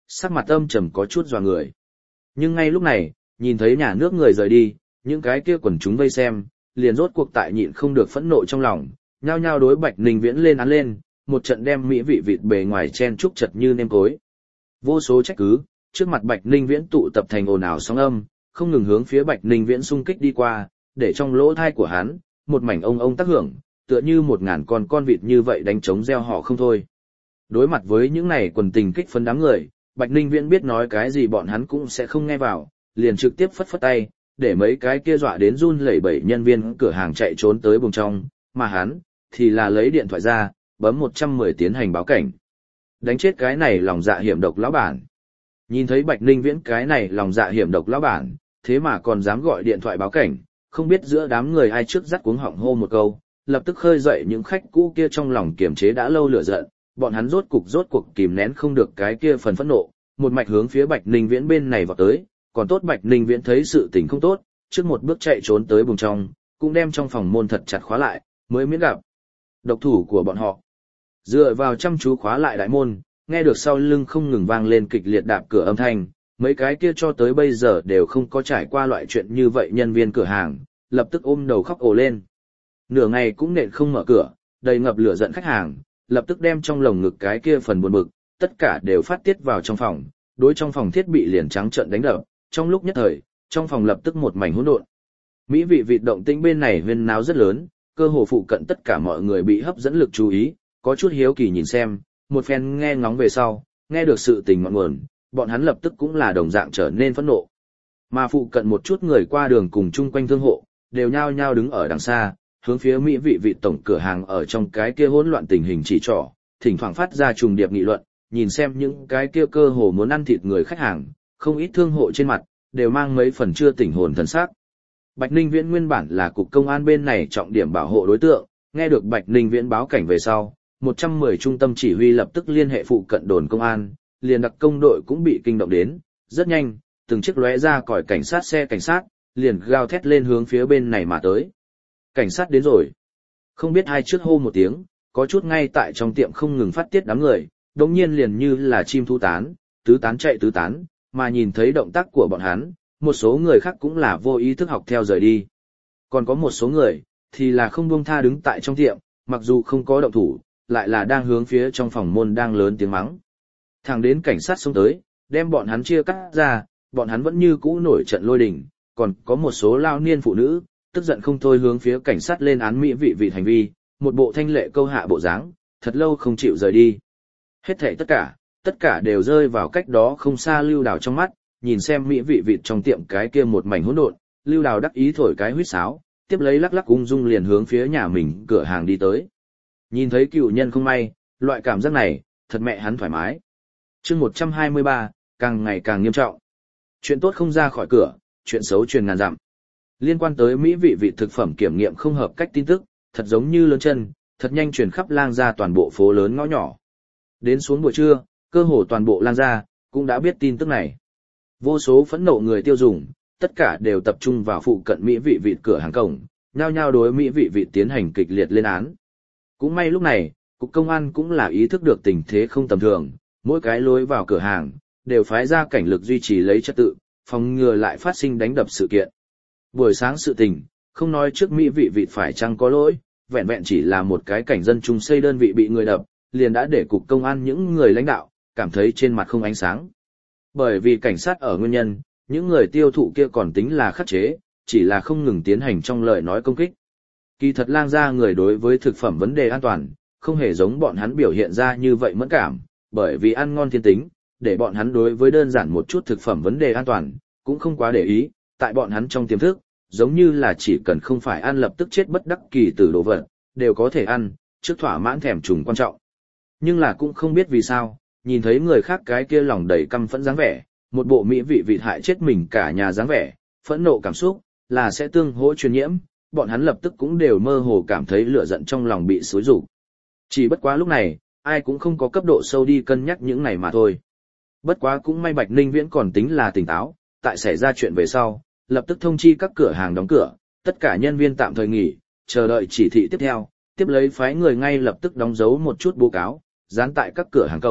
sắc mặt âm trầm có chút dọa người. Nhưng ngay lúc này, nhìn thấy nhà nước người rời đi, những cái kia quần chúng vây xem, liền rốt cuộc tại nhịn không được phẫn nộ trong lòng, nhao nhao đối Bạch Ninh Viễn lên án lên, một trận đem mỹ vị vịt bề ngoài chen trúc chật như nêm cối. Vô số trách cứ, trước mặt Bạch Ninh Viễn tụ tập thành ồn ào sóng âm, không ngừng hướng phía Bạch Ninh Viễn xung kích đi qua, để trong lỗ thai của hắn, một mảnh ông tác hưởng, tựa như 1000 con vịt như vậy đánh trống reo họ không thôi. Đối mặt với những này quần tình kích phấn đám người, Bạch Ninh Viễn biết nói cái gì bọn hắn cũng sẽ không nghe vào, liền trực tiếp phất phất tay, để mấy cái kia dọa đến run lẩy bẩy nhân viên cửa hàng chạy trốn tới buồng trong, mà hắn thì là lấy điện thoại ra, bấm 110 tiến hành báo cảnh. Đánh chết cái này lòng dạ hiểm độc lão bản. Nhìn thấy Bạch Ninh Viễn cái này lòng dạ hiểm độc lão bản, thế mà còn dám gọi điện thoại báo cảnh, không biết giữa đám người ai trước dắt cuống họng hô một câu, lập tức khơi dậy những khách cũ kia trong lòng kiềm chế đã lâu lửa giận, bọn hắn rốt cuộc kìm nén không được cái kia phần phẫn nộ, một mạch hướng phía Bạch Ninh Viễn bên này vọt tới, còn tốt Bạch Ninh Viễn thấy sự tình không tốt, trước một bước chạy trốn tới buồng trong, cũng đem trong phòng môn thật chặt khóa lại, mới miễn gặp độc thủ của bọn họ. Dựa vào chăm chú khóa lại đại môn, nghe được sau lưng không ngừng vang lên kịch liệt đạp cửa âm thanh, mấy cái kia cho tới bây giờ đều không có trải qua loại chuyện như vậy nhân viên cửa hàng, lập tức ôm đầu khóc ồ lên. Nửa ngày cũng nện không mở cửa, đầy ngập lửa giận khách hàng, lập tức đem trong lồng ngực cái kia phần buồn bực, tất cả đều phát tiết vào trong phòng, đối trong phòng thiết bị liền trắng trợn đánh đập, trong lúc nhất thời, trong phòng lập tức một mảnh hỗn độn. Mỹ vị vịt động tĩnh bên này huyên náo rất lớn, cơ hồ phụ cận tất cả mọi người bị hấp dẫn lực chú ý, có chút hiếu kỳ nhìn xem, một phen nghe ngóng về sau, nghe được sự tình ngọn nguồn, bọn hắn lập tức cũng là đồng dạng trở nên phẫn nộ. Mà phụ cận một chút người qua đường cùng chung quanh thương hộ, đều nhao nhao đứng ở đằng xa, hướng phía mỹ vị vịt tổng cửa hàng ở trong cái kia hỗn loạn tình hình chỉ trỏ, thỉnh thoảng phát ra trùng điệp nghị luận, nhìn xem những cái kia cơ hồ muốn ăn thịt người khách hàng, không ít thương hộ trên mặt đều mang mấy phần chưa tỉnh hồn thần sắc. Bạch Ninh Viễn nguyên bản là cục công an bên này trọng điểm bảo hộ đối tượng, nghe được Bạch Ninh Viễn báo cảnh về sau, 110 trung tâm chỉ huy lập tức liên hệ phụ cận đồn công an, liền đặc công đội cũng bị kinh động đến, rất nhanh, từng chiếc lóe ra còi cảnh sát xe cảnh sát, liền gào thét lên hướng phía bên này mà tới. Cảnh sát đến rồi. Không biết ai trước hô một tiếng, có chút ngay tại trong tiệm không ngừng phát tiết đám người, đồng nhiên liền như là chim thu tán, tứ tán chạy tứ tán, mà nhìn thấy động tác của bọn hắn, một số người khác cũng là vô ý thức học theo rời đi. Còn có một số người, thì là không buông tha đứng tại trong tiệm, mặc dù không có động thủ, lại là đang hướng phía trong phòng môn đang lớn tiếng mắng. Thẳng đến cảnh sát xông tới, đem bọn hắn chia cắt ra, bọn hắn vẫn như cũ nổi trận lôi đình, còn có một số lao niên phụ nữ, tức giận không thôi hướng phía cảnh sát lên án mỹ vị hành vi, một bộ thanh lệ câu hạ bộ dáng, thật lâu không chịu rời đi. Hết thảy tất cả đều rơi vào cách đó không xa Lưu Đào trong mắt, nhìn xem mỹ vị vịt trong tiệm cái kia một mảnh hỗn độn, Lưu Đào đắc ý thổi cái huýt sáo, tiếp lấy lắc lắc ung dung liền hướng phía nhà mình cửa hàng đi tới. Nhìn thấy cựu nhân không may, loại cảm giác này, thật mẹ hắn thoải mái. Chương 123, càng ngày càng nghiêm trọng. Chuyện tốt không ra khỏi cửa, chuyện xấu truyền ngàn dặm. Liên quan tới mỹ vị vịt thực phẩm kiểm nghiệm không hợp cách tin tức, thật giống như lớn chân, thật nhanh truyền khắp Lang Gia toàn bộ phố lớn ngõ nhỏ. Đến xuống buổi trưa, cơ hồ toàn bộ Lang Gia cũng đã biết tin tức này. Vô số phẫn nộ người tiêu dùng, tất cả đều tập trung vào phụ cận mỹ vị vịt cửa hàng cổng, nhao nhao đối mỹ vị vịt tiến hành kịch liệt lên án. Cũng may lúc này, cục công an cũng là ý thức được tình thế không tầm thường, mỗi cái lối vào cửa hàng đều phái ra cảnh lực duy trì lấy trật tự, phòng ngừa lại phát sinh đánh đập sự kiện. Buổi sáng sự tình, không nói trước mỹ vị vịt phải chăng có lỗi, vẹn vẹn chỉ là một cái cảnh dân chung xây đơn vị bị người đập, liền đã để cục công an những người lãnh đạo cảm thấy trên mặt không ánh sáng. Bởi vì cảnh sát ở nguyên nhân, những người tiêu thụ kia còn tính là khắc chế, chỉ là không ngừng tiến hành trong lời nói công kích. Kỳ thật Lang Gia người đối với thực phẩm vấn đề an toàn, không hề giống bọn hắn biểu hiện ra như vậy mẫn cảm, bởi vì ăn ngon thiên tính, để bọn hắn đối với đơn giản một chút thực phẩm vấn đề an toàn, cũng không quá để ý, tại bọn hắn trong tiềm thức, giống như là chỉ cần không phải ăn lập tức chết bất đắc kỳ tử đồ vật, đều có thể ăn, trước thỏa mãn thèm trùng quan trọng. Nhưng là cũng không biết vì sao, nhìn thấy người khác cái kia lòng đầy căm phẫn dáng vẻ, một bộ mỹ vị vịt hại chết mình cả nhà dáng vẻ, phẫn nộ cảm xúc, là sẽ tương hỗ truyền nhiễm, bọn hắn lập tức cũng đều mơ hồ cảm thấy lửa giận trong lòng bị xối rụng. Chỉ bất quá lúc này, ai cũng không có cấp độ sâu đi cân nhắc những này mà thôi. Bất quá cũng may Bạch Ninh Viễn còn tính là tỉnh táo, tại xảy ra chuyện về sau, lập tức thông chi các cửa hàng đóng cửa, tất cả nhân viên tạm thời nghỉ, chờ đợi chỉ thị tiếp theo, tiếp lấy phái người ngay lập tức đóng dấu một chút báo cáo, dán tại các cửa hàng cổng,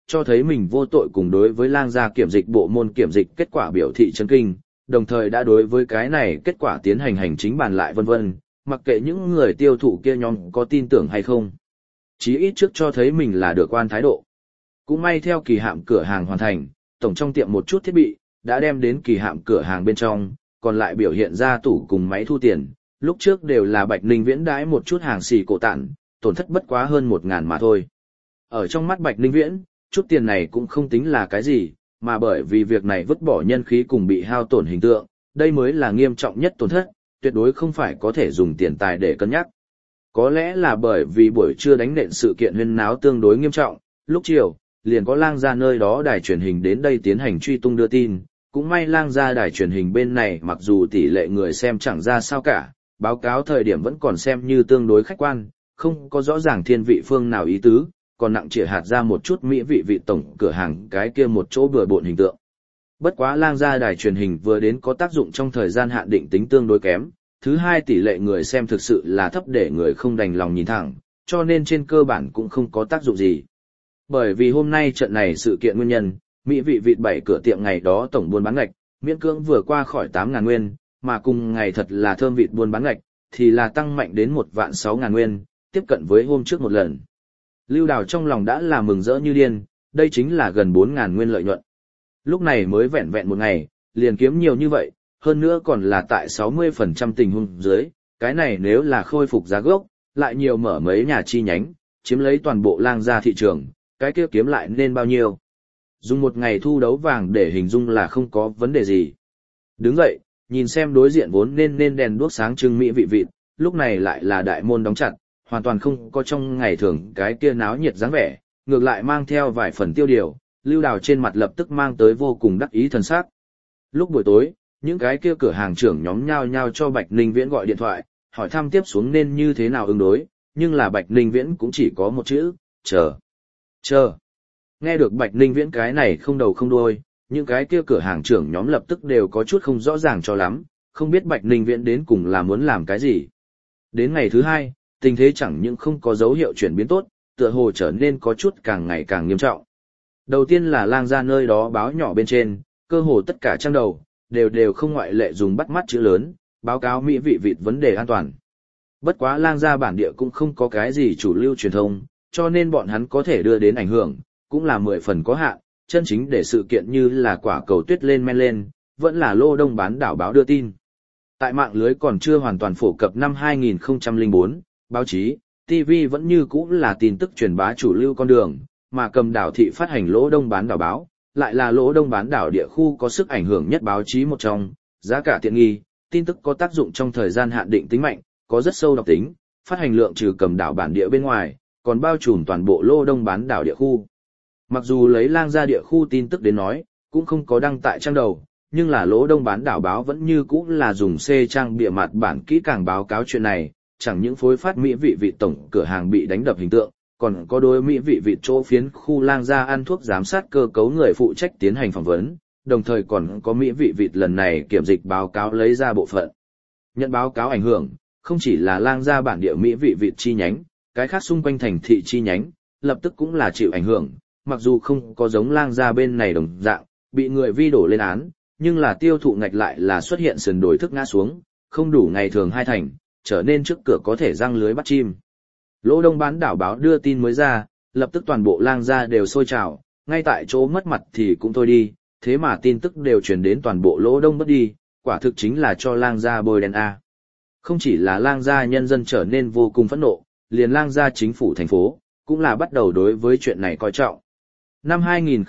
cho thấy mình vô tội cùng đối với lang gia kiểm dịch bộ môn kiểm dịch kết quả biểu thị chấn kinh, đồng thời đã đối với cái này kết quả tiến hành hành chính bàn lại vân vân, mặc kệ những người tiêu thụ kia nhóm có tin tưởng hay không. Chí ít trước cho thấy mình là được quan thái độ. Cũng may theo kỳ hạn cửa hàng hoàn thành, tổng trong tiệm một chút thiết bị, đã đem đến kỳ hạn cửa hàng bên trong, còn lại biểu hiện ra tủ cùng máy thu tiền, lúc trước đều là Bạch Ninh Viễn đãi một chút hàng xì cổ tản, tổn thất bất quá hơn 1.000 mà thôi. Ở trong mắt Bạch Ninh Viễn, chút tiền này cũng không tính là cái gì, mà bởi vì việc này vứt bỏ nhân khí cùng bị hao tổn hình tượng, đây mới là nghiêm trọng nhất tổn thất, tuyệt đối không phải có thể dùng tiền tài để cân nhắc. Có lẽ là bởi vì buổi trưa đánh nện sự kiện huyên náo tương đối nghiêm trọng, lúc chiều, liền có lang gia nơi đó đài truyền hình đến đây tiến hành truy tung đưa tin, cũng may lang gia đài truyền hình bên này mặc dù tỷ lệ người xem chẳng ra sao cả, báo cáo thời điểm vẫn còn xem như tương đối khách quan, không có rõ ràng thiên vị phương nào ý tứ, còn nặng chĩa hạt ra một chút mỹ vị tổng cửa hàng cái kia một chỗ bừa bộn hình tượng. Bất quá lang gia đài truyền hình vừa đến có tác dụng trong thời gian hạn định tính tương đối kém, thứ hai tỷ lệ người xem thực sự là thấp để người không đành lòng nhìn thẳng, cho nên trên cơ bản cũng không có tác dụng gì. Bởi vì hôm nay trận này sự kiện nguyên nhân, mỹ vị vịt 7 cửa tiệm ngày đó tổng buôn bán ngạch, miễn cưỡng vừa qua khỏi 8.000 nguyên, mà cùng ngày thật là thơm vịt buôn bán ngạch, thì là tăng mạnh đến 1.600.000 nguyên, tiếp cận với hôm trước một lần. Lưu Đào trong lòng đã là mừng rỡ như điên, đây chính là gần 4.000 nguyên lợi nhuận. Lúc này mới vẹn vẹn một ngày, liền kiếm nhiều như vậy, hơn nữa còn là tại 60% tình huống dưới, cái này nếu là khôi phục giá gốc, lại nhiều mở mấy nhà chi nhánh, chiếm lấy toàn bộ lang gia thị trường, cái kia kiếm lại nên bao nhiêu. Dùng một ngày thu đấu vàng để hình dung là không có vấn đề gì. Đứng dậy, nhìn xem đối diện vốn nên đèn đuốc sáng trưng mỹ vị vịt, lúc này lại là đại môn đóng chặt, hoàn toàn không có trong ngày thường cái kia náo nhiệt dáng vẻ, ngược lại mang theo vài phần tiêu điều, Lưu Đào trên mặt lập tức mang tới vô cùng đắc ý thần sắc. Lúc buổi tối, những cái kia cửa hàng trưởng nhóm nhao nhao cho Bạch Ninh Viễn gọi điện thoại, hỏi thăm tiếp xuống nên như thế nào ứng đối, nhưng là Bạch Ninh Viễn cũng chỉ có một chữ, chờ. Chờ. Nghe được Bạch Ninh Viễn cái này không đầu không đuôi, những cái kia cửa hàng trưởng nhóm lập tức đều có chút không rõ ràng cho lắm, không biết Bạch Ninh Viễn đến cùng là muốn làm cái gì. Đến ngày thứ hai, tình thế chẳng những không có dấu hiệu chuyển biến tốt, tựa hồ trở nên có chút càng ngày càng nghiêm trọng. Đầu tiên là lang gia nơi đó báo nhỏ bên trên, cơ hồ tất cả trang đầu, đều không ngoại lệ dùng bắt mắt chữ lớn, báo cáo mỹ vị vịt vấn đề an toàn. Bất quá lang gia bản địa cũng không có cái gì chủ lưu truyền thông, cho nên bọn hắn có thể đưa đến ảnh hưởng, cũng là 10 phần có hạn, chân chính để sự kiện như là quả cầu tuyết lên men lên, vẫn là Lô Đông bán đảo báo đưa tin. Tại mạng lưới còn chưa hoàn toàn phổ cập năm 2004, báo chí, TV vẫn như cũ là tin tức truyền bá chủ lưu con đường, mà cầm đảo thị phát hành Lỗ Đông bán đảo báo, lại là Lỗ Đông bán đảo địa khu có sức ảnh hưởng nhất báo chí một trong, giá cả tiện nghi, tin tức có tác dụng trong thời gian hạn định tính mạnh, có rất sâu độc tính, phát hành lượng trừ cầm đảo bản địa bên ngoài, còn bao trùm toàn bộ Lô Đông bán đảo địa khu. Mặc dù lấy lang gia địa khu tin tức đến nói, cũng không có đăng tại trang đầu, nhưng là Lỗ Đông bán đảo báo vẫn như cũ là dùng C trang bìa mặt bản kỹ càng báo cáo chuyện này, chẳng những phối phát mỹ vị vịt tổng cửa hàng bị đánh đập hình tượng, còn có đối mỹ vị vịt chỗ phiến khu lang gia ăn thuốc giám sát cơ cấu người phụ trách tiến hành phỏng vấn, đồng thời còn có mỹ vị vịt lần này kiểm dịch báo cáo lấy ra bộ phận. Nhận báo cáo ảnh hưởng, không chỉ là lang gia bản địa mỹ vị vịt chi nhánh, cái khác xung quanh thành thị chi nhánh, lập tức cũng là chịu ảnh hưởng, mặc dù không có giống lang gia bên này đồng dạng, bị người vi đổ lên án, nhưng là tiêu thụ ngạch lại là xuất hiện sườn đổi thức ngã xuống, không đủ ngày thường hai thành, trở nên trước cửa có thể răng lưới bắt chim. Lỗ Đông bán đảo báo đưa tin mới ra, lập tức toàn bộ lang gia đều sôi trào, ngay tại chỗ mất mặt thì cũng thôi đi, thế mà tin tức đều truyền đến toàn bộ Lỗ Đông mất đi, quả thực chính là cho lang gia bôi đen A. Không chỉ là lang gia nhân dân trở nên vô cùng phẫn nộ, liền lang gia chính phủ thành phố, cũng là bắt đầu đối với chuyện này coi trọng. Năm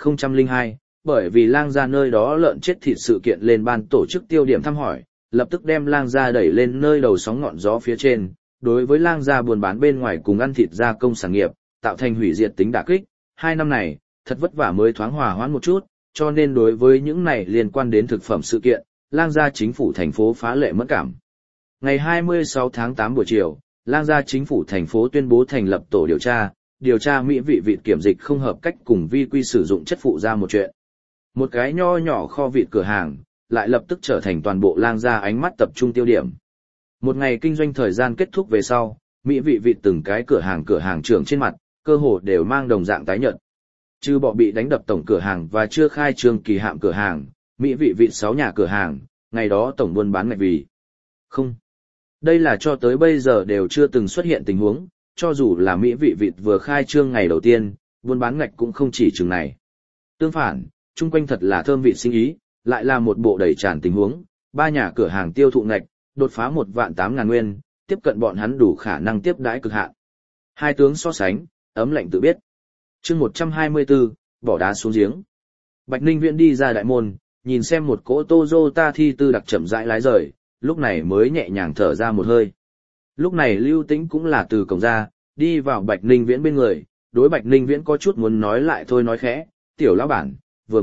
2002, bởi vì lang gia nơi đó lợn chết thịt sự kiện lên ban tổ chức tiêu điểm thăm hỏi, lập tức đem lang gia đẩy lên nơi đầu sóng ngọn gió phía trên, đối với lang gia buôn bán bên ngoài cùng ăn thịt gia công sản nghiệp, tạo thành hủy diệt tính đả kích. 2 năm này, thật vất vả mới thoáng hòa hoãn một chút, cho nên đối với những này liên quan đến thực phẩm sự kiện, lang gia chính phủ thành phố phá lệ mẫn cảm. Ngày 26 tháng 8 buổi chiều, lang gia chính phủ thành phố tuyên bố thành lập tổ điều tra mỹ vị vịt kiểm dịch không hợp cách cùng vi quy sử dụng chất phụ ra một chuyện. Một cái nho nhỏ kho vịt cửa hàng, lại lập tức trở thành toàn bộ lang gia ánh mắt tập trung tiêu điểm. Một ngày kinh doanh thời gian kết thúc về sau, mỹ vị vịt từng cái cửa hàng trưởng trên mặt, cơ hồ đều mang đồng dạng tái nhợt. Trừ bỏ bị đánh đập tổng cửa hàng và chưa khai trương kỳ hạn cửa hàng, mỹ vị vịt 6 nhà cửa hàng, ngày đó tổng buôn bán ngạch vì không. Đây là cho tới bây giờ đều chưa từng xuất hiện tình huống, cho dù là mỹ vị vịt vừa khai trương ngày đầu tiên, buôn bán ngạch cũng không chỉ chừng này. Tương phản, chung quanh thật là thơm vị sinh ý, lại là một bộ đầy tràn tình huống, 3 nhà cửa hàng tiêu thụ ngạch, đột phá 1.800.000 nguyên, tiếp cận bọn hắn đủ khả năng tiếp đãi cực hạn. Hai tướng so sánh, ấm lạnh tự biết. Chương 124, bỏ đá xuống giếng. Bạch Ninh Viễn đi ra đại môn, nhìn xem một cỗ Toyota thi tư đặc chậm rãi lái rời, lúc này mới nhẹ nhàng thở ra một hơi. Lúc này Lưu Tĩnh cũng là từ cổng ra, đi vào Bạch Ninh Viễn bên người, đối Bạch Ninh Viễn có chút muốn nói lại thôi nói khẽ, tiểu lão bản, vừa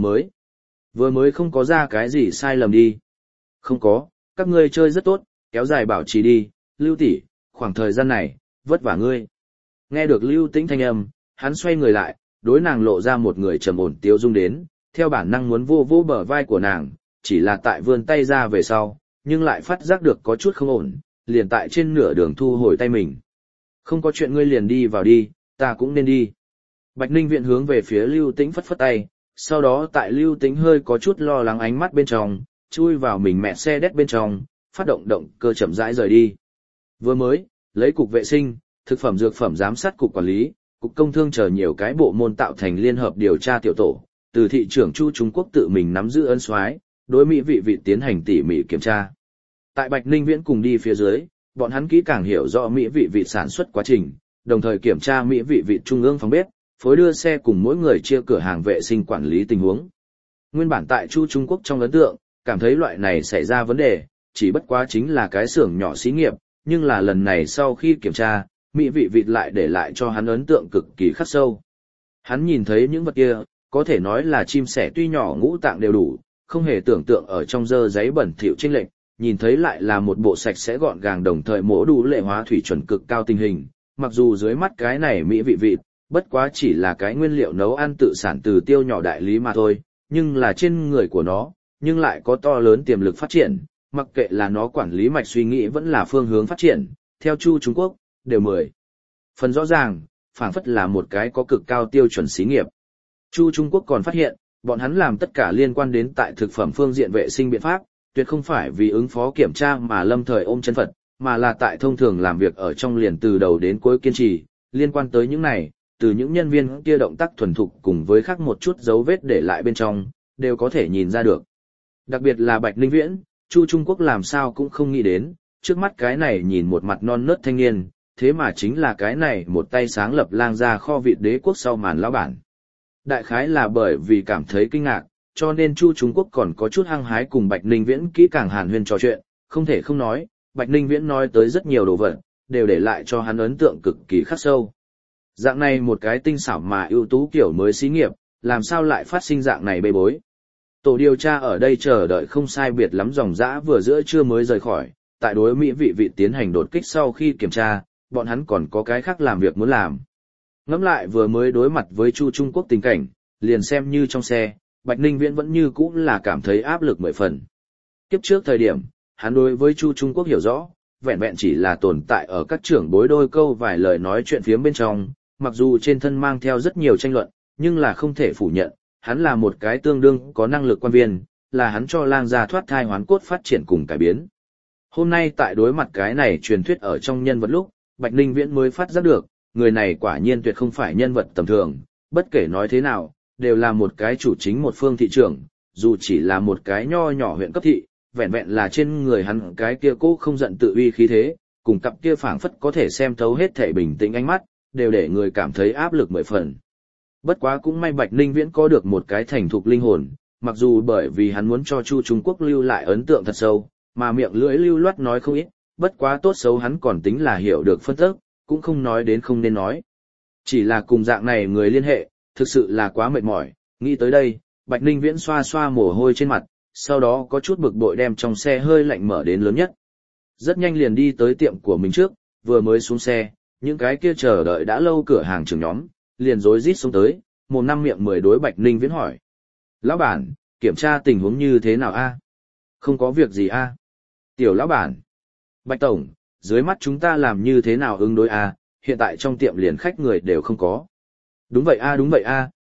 mới không có ra cái gì sai lầm đi. Không có, các ngươi chơi rất tốt, kéo dài bảo trì đi, Lưu tỷ, khoảng thời gian này, vất vả ngươi. Nghe được Lưu Tĩnh thanh âm, hắn xoay người lại, đối nàng lộ ra một người trầm ổn tiêu dung đến, theo bản năng muốn vô vô bờ vai của nàng, chỉ là tại vươn tay ra về sau, nhưng lại phát giác được có chút không ổn, liền tại trên nửa đường thu hồi tay mình. Không có chuyện ngươi liền đi vào đi, ta cũng nên đi. Bạch Ninh Viễn hướng về phía Lưu Tĩnh phất phất tay, sau đó tại Lưu Tĩnh hơi có chút lo lắng ánh mắt bên trong, chui vào mình mẹ xe đét bên trong, phát động động cơ chậm rãi rời đi. Vừa mới, lấy cục vệ sinh, thực phẩm dược phẩm giám sát cục quản lý, cục công thương chờ nhiều cái bộ môn tạo thành liên hợp điều tra tiểu tổ, từ thị trưởng Chu Trung Quốc tự mình nắm giữ ân soái, đối mỹ vị vị tiến hành tỉ mỉ kiểm tra. Tại Bạch Ninh Viễn cùng đi phía dưới, bọn hắn kỹ càng hiểu rõ mỹ vị vị sản xuất quá trình, đồng thời kiểm tra mỹ vị vị trung ương phòng bếp, phối đưa xe cùng mỗi người chia cửa hàng vệ sinh quản lý tình huống. Nguyên bản tại Chu Trung Quốc trong ấn tượng, cảm thấy loại này xảy ra vấn đề, chỉ bất quá chính là cái xưởng nhỏ xí nghiệp, nhưng là lần này sau khi kiểm tra, mỹ vị vịt lại để lại cho hắn ấn tượng cực kỳ khắc sâu. Hắn nhìn thấy những vật kia, có thể nói là chim sẻ tuy nhỏ ngũ tạng đều đủ, không hề tưởng tượng ở trong dơ giấy bẩn thỉu chênh lệch, nhìn thấy lại là một bộ sạch sẽ gọn gàng đồng thời mỗ đủ lệ hóa thủy chuẩn cực cao tình hình, mặc dù dưới mắt cái này mỹ vị vịt, bất quá chỉ là cái nguyên liệu nấu ăn tự sản từ tiêu nhỏ đại lý mà thôi, nhưng là trên người của nó, nhưng lại có to lớn tiềm lực phát triển, mặc kệ là nó quản lý mạch suy nghĩ vẫn là phương hướng phát triển, theo Chu Trung Quốc, đều 10. Phần rõ ràng, phảng phất là một cái có cực cao tiêu chuẩn xí nghiệp. Chu Trung Quốc còn phát hiện, bọn hắn làm tất cả liên quan đến tại thực phẩm phương diện vệ sinh biện pháp, tuyệt không phải vì ứng phó kiểm tra mà lâm thời ôm chân Phật, mà là tại thông thường làm việc ở trong liền từ đầu đến cuối kiên trì, liên quan tới những này, từ những nhân viên kia động tác thuần thục cùng với khác một chút dấu vết để lại bên trong, đều có thể nhìn ra được. Đặc biệt là Bạch Ninh Viễn, Chu Trung Quốc làm sao cũng không nghĩ đến, trước mắt cái này nhìn một mặt non nớt thanh niên, thế mà chính là cái này một tay sáng lập lang ra kho vịt đế quốc sau màn lão bản. Đại khái là bởi vì cảm thấy kinh ngạc, cho nên Chu Trung Quốc còn có chút hăng hái cùng Bạch Ninh Viễn kỹ càng hàn huyên trò chuyện, không thể không nói, Bạch Ninh Viễn nói tới rất nhiều đồ vật, đều để lại cho hắn ấn tượng cực kỳ khắc sâu. Dạng này một cái tinh xảo mà ưu tú kiểu mới xí nghiệp, làm sao lại phát sinh dạng này bê bối. Tổ điều tra ở đây chờ đợi không sai biệt lắm dòng dã vừa giữa trưa mới rời khỏi, tại đối mỹ vị tiến hành đột kích sau khi kiểm tra, bọn hắn còn có cái khác làm việc muốn làm. Ngẫm lại vừa mới đối mặt với Chu Trung Quốc tình cảnh, liền xem như trong xe, Bạch Ninh Viễn vẫn như cũ là cảm thấy áp lực 10 phần. Kiếp trước thời điểm, hắn đối với Chu Trung Quốc hiểu rõ, vẹn vẹn chỉ là tồn tại ở các trưởng bối đôi câu vài lời nói chuyện phiếm bên trong, mặc dù trên thân mang theo rất nhiều tranh luận, nhưng là không thể phủ nhận, hắn là một cái tương đương có năng lực quan viên, là hắn cho lang gia thoát thai hoán cốt phát triển cùng cải biến. Hôm nay tại đối mặt cái này truyền thuyết ở trong nhân vật lúc, Bạch Ninh Viễn mới phát giác được, người này quả nhiên tuyệt không phải nhân vật tầm thường, bất kể nói thế nào, đều là một cái chủ chính một phương thị trưởng, dù chỉ là một cái nho nhỏ huyện cấp thị, vẹn vẹn là trên người hắn cái kia cố không giận tự uy khí thế, cùng cặp kia phảng phất có thể xem thấu hết thảy bình tĩnh ánh mắt, đều để người cảm thấy áp lực 10 phần. Bất quá cũng may Bạch Ninh Viễn có được một cái thành thục linh hồn, mặc dù bởi vì hắn muốn cho Chu Trung Quốc lưu lại ấn tượng thật sâu, mà miệng lưỡi lưu loát nói không ít, bất quá tốt xấu hắn còn tính là hiểu được phân tích, cũng không nói đến không nên nói. Chỉ là cùng dạng này người liên hệ, thực sự là quá mệt mỏi, nghĩ tới đây, Bạch Ninh Viễn xoa xoa mồ hôi trên mặt, sau đó có chút bực bội đem trong xe hơi lạnh mở đến lớn nhất. Rất nhanh liền đi tới tiệm của mình trước, vừa mới xuống xe, những cái kia chờ đợi đã lâu cửa hàng trưởng nhóm, liền rối rít xuống tới, mồm năm miệng 10 đối Bạch Ninh Viễn hỏi. Lão bản, kiểm tra tình huống như thế nào a? Không có việc gì a? Tiểu lão bản. Bạch Tổng, dưới mắt chúng ta làm như thế nào ứng đối a? Hiện tại trong tiệm liền khách người đều không có. Đúng vậy a,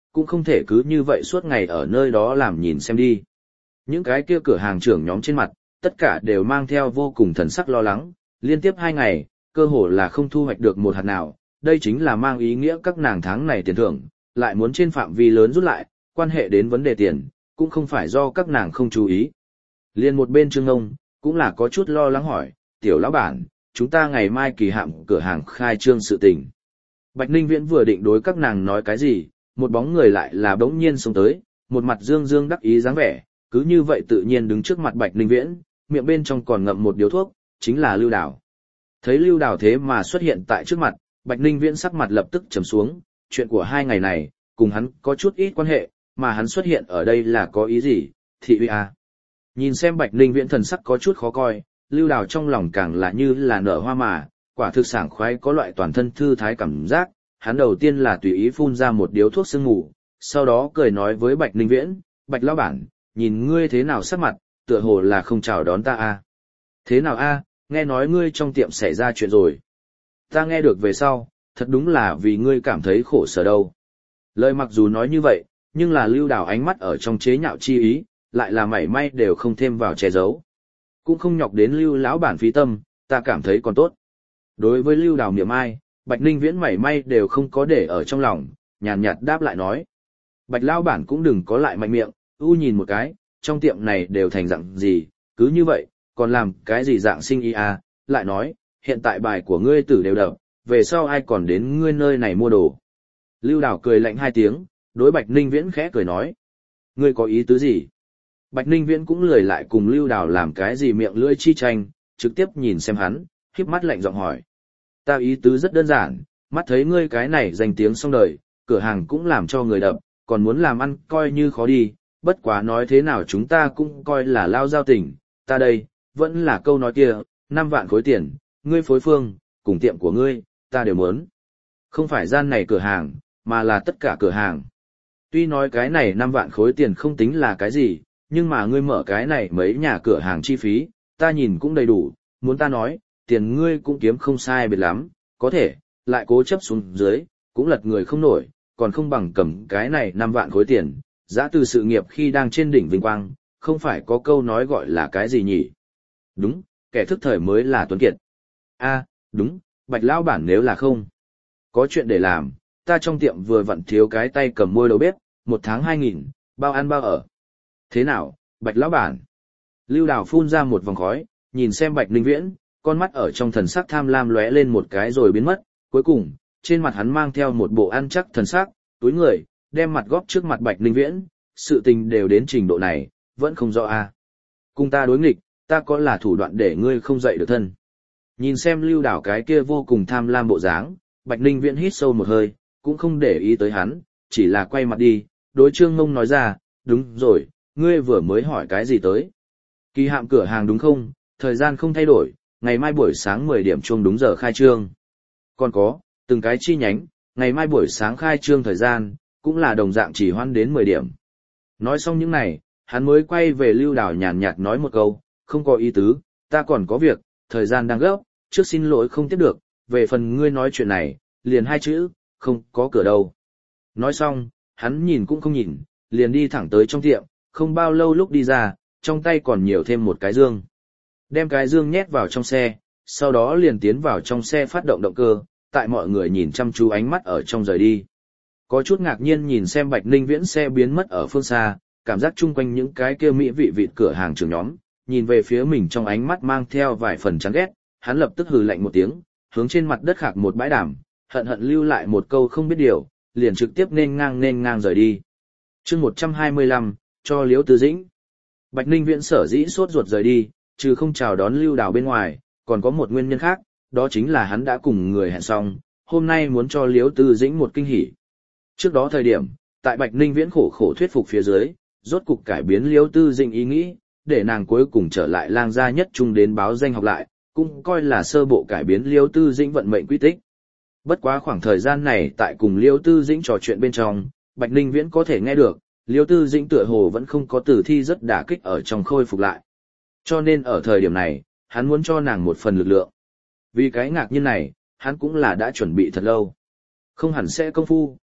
cũng không thể cứ như vậy suốt ngày ở nơi đó làm nhìn xem đi. Những cái kia cửa hàng trưởng nhóm trên mặt, tất cả đều mang theo vô cùng thần sắc lo lắng, liên tiếp 2 ngày, cơ hồ là không thu hoạch được một hạt nào, đây chính là mang ý nghĩa các nàng tháng này tiền thưởng, lại muốn trên phạm vi lớn rút lại, quan hệ đến vấn đề tiền, cũng không phải do các nàng không chú ý. Liên một bên Trương Ngông, cũng là có chút lo lắng hỏi, tiểu lão bản, chúng ta ngày mai kỳ hạn cửa hàng khai trương sự tình. Bạch Ninh Viễn vừa định đối các nàng nói cái gì, một bóng người lại là bỗng nhiên xông tới, một mặt dương dương đắc ý dáng vẻ, cứ như vậy tự nhiên đứng trước mặt Bạch Ninh Viễn, miệng bên trong còn ngậm một điếu thuốc, chính là Lưu Đào. Thấy Lưu Đào thế mà xuất hiện tại trước mặt, Bạch Ninh Viễn sắc mặt lập tức trầm xuống, chuyện của 2 ngày này, cùng hắn có chút ít quan hệ, mà hắn xuất hiện ở đây là có ý gì, thị uy à. Nhìn xem Bạch Ninh Viễn thần sắc có chút khó coi, Lưu Đào trong lòng càng là như là nở hoa mà, quả thực sảng khoái có loại toàn thân thư thái cảm giác, hắn đầu tiên là tùy ý phun ra một điếu thuốc sương ngủ, sau đó cười nói với Bạch Ninh Viễn, Bạch lão bản, nhìn ngươi thế nào sắc mặt, tựa hồ là không chào đón ta à. Thế nào a? Nghe nói ngươi trong tiệm xảy ra chuyện rồi. Ta nghe được về sau, thật đúng là vì ngươi cảm thấy khổ sở đâu. Lời mặc dù nói như vậy, nhưng là Lưu Đào ánh mắt ở trong chế nhạo chi ý, lại là mảy may đều không thêm vào che giấu. Cũng không nhọc đến Lưu lão bản phí tâm, ta cảm thấy còn tốt. Đối với Lưu Đào niệm ai, Bạch Ninh Viễn mảy may đều không có để ở trong lòng, nhàn nhạt đáp lại nói. Bạch lão bản cũng đừng có lại mạnh miệng, nhìn một cái, trong tiệm này đều thành dạng gì, cứ như vậy, còn làm cái gì dạng sinh ý à, lại nói, hiện tại bài của ngươi tử đều đập, về sau ai còn đến ngươi nơi này mua đồ. Lưu Đào cười lạnh 2 tiếng, đối Bạch Ninh Viễn khẽ cười nói. Ngươi có ý tứ gì? Bạch Ninh Viễn cũng lười lại cùng Lưu Đào làm cái gì miệng lưỡi chi tranh, trực tiếp nhìn xem hắn, híp mắt lạnh giọng hỏi. Ta ý tứ rất đơn giản, mắt thấy ngươi cái này danh tiếng xong đời, cửa hàng cũng làm cho người đập, còn muốn làm ăn coi như khó đi, bất quá nói thế nào chúng ta cũng coi là lao giao tình, ta đây, vẫn là câu nói kia, 5 vạn khối tiền, ngươi phối phương, cùng tiệm của ngươi, ta đều muốn. Không phải gian này cửa hàng, mà là tất cả cửa hàng. Tuy nói cái này 5 vạn khối tiền không tính là cái gì, nhưng mà ngươi mở cái này mấy nhà cửa hàng chi phí, ta nhìn cũng đầy đủ, muốn ta nói, tiền ngươi cũng kiếm không sai biệt lắm, có thể, lại cố chấp xuống dưới, cũng lật người không nổi, còn không bằng cầm cái này 5 vạn khối tiền, giá từ sự nghiệp khi đang trên đỉnh vinh quang, không phải có câu nói gọi là cái gì nhỉ? Đúng, kẻ thức thời mới là tuấn kiệt. A, đúng, Bạch lão bản nếu là không có chuyện để làm, ta trong tiệm vừa vặn thiếu cái tay cầm môi đầu bếp, 1 tháng 2.000, bao ăn bao ở. Thế nào, Bạch lão bản? Lưu Đào phun ra một vòng khói, nhìn xem Bạch Ninh Viễn, con mắt ở trong thần sắc tham lam lóe lên một cái rồi biến mất, cuối cùng, trên mặt hắn mang theo một bộ ăn chắc thần sắc, túi người, đem mặt góp trước mặt Bạch Ninh Viễn, sự tình đều đến trình độ này, vẫn không rõ a. Cùng ta đối nghịch, ta có là thủ đoạn để ngươi không dậy được thân. Nhìn xem Lưu Đào cái kia vô cùng tham lam bộ dáng, Bạch Ninh Viễn hít sâu một hơi, cũng không để ý tới hắn, chỉ là quay mặt đi, đối Trương Ngông nói ra, đúng rồi, ngươi vừa mới hỏi cái gì tới. Kỳ hạn cửa hàng đúng không, thời gian không thay đổi, ngày mai buổi sáng 10 điểm chuông đúng giờ khai trương. Còn có, từng cái chi nhánh, ngày mai buổi sáng khai trương thời gian, cũng là đồng dạng chỉ hoãn đến 10 điểm. Nói xong những này, hắn mới quay về Lưu Đào nhàn nhạt nói một câu, không có ý tứ, ta còn có việc, thời gian đang gấp, trước xin lỗi không tiếp được, về phần ngươi nói chuyện này, liền 2 chữ, không có cửa đâu. Nói xong, hắn nhìn cũng không nhìn, liền đi thẳng tới trong tiệm, không bao lâu lúc đi ra, trong tay còn nhiều thêm một cái dương. Đem cái dương nhét vào trong xe, sau đó liền tiến vào trong xe phát động động cơ, tại mọi người nhìn chăm chú ánh mắt ở trong rời đi. Có chút ngạc nhiên nhìn xem Bạch Ninh Viễn xe biến mất ở phương xa, cảm giác chung quanh những cái kia mỹ vị vịt cửa hàng trưởng nhóm, nhìn về phía mình trong ánh mắt mang theo vài phần chán ghét, hắn lập tức hừ lạnh một tiếng, hướng trên mặt đất khạc một bãi đảm, hận hận lưu lại một câu không biết điều, liền trực tiếp nên ngang rời đi. Chương 125, cho Liễu Tư Dĩnh. Bạch Ninh Viễn sở dĩ sốt ruột rời đi, trừ không chào đón Lưu Đào bên ngoài, còn có một nguyên nhân khác, đó chính là hắn đã cùng người hẹn xong, hôm nay muốn cho Liễu Tư Dĩnh một kinh hỉ. Trước đó thời điểm, tại Bạch Ninh Viễn khổ thuyết phục phía dưới, rốt cục cải biến Liễu Tư Dĩnh ý nghĩ, để nàng cuối cùng trở lại lang gia nhất trung đến báo danh học lại, cũng coi là sơ bộ cải biến Liễu Tư Dĩnh vận mệnh quy tích. Bất quá khoảng thời gian này tại cùng Liễu Tư Dĩnh trò chuyện bên trong, Bạch Ninh Viễn có thể nghe được, Liễu Tư Dĩnh tựa hồ vẫn không có tử thi rất đả kích ở trong khôi phục lại. Cho nên ở thời điểm này, hắn muốn cho nàng một phần lực lượng. Vì cái ngạc nhiên này, hắn cũng là đã chuẩn bị thật lâu. Không hẳn sẽ công phu,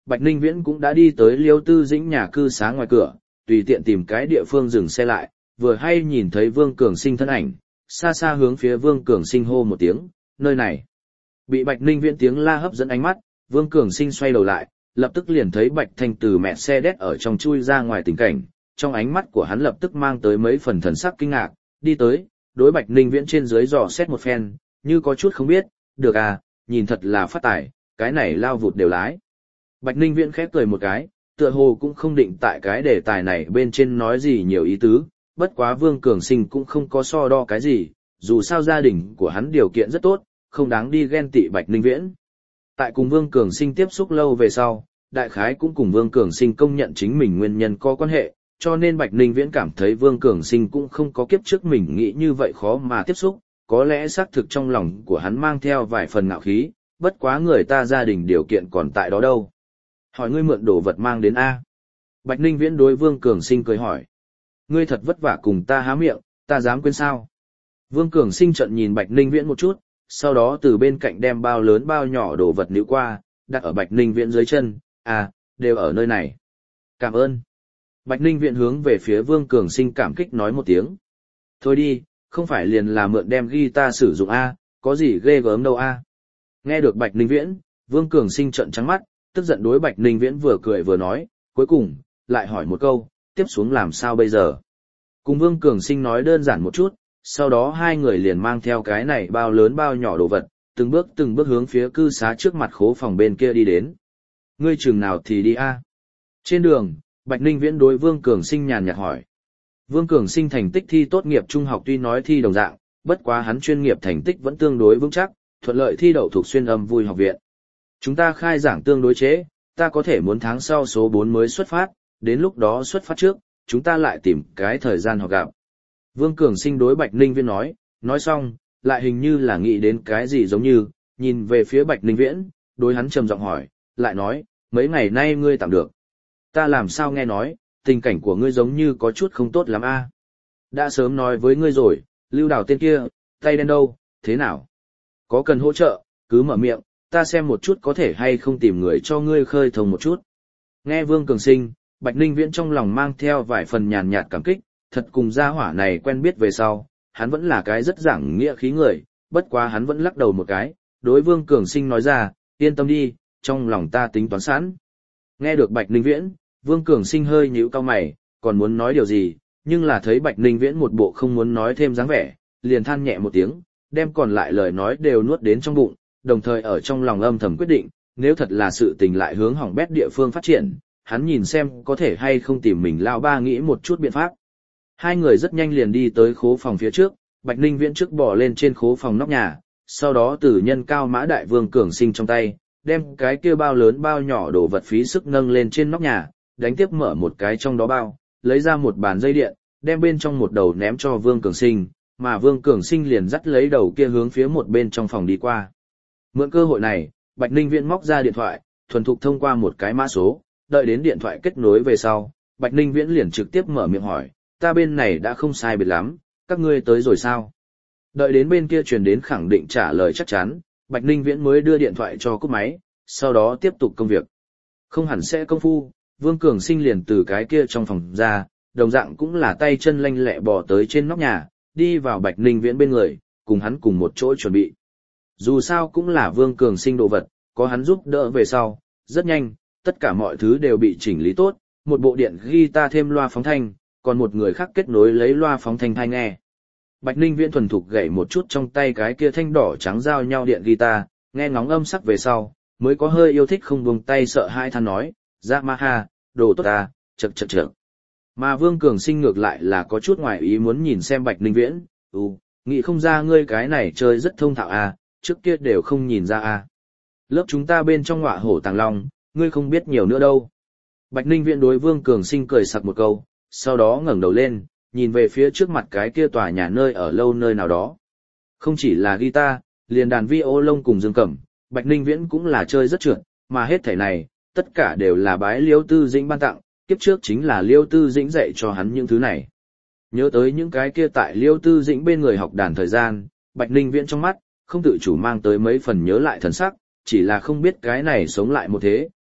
Bạch Ninh Viễn cũng đã đi tới Liêu Tư Dĩnh nhà cư xá ngoài cửa, tùy tiện tìm cái địa phương dừng xe lại, vừa hay nhìn thấy Vương Cường Sinh thân ảnh, xa xa hướng phía Vương Cường Sinh hô một tiếng, nơi này. Bị Bạch Ninh Viễn tiếng la hấp dẫn ánh mắt, Vương Cường Sinh xoay đầu lại, lập tức liền thấy Bạch Thanh từ mẹ xe đét ở trong chui ra ngoài tình cảnh, trong ánh mắt của hắn lập tức mang tới mấy phần thần sắc kinh ngạc, đi tới, đối Bạch Ninh Viễn trên dưới dò xét một phen, như có chút không biết, được à, nhìn thật là phát tài, cái này lao vụt đều lái. Bạch Ninh Viễn khép cười một cái, tựa hồ cũng không định tại cái đề tài này bên trên nói gì nhiều ý tứ, bất quá Vương Cường Sinh cũng không có so đo cái gì, dù sao gia đình của hắn điều kiện rất tốt, không đáng đi ghen tị Bạch Ninh Viễn. Tại cùng Vương Cường Sinh tiếp xúc lâu về sau, đại khái cũng cùng Vương Cường Sinh công nhận chính mình nguyên nhân có quan hệ, cho nên Bạch Ninh Viễn cảm thấy Vương Cường Sinh cũng không có kiếp trước mình nghĩ như vậy khó mà tiếp xúc, có lẽ xác thực trong lòng của hắn mang theo vài phần ngạo khí, bất quá người ta gia đình điều kiện còn tại đó đâu. Hỏi ngươi mượn đồ vật mang đến A. Bạch Ninh Viễn đối Vương Cường Sinh cười hỏi. Ngươi thật vất vả cùng ta há miệng, ta dám quên sao? Vương Cường Sinh trợn nhìn Bạch Ninh Viễn một chút, sau đó từ bên cạnh đem bao lớn bao nhỏ đồ vật níu qua, đặt ở Bạch Ninh Viễn dưới chân, à, đều ở nơi này. Cảm ơn. Bạch Ninh Viễn hướng về phía Vương Cường Sinh cảm kích nói một tiếng. Thôi đi, không phải liền là mượn đem guitar sử dụng A, có gì ghê gớm đâu A. Nghe được Bạch Ninh Viễn, Vương Cường Sinh trợn trắng mắt, tức giận đối Bạch Ninh Viễn vừa cười vừa nói, cuối cùng, lại hỏi một câu, tiếp xuống làm sao bây giờ? Cùng Vương Cường Sinh nói đơn giản một chút, sau đó hai người liền mang theo cái này bao lớn bao nhỏ đồ vật, từng bước hướng phía cư xá trước mặt khố phòng bên kia đi đến. Ngươi chừng nào thì đi a? Trên đường, Bạch Ninh Viễn đối Vương Cường Sinh nhàn nhạt hỏi. Vương Cường Sinh thành tích thi tốt nghiệp trung học tuy nói thi đồng dạng, bất quá hắn chuyên nghiệp thành tích vẫn tương đối vững chắc, thuận lợi thi đậu thuộc xuyên âm vui học viện. Chúng ta khai giảng tương đối chế, ta có thể muốn tháng sau số 4 mới xuất phát, đến lúc đó xuất phát trước, chúng ta lại tìm cái thời gian họ gặp. Vương Cường Sinh đối Bạch Ninh Viễn nói xong, lại hình như là nghĩ đến cái gì giống như, nhìn về phía Bạch Ninh Viễn, đối hắn trầm giọng hỏi, lại nói, mấy ngày nay ngươi tạm được. Ta làm sao nghe nói, tình cảnh của ngươi giống như có chút không tốt lắm a. Đã sớm nói với ngươi rồi, Lưu Đào tên kia, tay đen đâu, thế nào? Có cần hỗ trợ, cứ mở miệng, ta xem một chút có thể hay không tìm người cho ngươi khơi thông một chút. Nghe Vương Cường Sinh, Bạch Ninh Viễn trong lòng mang theo vài phần nhàn nhạt cảm kích, thật cùng gia hỏa này quen biết về sau, hắn vẫn là cái rất giảng nghĩa khí người, bất quá hắn vẫn lắc đầu một cái, đối Vương Cường Sinh nói ra, yên tâm đi, trong lòng ta tính toán sẵn. Nghe được Bạch Ninh Viễn, Vương Cường Sinh hơi nhíu cau mày, còn muốn nói điều gì, nhưng là thấy Bạch Ninh Viễn một bộ không muốn nói thêm dáng vẻ, liền than nhẹ một tiếng, đem còn lại lời nói đều nuốt đến trong bụng, đồng thời ở trong lòng âm thầm quyết định, nếu thật là sự tình lại hướng hỏng bét địa phương phát triển, hắn nhìn xem có thể hay không tìm mình lao ba nghĩ một chút biện pháp. Hai người rất nhanh liền đi tới khố phòng phía trước, Bạch Ninh Viễn trước bỏ lên trên khố phòng nóc nhà, sau đó từ nhân cao mã đại Vương Cường Sinh trong tay, đem cái kia bao lớn bao nhỏ đồ vật phí sức nâng lên trên nóc nhà, đánh tiếp mở một cái trong đó bao, lấy ra một bàn dây điện, đem bên trong một đầu ném cho Vương Cường Sinh, mà Vương Cường Sinh liền dắt lấy đầu kia hướng phía một bên trong phòng đi qua. Mượn cơ hội này, Bạch Ninh Viễn móc ra điện thoại, thuần thục thông qua một cái mã số, đợi đến điện thoại kết nối về sau, Bạch Ninh Viễn liền trực tiếp mở miệng hỏi, ta bên này đã không sai biệt lắm, các ngươi tới rồi sao? Đợi đến bên kia truyền đến khẳng định trả lời chắc chắn, Bạch Ninh Viễn mới đưa điện thoại cho cúp máy, sau đó tiếp tục công việc. Không hẳn sẽ công phu, Vương Cường Sinh liền từ cái kia trong phòng ra, đồng dạng cũng là tay chân lanh lẹ bò tới trên nóc nhà, đi vào Bạch Ninh Viễn bên người, cùng hắn cùng một chỗ chuẩn bị. Dù sao cũng là Vương Cường Sinh đồ vật, có hắn giúp đỡ về sau, rất nhanh, tất cả mọi thứ đều bị chỉnh lý tốt, một bộ điện guitar thêm loa phóng thanh, còn một người khác kết nối lấy loa phóng thanh tai nghe. Bạch Ninh Viễn thuần thục gảy một chút trong tay cái kia thanh đỏ trắng giao nhau điện guitar, nghe ngóng âm sắc về sau, mới có hơi yêu thích không buông tay sợ hai than nói, Yamaha, đồ tốt ta, chậc chậc chậc. Mà Vương Cường Sinh ngược lại là có chút ngoài ý muốn nhìn xem Bạch Ninh Viễn, nghĩ không ra ngươi cái này chơi rất thông thạo à, trước kia đều không nhìn ra à. Lớp chúng ta bên trong ngọa hổ tàng long, ngươi không biết nhiều nữa đâu. Bạch Ninh Viễn đối Vương Cường Sinh cười sặc một câu, sau đó ngẩng đầu lên, nhìn về phía trước mặt cái kia tòa nhà nơi ở lâu nơi nào đó. Không chỉ là guitar, liền đàn vi ô lông cùng dương cầm, Bạch Ninh Viễn cũng là chơi rất trượt, mà hết thảy này, tất cả đều là bái Liêu Tư Dĩnh ban tặng, kiếp trước chính là Liêu Tư Dĩnh dạy cho hắn những thứ này. Nhớ tới những cái kia tại Liêu Tư Dĩnh bên người học đàn thời gian, Bạch Ninh Viễn trong mắt, không tự chủ mang tới mấy phần nhớ lại thần sắc, chỉ là không biết cái này sống lại một thế,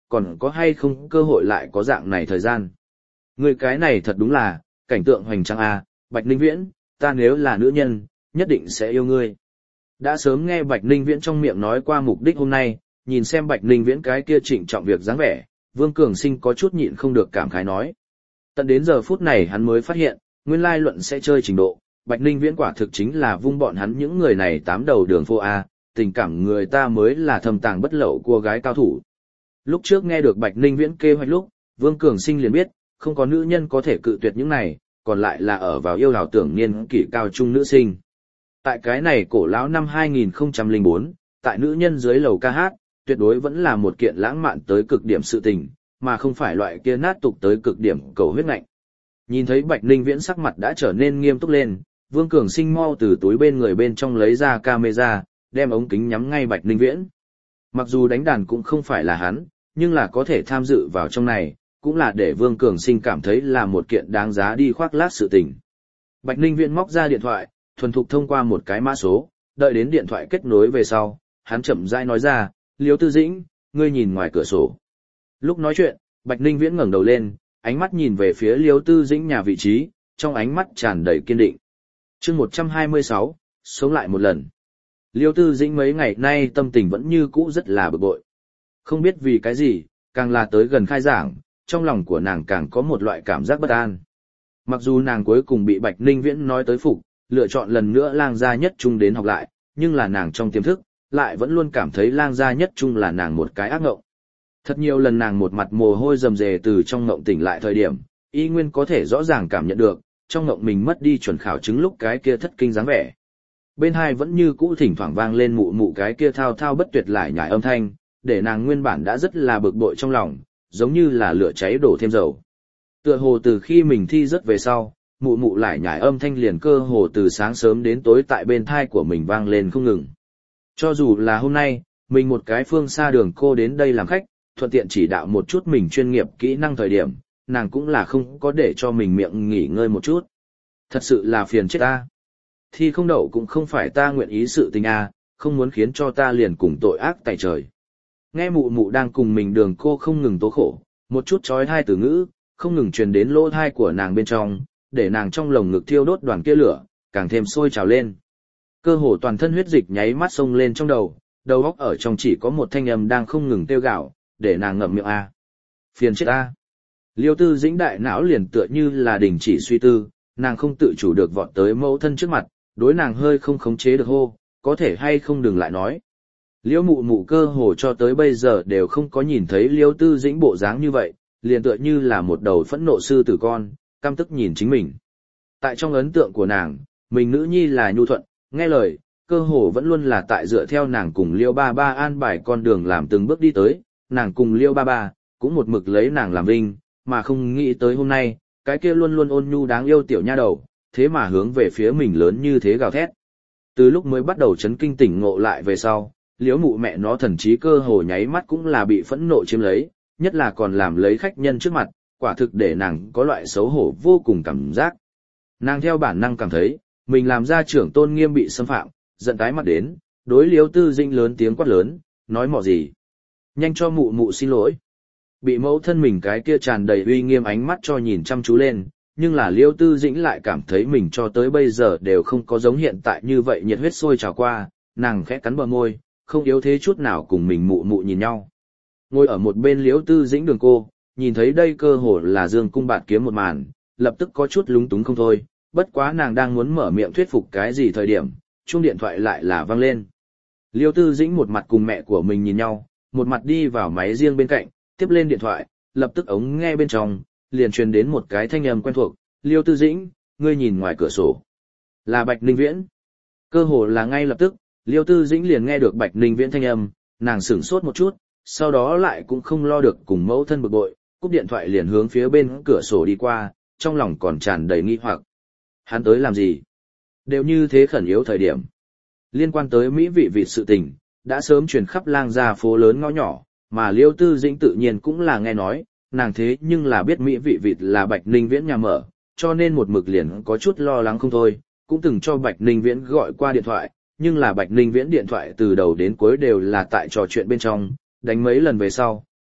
còn có hay không cơ hội lại có dạng này thời gian. Người cái này thật đúng là, cảnh tượng hoành tráng a, Bạch Ninh Viễn, ta nếu là nữ nhân, nhất định sẽ yêu ngươi. Đã sớm nghe Bạch Ninh Viễn trong miệng nói qua mục đích hôm nay, nhìn xem Bạch Ninh Viễn cái kia trịnh trọng việc dáng vẻ, Vương Cường Sinh có chút nhịn không được cảm khái nói. Tận đến giờ phút này hắn mới phát hiện, nguyên lai luận sẽ chơi trình độ, Bạch Ninh Viễn quả thực chính là vung bọn hắn những người này tám đầu đường phô A, tình cảm người ta mới là thầm tàng bất lậu của gái cao thủ. Lúc trước nghe được Bạch Ninh Viễn kế hoạch lúc, Vương Cường Sinh liền biết, không có nữ nhân có thể cự tuyệt những này, còn lại là ở vào yêu ảo tưởng niên kỷ cao trung nữ sinh. Tại cái này cổ lão năm 2004, tại nữ nhân dưới lầu ca hát, tuyệt đối vẫn là một kiện lãng mạn tới cực điểm sự tình, mà không phải loại kia nát tục tới cực điểm cầu huyết ngạnh. Nhìn thấy Bạch Ninh Viễn sắc mặt đã trở nên nghiêm túc lên, Vương Cường Sinh mau từ túi bên người bên trong lấy ra camera, đem ống kính nhắm ngay Bạch Ninh Viễn. Mặc dù đánh đàn cũng không phải là hắn, nhưng là có thể tham dự vào trong này, cũng là để Vương Cường Sinh cảm thấy là một kiện đáng giá đi khoác lác sự tình. Bạch Ninh Viễn móc ra điện thoại, thuần thục thông qua một cái mã số, đợi đến điện thoại kết nối về sau, hắn chậm rãi nói ra, Liêu Tư Dĩnh, ngươi nhìn ngoài cửa sổ. Lúc nói chuyện, Bạch Ninh Viễn ngẩng đầu lên, ánh mắt nhìn về phía Liêu Tư Dĩnh nhà vị trí, trong ánh mắt tràn đầy kiên định. Chương 126, sống lại một lần. Liêu Tư Dĩnh mấy ngày nay tâm tình vẫn như cũ rất là bực bội. Không biết vì cái gì, càng là tới gần khai giảng, trong lòng của nàng càng có một loại cảm giác bất an. Mặc dù nàng cuối cùng bị Bạch Ninh Viễn nói tới phục, lựa chọn lần nữa lang gia nhất trung đến học lại, nhưng là nàng trong tiềm thức, lại vẫn luôn cảm thấy lang gia nhất trung là nàng một cái ác ngộng. Thật nhiều lần nàng một mặt mồ hôi rầm rề từ trong ngộng tỉnh lại thời điểm, y nguyên có thể rõ ràng cảm nhận được, trong ngộng mình mất đi chuẩn khảo chứng lúc cái kia thất kinh dáng vẻ. Bên hai vẫn như cũ thỉnh thoảng vang lên mụ mụ cái kia thao thao bất tuyệt lại nhải âm thanh, để nàng nguyên bản đã rất là bực bội trong lòng, giống như là lửa cháy đổ thêm dầu. Tựa hồ từ khi mình thi rớt về sau, mụ mụ lại nhải âm thanh liền cơ hồ từ sáng sớm đến tối tại bên thai của mình vang lên không ngừng. Cho dù là hôm nay, mình một cái phương xa đường cô đến đây làm khách, thuận tiện chỉ đạo một chút mình chuyên nghiệp kỹ năng thời điểm, nàng cũng là không có để cho mình miệng nghỉ ngơi một chút. Thật sự là phiền chết ta. Thi không đậu cũng không phải ta nguyện ý sự tình a, không muốn khiến cho ta liền cùng tội ác tại trời. Nghe mụ mụ đang cùng mình đường cô không ngừng tố khổ, một chút trói thai từ ngữ, không ngừng truyền đến lỗ thai của nàng bên trong, để nàng trong lồng ngực thiêu đốt đoàn kia lửa, càng thêm sôi trào lên. Cơ hồ toàn thân huyết dịch nháy mắt xông lên trong đầu óc ở trong chỉ có một thanh âm đang không ngừng kêu gào, để nàng ngậm miệng a. Phiền chết a. Liêu Tư Dĩnh đại não liền tựa như là đình chỉ suy tư, nàng không tự chủ được vọt tới mẫu thân trước mặt, đối nàng hơi không khống chế được hô, có thể hay không đừng lại nói. Liêu mụ mụ cơ hồ cho tới bây giờ đều không có nhìn thấy Liêu Tư Dĩnh bộ dáng như vậy, liền tựa như là một đầu phẫn nộ sư tử con, căm tức nhìn chính mình. Tại trong ấn tượng của nàng, mình nữ nhi là nhu thuận, nghe lời, cơ hồ vẫn luôn là tại dựa theo nàng cùng Liêu ba ba an bài con đường làm từng bước đi tới, nàng cùng Liêu ba ba cũng một mực lấy nàng làm vinh, mà không nghĩ tới hôm nay, cái kia luôn luôn ôn nhu đáng yêu tiểu nha đầu, thế mà hướng về phía mình lớn như thế gào thét. Từ lúc mới bắt đầu chấn kinh tỉnh ngộ lại về sau, Liễu mụ mẹ nó thần trí cơ hồ nháy mắt cũng là bị phẫn nộ chiếm lấy, nhất là còn làm lấy khách nhân trước mặt, quả thực để nàng có loại xấu hổ vô cùng cảm giác. Nàng theo bản năng cảm thấy, mình làm ra trưởng tôn nghiêm bị xâm phạm, giận tái mặt đến, đối Liễu Tư Dĩnh lớn tiếng quát lớn, nói mỏ gì. Nhanh cho mụ mụ xin lỗi. Bị mẫu thân mình cái kia tràn đầy uy nghiêm ánh mắt cho nhìn chăm chú lên, nhưng là Liêu Tư Dĩnh lại cảm thấy mình cho tới bây giờ đều không có giống hiện tại như vậy nhiệt huyết sôi trào qua, nàng khẽ cắn bờ môi, không yếu thế chút nào cùng mình mụ mụ nhìn nhau. Ngồi ở một bên Liêu Tư Dĩnh đường cô, nhìn thấy đây cơ hồ là dương cung bạt kiếm một màn, lập tức có chút lúng túng không thôi, bất quá nàng đang muốn mở miệng thuyết phục cái gì thời điểm, chuông điện thoại lại là vang lên. Liêu Tư Dĩnh một mặt cùng mẹ của mình nhìn nhau, một mặt đi vào máy riêng bên cạnh, tiếp lên điện thoại, lập tức ống nghe bên trong, liền truyền đến một cái thanh âm quen thuộc, Liêu Tư Dĩnh, ngươi nhìn ngoài cửa sổ. Là Bạch Ninh Viễn. Cơ hồ là ngay lập tức, Liêu Tư Dĩnh liền nghe được Bạch Ninh Viễn thanh âm, nàng sửng sốt một chút, sau đó lại cũng không lo được cùng mẫu thân bực bội, cúp điện thoại liền hướng phía bên cửa sổ đi qua, trong lòng còn tràn đầy nghi hoặc. Hắn tới làm gì? Đều như thế khẩn yếu thời điểm. Liên quan tới mỹ vị vịt sự tình, đã sớm truyền khắp lang gia phố lớn ngõ nhỏ, mà Liêu Tư Dĩnh tự nhiên cũng là nghe nói, nàng thế nhưng là biết mỹ vị vịt là Bạch Ninh Viễn nhà mở, cho nên một mực liền có chút lo lắng không thôi, cũng từng cho Bạch Ninh Viễn gọi qua điện thoại, nhưng là Bạch Ninh Viễn điện thoại từ đầu đến cuối đều là tại trò chuyện bên trong, đánh mấy lần về sau,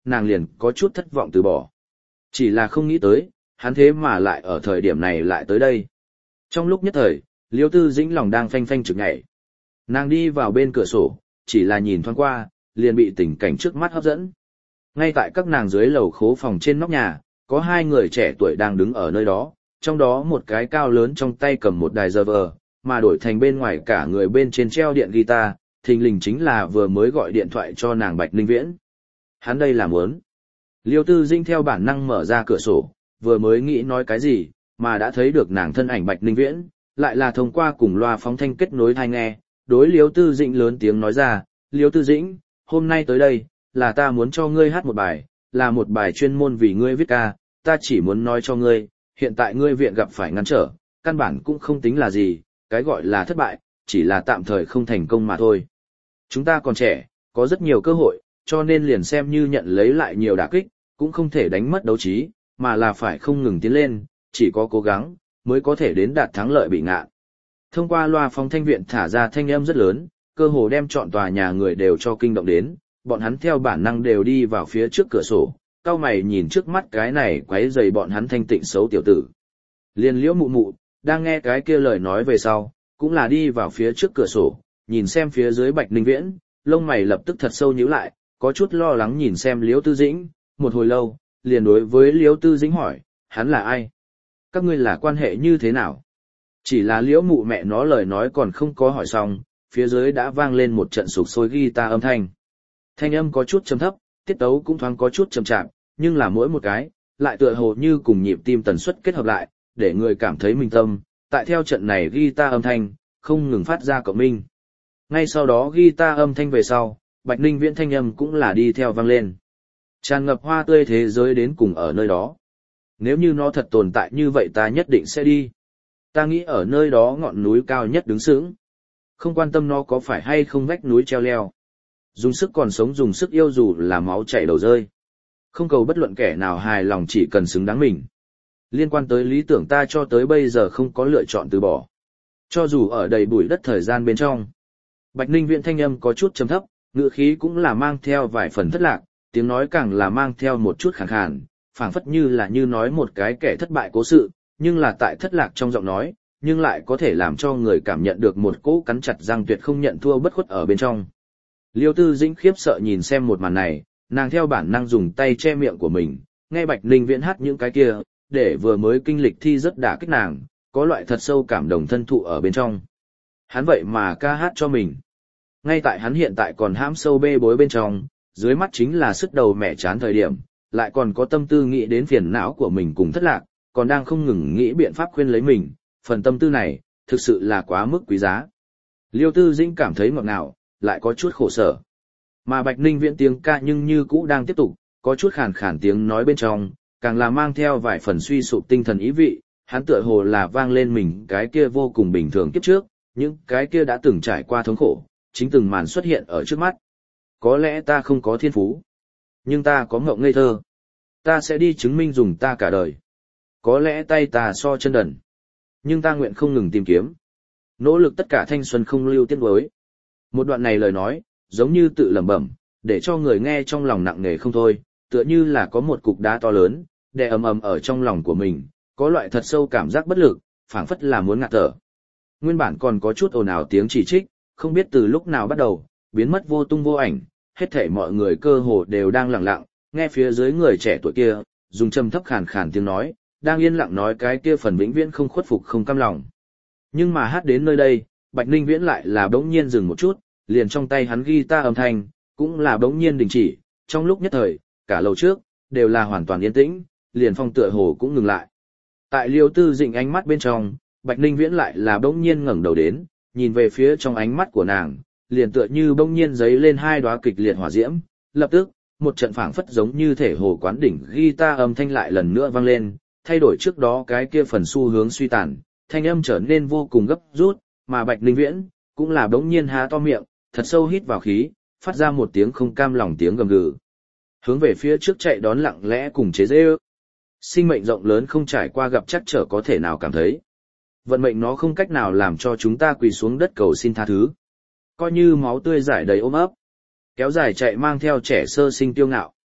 nàng liền có chút thất vọng từ bỏ. Chỉ là không nghĩ tới, hắn thế mà lại ở thời điểm này lại tới đây. Trong lúc nhất thời, Liêu Tư Dĩnh lòng đang phanh phanh trực nhảy. Nàng đi vào bên cửa sổ, chỉ là nhìn thoáng qua, liền bị tình cảnh trước mắt hấp dẫn. Ngay tại các nàng dưới lầu khố phòng trên nóc nhà, có hai người trẻ tuổi đang đứng ở nơi đó, trong đó một cái cao lớn trong tay cầm một đài server, mà đổi thành bên ngoài cả người bên trên treo điện guitar, thình lình chính là vừa mới gọi điện thoại cho nàng Bạch Ninh Viễn. Hắn đây là muốn. Liêu Tư Dĩnh theo bản năng mở ra cửa sổ, vừa mới nghĩ nói cái gì, mà đã thấy được nàng thân ảnh Bạch Ninh Viễn, lại là thông qua cùng loa phóng thanh kết nối tai nghe, đối Liêu Tư Dĩnh lớn tiếng nói ra, Liêu Tư Dĩnh, hôm nay tới đây, là ta muốn cho ngươi hát một bài, là một bài chuyên môn vì ngươi viết ca, ta chỉ muốn nói cho ngươi, hiện tại ngươi viện gặp phải ngăn trở, căn bản cũng không tính là gì, cái gọi là thất bại, chỉ là tạm thời không thành công mà thôi. Chúng ta còn trẻ, có rất nhiều cơ hội, cho nên liền xem như nhận lấy lại nhiều đả kích, cũng không thể đánh mất đấu trí, mà là phải không ngừng tiến lên, chỉ có cố gắng, mới có thể đến đạt thắng lợi bị ngạn. Thông qua loa phóng thanh viện thả ra thanh âm rất lớn, cơ hồ đem trọn tòa nhà người đều cho kinh động đến, bọn hắn theo bản năng đều đi vào phía trước cửa sổ, cau mày nhìn trước mắt cái này quấy rầy bọn hắn thanh tịnh xấu tiểu tử. Liên Liễu Mụ Mụ, đang nghe cái kia lời nói về sau, cũng là đi vào phía trước cửa sổ, nhìn xem phía dưới Bạch Ninh Viễn, lông mày lập tức thật sâu nhíu lại, có chút lo lắng nhìn xem Liễu Tư Dĩnh, một hồi lâu, liền đối với Liễu Tư Dĩnh hỏi, hắn là ai? Các ngươi là quan hệ như thế nào? Chỉ là Liễu Mụ mẹ nó lời nói còn không có hỏi xong, phía dưới đã vang lên một trận sục sôi guitar âm thanh. Thanh âm có chút trầm thấp, tiết tấu cũng thoáng có chút trầm chạp, nhưng là mỗi một cái, lại tựa hồ như cùng nhịp tim tần suất kết hợp lại, để người cảm thấy minh tâm, tại theo trận này guitar âm thanh, không ngừng phát ra cộng minh. Ngay sau đó guitar âm thanh về sau, Bạch Ninh Viễn thanh âm cũng là đi theo vang lên. Tràn ngập hoa tươi thế giới đến cùng ở nơi đó. Nếu như nó thật tồn tại như vậy ta nhất định sẽ đi. Ta nghĩ ở nơi đó ngọn núi cao nhất đứng sững. Không quan tâm nó có phải hay không vách núi treo leo. Dùng sức còn sống dùng sức yêu dù là máu chảy đầu rơi. Không cầu bất luận kẻ nào hài lòng chỉ cần xứng đáng mình. Liên quan tới lý tưởng ta cho tới bây giờ không có lựa chọn từ bỏ. Cho dù ở đầy bụi đất thời gian bên trong. Bạch Ninh Viễn thanh âm có chút trầm thấp, ngữ khí cũng là mang theo vài phần thất lạc, tiếng nói càng là mang theo một chút khàn khàn, phảng phất như là như nói một cái kẻ thất bại cố sự, nhưng là tại thất lạc trong giọng nói, nhưng lại có thể làm cho người cảm nhận được một cỗ cắn chặt răng tuyệt không nhận thua bất khuất ở bên trong. Liêu Tư Dĩnh khiếp sợ nhìn xem một màn này, nàng theo bản năng dùng tay che miệng của mình, nghe Bạch Ninh Viễn hát những cái kia, để vừa mới kinh lịch thi rất đả kích nàng, có loại thật sâu cảm đồng thân thụ ở bên trong. Hắn vậy mà ca hát cho mình. Ngay tại hắn hiện tại còn hãm sâu bê bối bên trong, dưới mắt chính là sức đầu mẹ chán thời điểm, lại còn có tâm tư nghĩ đến phiền não của mình cùng thất lạc, còn đang không ngừng nghĩ biện pháp khuyên lấy mình, phần tâm tư này, thực sự là quá mức quý giá. Liêu Tư Dĩnh cảm thấy ngọt ngào, lại có chút khổ sở. Mà Bạch Ninh Viễn tiếng ca nhưng như cũ đang tiếp tục, có chút khàn khàn tiếng nói bên trong, càng là mang theo vài phần suy sụp tinh thần ý vị, hắn tựa hồ là vang lên mình cái kia vô cùng bình thường kiếp trước, những cái kia đã từng trải qua thống khổ, chính từng màn xuất hiện ở trước mắt. Có lẽ ta không có thiên phú, nhưng ta có ngộng ngây thơ. Ta sẽ đi chứng minh dùng ta cả đời. Có lẽ tay ta so chân đần, nhưng ta nguyện không ngừng tìm kiếm. Nỗ lực tất cả thanh xuân không lưu tiếc nuối. Một đoạn này lời nói, giống như tự lẩm bẩm, để cho người nghe trong lòng nặng nề không thôi, tựa như là có một cục đá to lớn, đè ầm ầm ở trong lòng của mình, có loại thật sâu cảm giác bất lực, phảng phất là muốn ngạt thở. Nguyên bản còn có chút ồn ào tiếng chỉ trích, không biết từ lúc nào bắt đầu, biến mất vô tung vô ảnh, hết thảy mọi người cơ hồ đều đang lặng lặng, nghe phía dưới người trẻ tuổi kia, dùng trầm thấp khàn khàn tiếng nói, đang yên lặng nói cái kia phần vĩnh viễn không khuất phục không cam lòng. Nhưng mà hát đến nơi đây, Bạch Ninh Viễn lại là bỗng nhiên dừng một chút, liền trong tay hắn guitar âm thanh, cũng là bỗng nhiên đình chỉ, trong lúc nhất thời, cả lầu trước, đều là hoàn toàn yên tĩnh, liền phong tựa hồ cũng ngừng lại. Tại Liêu Tư Dĩnh ánh mắt bên trong, Bạch Ninh Viễn lại là bỗng nhiên ngẩng đầu đến, nhìn về phía trong ánh mắt của nàng, liền tựa như bỗng nhiên giấy lên hai đóa kịch liệt hỏa diễm, lập tức, một trận phảng phất giống như thể hồ quán đỉnh guitar âm thanh lại lần nữa vang lên, thay đổi trước đó cái kia phần xu hướng suy tàn, thanh âm trở nên vô cùng gấp rút, mà Bạch Ninh Viễn cũng là bỗng nhiên há to miệng, thật sâu hít vào khí, phát ra một tiếng không cam lòng tiếng gầm gừ. Hướng về phía trước chạy đón lặng lẽ cùng chế giễu. Sinh mệnh rộng lớn không trải qua gặp trắc trở có thể nào cảm thấy. Vận mệnh nó không cách nào làm cho chúng ta quỳ xuống đất cầu xin tha thứ. Coi như máu tươi rải đầy ôm ấp. Kéo dài chạy mang theo trẻ sơ sinh tiêu ngạo.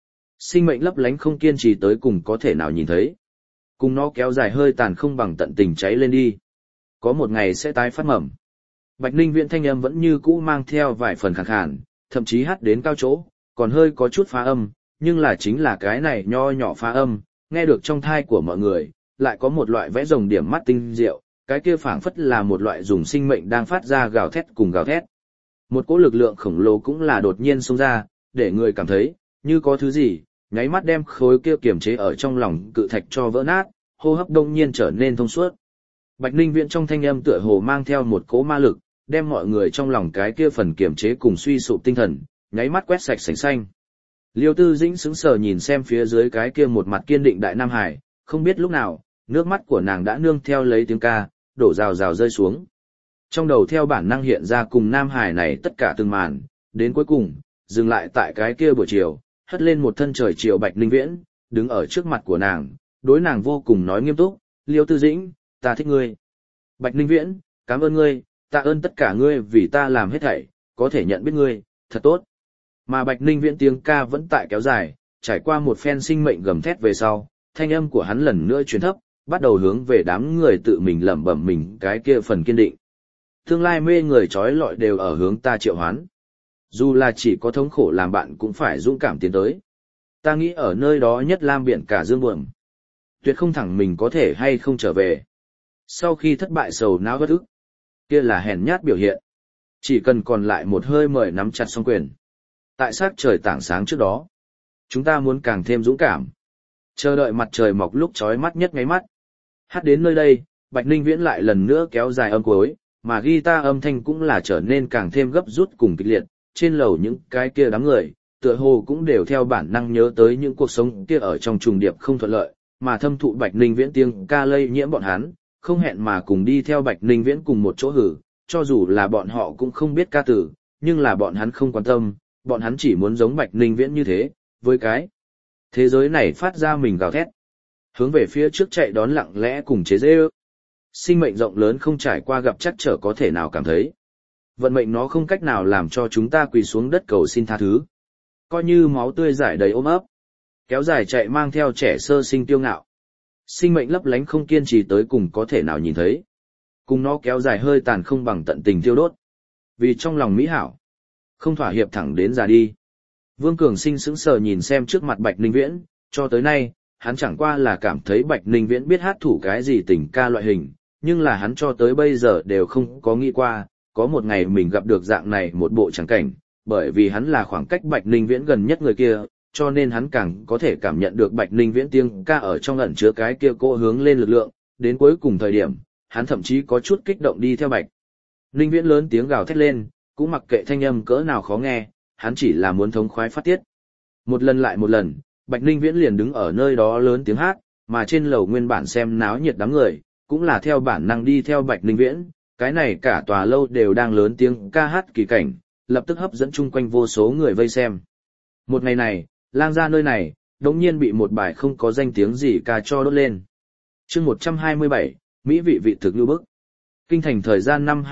Sinh mệnh lấp lánh không kiên trì tới cùng có thể nào nhìn thấy. Cùng nó kéo dài hơi tàn không bằng tận tình cháy lên đi. Có một ngày sẽ tái phát mầm. Bạch Ninh Viễn thanh âm vẫn như cũ mang theo vài phần khàn khàn, thậm chí hát đến cao chỗ, còn hơi có chút phá âm, nhưng là chính là cái này nho nhỏ phá âm, nghe được trong thai của mọi người, lại có một loại vẽ rồng điểm mắt tinh diệu, cái kia phảng phất là một loại dùng sinh mệnh đang phát ra gào thét cùng gào thét. Một cỗ lực lượng khổng lồ cũng là đột nhiên xông ra, để người cảm thấy, như có thứ gì, nháy mắt đem khối kia kiềm chế ở trong lòng cự thạch cho vỡ nát, hô hấp đông nhiên trở nên thông suốt. Bạch Ninh Viễn trong thanh âm tựa hồ mang theo một cỗ ma lực, đem mọi người trong lòng cái kia phần kiềm chế cùng suy sụp tinh thần, nháy mắt quét sạch sành xanh. Liêu Tư Dĩnh sững sờ nhìn xem phía dưới cái kia một mặt kiên định đại Nam Hải, không biết lúc nào, nước mắt của nàng đã nương theo lấy tiếng ca, đổ rào rào rơi xuống. Trong đầu theo bản năng hiện ra cùng Nam Hải này tất cả từng màn, đến cuối cùng, dừng lại tại cái kia buổi chiều, hất lên một thân trời chiều Bạch Ninh Viễn, đứng ở trước mặt của nàng, đối nàng vô cùng nói nghiêm túc, Liêu Tư Dĩnh, ta thích ngươi. Bạch Ninh Viễn, cảm ơn ngươi, tạ ơn tất cả ngươi vì ta làm hết thảy, có thể nhận biết ngươi, thật tốt. Mà Bạch Ninh Viễn tiếng ca vẫn tại kéo dài, trải qua một phen sinh mệnh gầm thét về sau, thanh âm của hắn lần nữa truyền thấp, bắt đầu hướng về đám người tự mình lẩm bẩm mình cái kia phần kiên định. Tương lai mê người trói lọi đều ở hướng ta triệu hoán. Dù là chỉ có thống khổ làm bạn cũng phải dũng cảm tiến tới. Ta nghĩ ở nơi đó nhất lam biển cả dương buồm. Tuyệt không thẳng mình có thể hay không trở về. Sau khi thất bại sầu não bất ức, kia là hèn nhát biểu hiện. Chỉ cần còn lại một hơi mời nắm chặt song quyền. Tại sát trời tảng sáng trước đó, chúng ta muốn càng thêm dũng cảm. Chờ đợi mặt trời mọc lúc chói mắt nhất ngáy mắt. Hát đến nơi đây, Bạch Ninh Viễn lại lần nữa kéo dài âm cuối, mà guitar âm thanh cũng là trở nên càng thêm gấp rút cùng kịch liệt. Trên lầu những cái kia đám người, tựa hồ cũng đều theo bản năng nhớ tới những cuộc sống kia ở trong trùng điệp không thuận lợi, mà thâm thụ Bạch Ninh Viễn tiếng ca lây nhiễm bọn hắn, không hẹn mà cùng đi theo Bạch Ninh Viễn cùng một chỗ hử, cho dù là bọn họ cũng không biết ca từ, nhưng là bọn hắn không quan tâm, bọn hắn chỉ muốn giống Bạch Ninh Viễn như thế, với cái thế giới này phát ra mình gào thét, hướng về phía trước chạy đón lặng lẽ cùng chế giễu. Sinh mệnh rộng lớn không trải qua gặp chắc trở có thể nào cảm thấy. Vận mệnh nó không cách nào làm cho chúng ta quỳ xuống đất cầu xin tha thứ. Coi như máu tươi rải đầy ôm ấp, kéo dài chạy mang theo trẻ sơ sinh tiêu ngạo. Sinh mệnh lấp lánh không kiên trì tới cùng có thể nào nhìn thấy. Cùng nó kéo dài hơi tàn không bằng tận tình tiêu đốt. Vì trong lòng mỹ hảo, không thỏa hiệp thẳng đến già đi. Vương Cường Sinh sững sờ nhìn xem trước mặt Bạch Ninh Viễn, cho tới nay, hắn chẳng qua là cảm thấy Bạch Ninh Viễn biết hát thủ cái gì tình ca loại hình, nhưng là hắn cho tới bây giờ đều không có nghĩ qua, có một ngày mình gặp được dạng này một bộ tràng cảnh, bởi vì hắn là khoảng cách Bạch Ninh Viễn gần nhất người kia, cho nên hắn càng có thể cảm nhận được Bạch Ninh Viễn tiếng ca ở trong ẩn chứa cái kia cô hướng lên lực lượng, đến cuối cùng thời điểm, hắn thậm chí có chút kích động đi theo Bạch Ninh Viễn lớn tiếng gào thét lên, cũng mặc kệ thanh âm cỡ nào khó nghe, hắn chỉ là muốn thống khoái phát tiết. Một lần lại một lần, Bạch Ninh Viễn liền đứng ở nơi đó lớn tiếng hát, mà trên lầu nguyên bản xem náo nhiệt đám người, cũng là theo bản năng đi theo Bạch Ninh Viễn, cái này cả tòa lâu đều đang lớn tiếng ca hát kỳ cảnh, lập tức hấp dẫn chung quanh vô số người vây xem. Một ngày này, lang gia nơi này, đống nhiên bị một bài không có danh tiếng gì ca cho đốt lên. Chương 127, Mỹ vị vị thực như bức. Kinh thành thời gian năm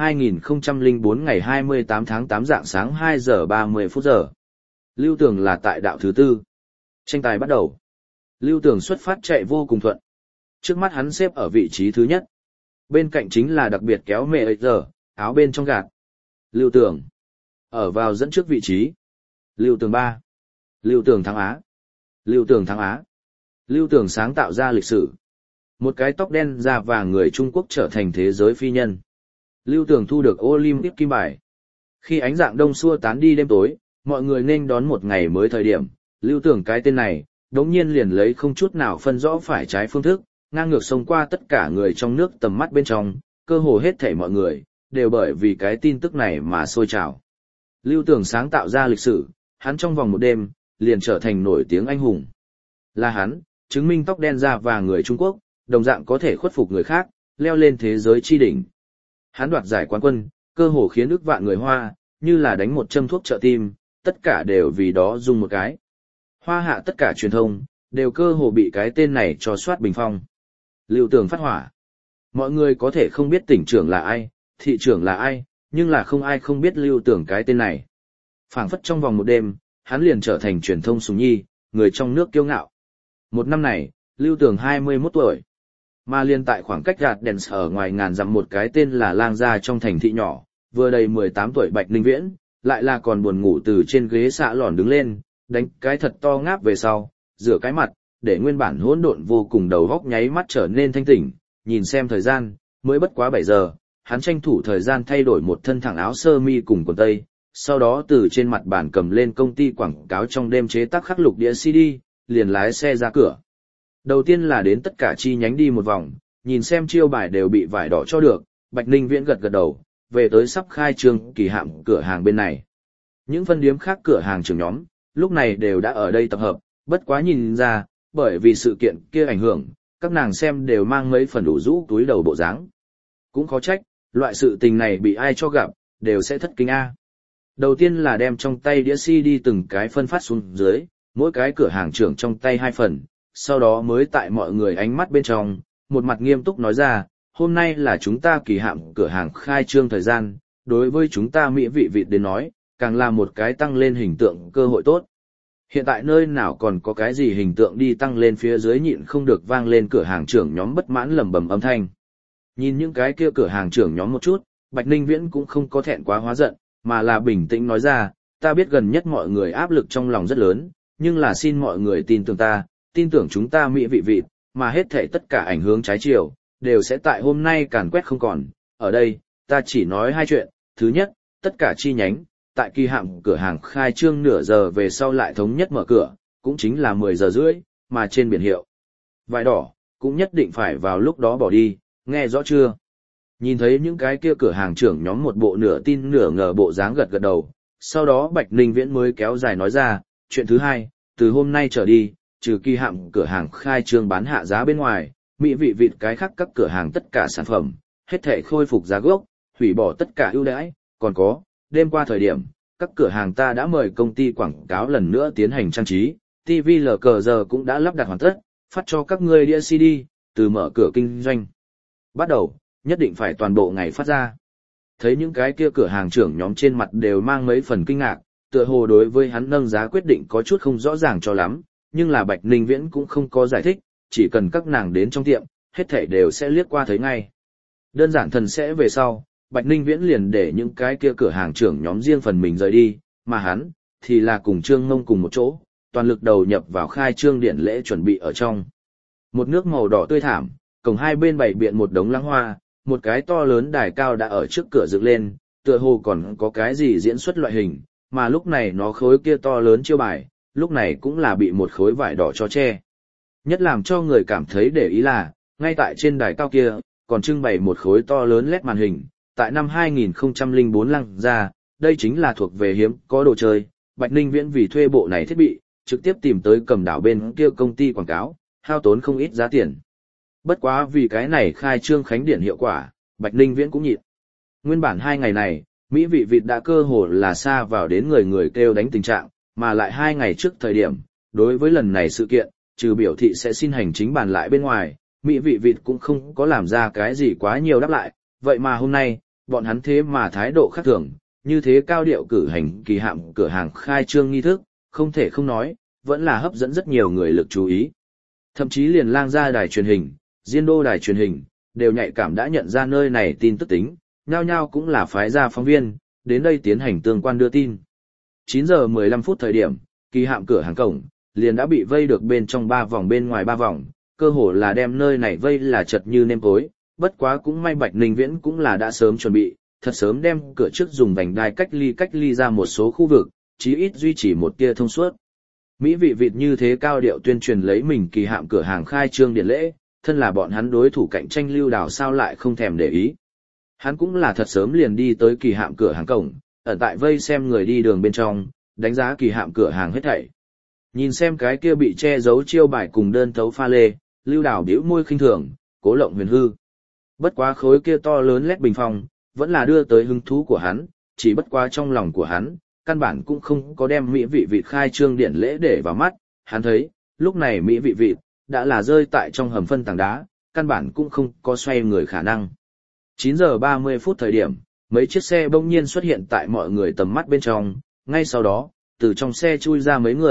2004 ngày 28 tháng 8 rạng sáng 2 giờ 30 phút giờ. Lưu Tường là tại đạo thứ tư. Tranh tài bắt đầu. Lưu Tường xuất phát chạy vô cùng thuận. Trước mắt hắn xếp ở vị trí thứ nhất. Bên cạnh chính là đặc biệt kéo mẹ ấy giờ, áo bên trong gạt. Lưu Tường. Ở vào dẫn trước vị trí. Lưu Tường 3. Lưu Tường thắng Á. Lưu Tường thắng Á. Lưu Tường sáng tạo ra lịch sử. Một cái tóc đen da vàng người Trung Quốc trở thành thế giới phi nhân. Lưu Tường thu được Olympic kim bài. Khi ánh dạng đông xua tán đi đêm tối, mọi người nên đón một ngày mới thời điểm. Lưu Tường cái tên này, đống nhiên liền lấy không chút nào phân rõ phải trái phương thức, ngang ngược xông qua tất cả người trong nước tầm mắt bên trong, cơ hồ hết thảy mọi người, đều bởi vì cái tin tức này mà sôi trào. Lưu Tường sáng tạo ra lịch sử, hắn trong vòng một đêm, liền trở thành nổi tiếng anh hùng. Là hắn, chứng minh tóc đen da vàng người Trung Quốc, đồng dạng có thể khuất phục người khác, leo lên thế giới chi đỉnh. Hắn đoạt giải quán quân, cơ hồ khiến ức vạn người Hoa, như là đánh một châm thuốc trợ tim, tất cả đều vì đó dùng một cái. Hoa hạ tất cả truyền thông, đều cơ hồ bị cái tên này cho soát bình phong. Lưu Tường phát hỏa. Mọi người có thể không biết tỉnh trưởng là ai, thị trưởng là ai, nhưng là không ai không biết Lưu Tường cái tên này. Phảng phất trong vòng một đêm, hắn liền trở thành truyền thông sùng nhi, người trong nước kiêu ngạo. Một năm này, Lưu Tường 21 tuổi. Mà liên tại khoảng cách gạt đèn ở ngoài ngàn dặm một cái tên là Lang Gia trong thành thị nhỏ, vừa đầy 18 tuổi Bạch Ninh Viễn, lại là còn buồn ngủ từ trên ghế xạ lòn đứng lên, đánh cái thật to ngáp về sau, rửa cái mặt, để nguyên bản hỗn độn vô cùng đầu góc nháy mắt trở nên thanh tỉnh, nhìn xem thời gian, mới bất quá 7 giờ, hắn tranh thủ thời gian thay đổi một thân thẳng áo sơ mi cùng quần tây, sau đó từ trên mặt bàn cầm lên công ty quảng cáo trong đêm chế tác khắc lục đĩa CD, liền lái xe ra cửa. Đầu tiên là đến tất cả chi nhánh đi một vòng, nhìn xem chiêu bài đều bị vải đỏ cho được, Bạch Ninh Viễn gật gật đầu, về tới sắp khai trương kỳ hạm cửa hàng bên này. Những phân điếm khác cửa hàng trưởng nhóm, lúc này đều đã ở đây tập hợp, bất quá nhìn ra, bởi vì sự kiện kia ảnh hưởng, các nàng xem đều mang mấy phần đủ rũ túi đầu bộ dáng. Cũng khó trách, loại sự tình này bị ai cho gặp, đều sẽ thất kinh a. Đầu tiên là đem trong tay đĩa CD từng cái phân phát xuống dưới, mỗi cái cửa hàng trưởng trong tay 2 phần, sau đó mới tại mọi người ánh mắt bên trong, một mặt nghiêm túc nói ra, hôm nay là chúng ta kỳ hạm cửa hàng khai trương thời gian, đối với chúng ta mỹ vị vịt đến nói, càng là một cái tăng lên hình tượng cơ hội tốt. Hiện tại nơi nào còn có cái gì hình tượng đi tăng lên phía dưới nhịn không được vang lên cửa hàng trưởng nhóm bất mãn lầm bầm âm thanh. Nhìn những cái kia cửa hàng trưởng nhóm một chút, Bạch Ninh Viễn cũng không có thẹn quá hóa giận, mà là bình tĩnh nói ra, ta biết gần nhất mọi người áp lực trong lòng rất lớn, nhưng là xin mọi người tin tưởng ta, tin tưởng chúng ta mỹ vị vịt, mà hết thảy tất cả ảnh hướng trái chiều, đều sẽ tại hôm nay càn quét không còn. Ở đây, ta chỉ nói 2 chuyện, thứ nhất, tất cả chi nhánh, tại kỳ hạm cửa hàng khai trương nửa giờ về sau lại thống nhất mở cửa, cũng chính là 10 giờ rưỡi, mà trên biển hiệu vải đỏ, cũng nhất định phải vào lúc đó bỏ đi, nghe rõ chưa? Nhìn thấy những cái kia cửa hàng trưởng nhóm một bộ nửa tin nửa ngờ bộ dáng gật gật đầu, sau đó Bạch Ninh Viễn mới kéo dài nói ra, chuyện thứ hai, từ hôm nay trở đi, trừ kỳ hạm cửa hàng khai trương bán hạ giá bên ngoài, mỹ vị vịt cái khác các cửa hàng tất cả sản phẩm, hết thảy khôi phục giá gốc, hủy bỏ tất cả ưu đãi, còn có, đêm qua thời điểm, các cửa hàng ta đã mời công ty quảng cáo lần nữa tiến hành trang trí, TV LCG cũng đã lắp đặt hoàn tất, phát cho các ngươi đĩa CD, từ mở cửa kinh doanh. Bắt đầu, nhất định phải toàn bộ ngày phát ra. Thấy những cái kia cửa hàng trưởng nhóm trên mặt đều mang mấy phần kinh ngạc, tựa hồ đối với hắn nâng giá quyết định có chút không rõ ràng cho lắm, nhưng là Bạch Ninh Viễn cũng không có giải thích, chỉ cần các nàng đến trong tiệm, hết thảy đều sẽ liếc qua thấy ngay. Đơn giản thần sẽ về sau, Bạch Ninh Viễn liền để những cái kia cửa hàng trưởng nhóm riêng phần mình rời đi, mà hắn, thì là cùng Trương Ngông cùng một chỗ, toàn lực đầu nhập vào khai trương điện lễ chuẩn bị ở trong. Một nước màu đỏ tươi thảm, cổng hai bên bày biện một đống lăng hoa, một cái to lớn đài cao đã ở trước cửa dựng lên, tựa hồ còn có cái gì diễn xuất loại hình, mà lúc này nó khối kia to lớn chiêu bài, lúc này cũng là bị một khối vải đỏ cho che. Nhất làm cho người cảm thấy để ý là, ngay tại trên đài cao kia, còn trưng bày một khối to lớn LED màn hình, tại năm 2004 Lăng Gia, đây chính là thuộc về hiếm có đồ chơi, Bạch Ninh Viễn vì thuê bộ này thiết bị, trực tiếp tìm tới Cầm Đảo bên kia công ty quảng cáo, hao tốn không ít giá tiền. Bất quá vì cái này khai trương khánh điển hiệu quả, Bạch Ninh Viễn cũng nhịn. Nguyên bản 2 ngày này, mỹ vị vịt đã cơ hồ là xa vào đến người người kêu đánh tình trạng, mà lại 2 ngày trước thời điểm, đối với lần này sự kiện, trừ biểu thị sẽ xin hành chính bàn lại bên ngoài, mỹ vị vịt cũng không có làm ra cái gì quá nhiều đáp lại, vậy mà hôm nay, bọn hắn thế mà thái độ khác thường, như thế cao điệu cử hành kỳ hạm cửa hàng khai trương nghi thức, không thể không nói, vẫn là hấp dẫn rất nhiều người lực chú ý. Thậm chí liền Lang Gia đài truyền hình, Diên Đô đài truyền hình, đều nhạy cảm đã nhận ra nơi này tin tức tính, nhao nhao cũng là phái ra phóng viên, đến đây tiến hành tương quan đưa tin. 9 giờ 15 phút thời điểm, kỳ hạm cửa hàng cổng, liền đã bị vây được bên trong 3 vòng bên ngoài 3 vòng, cơ hồ là đem nơi này vây là chật như nêm cối, bất quá cũng may Bạch Ninh Viễn cũng là đã sớm chuẩn bị, thật sớm đem cửa trước dùng vành đai cách ly ra một số khu vực, chí ít duy trì một tia thông suốt. Mỹ vị vịt như thế cao điệu tuyên truyền lấy mình kỳ hạm cửa hàng khai trương điện lễ, thân là bọn hắn đối thủ cạnh tranh Lưu Đào sao lại không thèm để ý. Hắn cũng là thật sớm liền đi tới kỳ hạm cửa hàng cổng, ẩn tại vây xem người đi đường bên trong, đánh giá kỳ hạm cửa hàng hết thảy. Nhìn xem cái kia bị che giấu chiêu bài cùng đơn thấu pha lê, Lưu Đào bĩu môi khinh thường, cố lộng huyền hư. Bất quá khối kia to lớn lét bình phong, vẫn là đưa tới hứng thú của hắn, chỉ bất quá trong lòng của hắn, căn bản cũng không có đem mỹ vị vịt khai trương điện lễ để vào mắt, hắn thấy, lúc này mỹ vị vịt đã là rơi tại trong hầm phân tảng đá, căn bản cũng không có xoay người khả năng. 9 giờ 30 phút thời điểm, mấy chiếc xe bỗng nhiên xuất hiện tại mọi người tầm mắt bên trong, ngay sau đó, từ trong xe chui ra mấy người,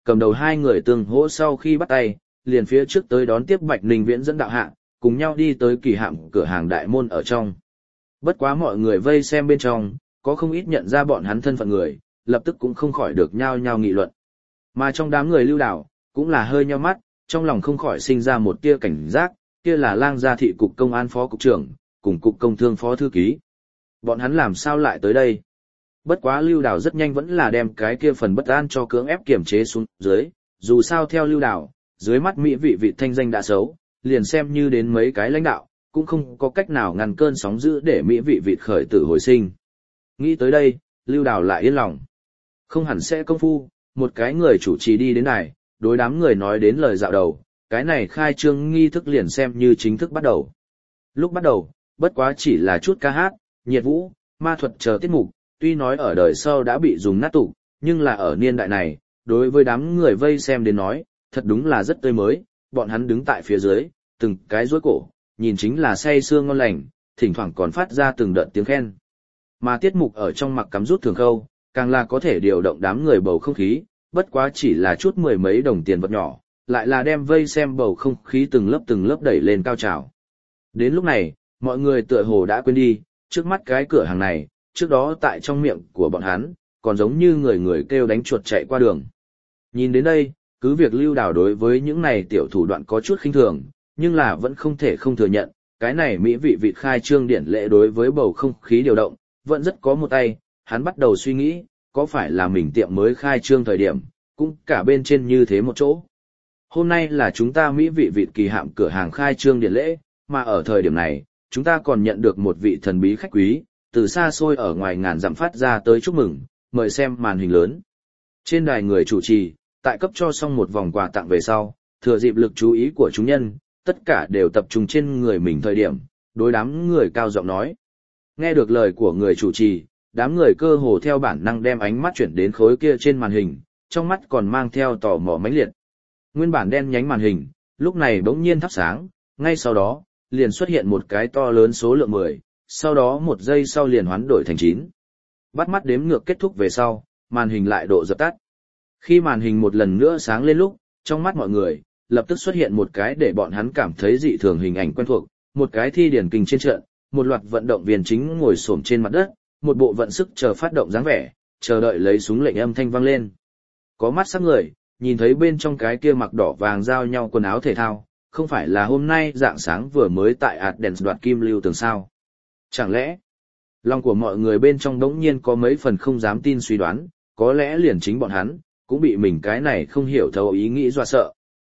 cầm đầu hai người tương hỗ sau khi bắt tay, liền phía trước tới đón tiếp Bạch Ninh Viễn dẫn đạo hạ, cùng nhau đi tới kỳ hạm cửa hàng đại môn ở trong. Bất quá mọi người vây xem bên trong, có không ít nhận ra bọn hắn thân phận người, lập tức cũng không khỏi được nhao nhao nghị luận. Mà trong đám người Lưu Đào, cũng là hơi nheo mắt, trong lòng không khỏi sinh ra một tia cảnh giác, kia là Lang Gia thị cục công an phó cục trưởng, cùng cục công thương phó thư ký. Bọn hắn làm sao lại tới đây? Bất quá Lưu Đào rất nhanh vẫn là đem cái kia phần bất an cho cưỡng ép kiềm chế xuống dưới, dù sao theo Lưu Đào, dưới mắt mỹ vị thanh danh đã xấu, liền xem như đến mấy cái lãnh đạo, cũng không có cách nào ngăn cơn sóng dữ để mỹ vị khởi tử hồi sinh. Nghĩ tới đây, Lưu Đào lại yên lòng. Không hẳn sẽ công phu, một cái người chủ trì đi đến này, đối đám người nói đến lời dạo đầu, cái này khai trương nghi thức liền xem như chính thức bắt đầu. Lúc bắt đầu, bất quá chỉ là chút ca hát, nhiệt vũ, ma thuật chờ tiết mục, tuy nói ở đời sau đã bị dùng nát tục, nhưng là ở niên đại này, đối với đám người vây xem đến nói, thật đúng là rất tươi mới, bọn hắn đứng tại phía dưới, từng cái rối cổ, nhìn chính là say sưa ngon lành, thỉnh thoảng còn phát ra từng đợt tiếng khen. Mà tiết mục ở trong mặc cắm rút thường khâu, càng là có thể điều động đám người bầu không khí, bất quá chỉ là chút mười mấy đồng tiền vật nhỏ, lại là đem vây xem bầu không khí từng lớp đẩy lên cao trào. Đến lúc này, mọi người tựa hồ đã quên đi, trước mắt cái cửa hàng này, trước đó tại trong miệng của bọn hắn, còn giống như người người kêu đánh chuột chạy qua đường. Nhìn đến đây, cứ việc Lưu Đào đối với những này tiểu thủ đoạn có chút khinh thường, nhưng là vẫn không thể không thừa nhận, cái này mỹ vị khai trương điển lệ đối với bầu không khí điều động, vẫn rất có một tay, hắn bắt đầu suy nghĩ, có phải là mình tiệm mới khai trương thời điểm, cũng cả bên trên như thế một chỗ. Hôm nay là chúng ta mỹ vị kỳ hạm cửa hàng khai trương điển lễ, mà ở thời điểm này, chúng ta còn nhận được một vị thần bí khách quý, từ xa xôi ở ngoài ngàn dặm phát ra tới chúc mừng, mời xem màn hình lớn. Trên đài người chủ trì, tại cấp cho xong một vòng quà tặng về sau, thừa dịp lực chú ý của chúng nhân, tất cả đều tập trung trên người mình thời điểm, đối đám người cao giọng nói. Nghe được lời của người chủ trì, đám người cơ hồ theo bản năng đem ánh mắt chuyển đến khối kia trên màn hình, trong mắt còn mang theo tò mò mãnh liệt. Nguyên bản đen nhánh màn hình, lúc này bỗng nhiên thắp sáng, ngay sau đó, liền xuất hiện một cái to lớn số lượng 10, sau đó một giây sau liền hoán đổi thành 9. Bắt mắt đếm ngược kết thúc về sau, màn hình lại độ dập tắt. Khi màn hình một lần nữa sáng lên lúc, trong mắt mọi người, lập tức xuất hiện một cái để bọn hắn cảm thấy dị thường hình ảnh quen thuộc, một cái thi điển kinh trên trận, một loạt vận động viên chính ngồi xổm trên mặt đất, một bộ vận sức chờ phát động dáng vẻ, chờ đợi lấy súng lệnh âm thanh vang lên. Có mắt sắc người, nhìn thấy bên trong cái kia mặc đỏ vàng giao nhau quần áo thể thao, không phải là hôm nay dạng sáng vừa mới tại Athens đoạt kim lưu tường sao. Chẳng lẽ, lòng của mọi người bên trong đống nhiên có mấy phần không dám tin suy đoán, có lẽ liền chính bọn hắn, cũng bị mình cái này không hiểu thấu ý nghĩ dọa sợ.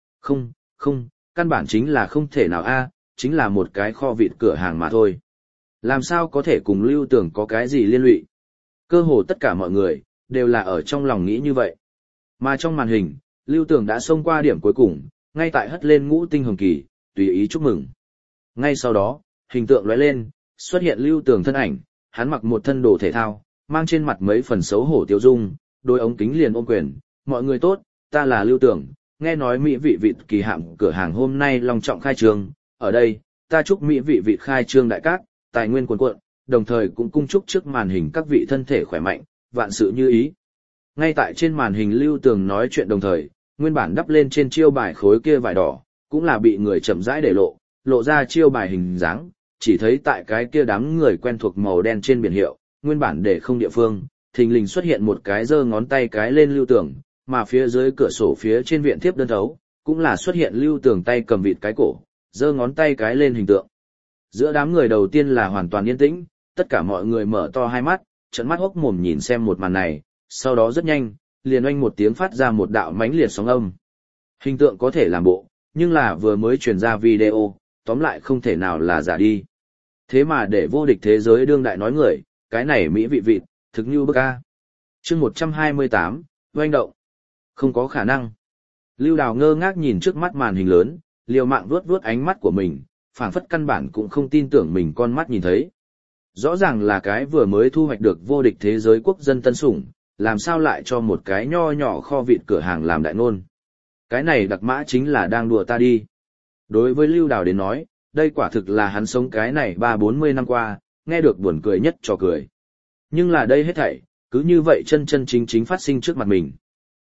Không, căn bản chính là không thể nào chính là một cái kho vịt cửa hàng mà thôi. Làm sao có thể cùng lưu tường có cái gì liên lụy? Cơ hồ tất cả mọi người, đều là ở trong lòng nghĩ như vậy. Mà trong màn hình, lưu tường đã xông qua điểm cuối cùng, ngay tại hất lên ngũ tinh hồng kỳ, tùy ý chúc mừng. Ngay sau đó, hình tượng lóe lên, xuất hiện lưu tường thân ảnh, hắn mặc một thân đồ thể thao, mang trên mặt mấy phần xấu hổ tiêu dung, đôi ống kính liền ôm quyền, mọi người tốt, ta là lưu tường, nghe nói mỹ vị vịt kỳ hạm cửa hàng hôm nay long trọng khai trương, ở đây, ta chúc mỹ vị vịt khai trương đại cát, tài nguyên cuồn cuộn, đồng thời cũng cung chúc trước màn hình các vị thân thể khỏe mạnh, vạn sự như ý. Ngay tại trên màn hình lưu tường nói chuyện đồng thời, nguyên bản đắp lên trên chiêu bài khối kia vải đỏ, cũng là bị người chậm rãi để lộ ra chiêu bài hình dáng, chỉ thấy tại cái kia đám người quen thuộc màu đen trên biển hiệu, nguyên bản để không địa phương, thình lình xuất hiện một cái giơ ngón tay cái lên lưu tường, mà phía dưới cửa sổ phía trên viện thiếp đơn thấu, cũng là xuất hiện lưu tường tay cầm vịt cái cổ, giơ ngón tay cái lên hình tượng. Giữa đám người đầu tiên là hoàn toàn yên tĩnh, tất cả mọi người mở to hai mắt, trợn mắt hốc mồm nhìn xem một màn này, sau đó rất nhanh, liền oanh một tiếng phát ra một đạo mãnh liệt sóng âm. Hình tượng có thể làm bộ, nhưng là vừa mới truyền ra video, tóm lại không thể nào là giả đi. Thế mà để vô địch thế giới đương đại nói người, cái này mỹ vị vịt, thực như bức a. Chương 128, oanh động. Không có khả năng. Lưu Đào ngơ ngác nhìn trước mắt màn hình lớn, liều mạng vuốt ánh mắt của mình, phảng phất căn bản cũng không tin tưởng mình con mắt nhìn thấy. Rõ ràng là cái vừa mới thu hoạch được vô địch thế giới quốc dân tân sủng, làm sao lại cho một cái nho nhỏ kho vịt cửa hàng làm đại ngôn. Cái này đặc mã chính là đang đùa ta đi. Đối với Lưu Đào đến nói, đây quả thực là hắn sống cái này 30-40 năm qua, nghe được buồn cười nhất cho cười. Nhưng là đây hết thảy, cứ như vậy chân chính phát sinh trước mặt mình.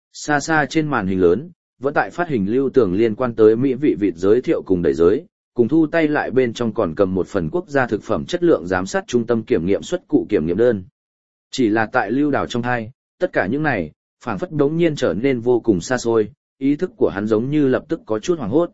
Xa xa trên màn hình lớn, vẫn tại phát hình Lưu Tường liên quan tới mỹ vị vịt giới thiệu cùng đẩy giới, cùng thu tay lại bên trong còn cầm một phần quốc gia thực phẩm chất lượng giám sát trung tâm kiểm nghiệm xuất cụ kiểm nghiệm đơn. Chỉ là tại Lưu Đào trong hai, tất cả những này, phảng phất đống nhiên trở nên vô cùng xa xôi, ý thức của hắn giống như lập tức có chút hoảng hốt.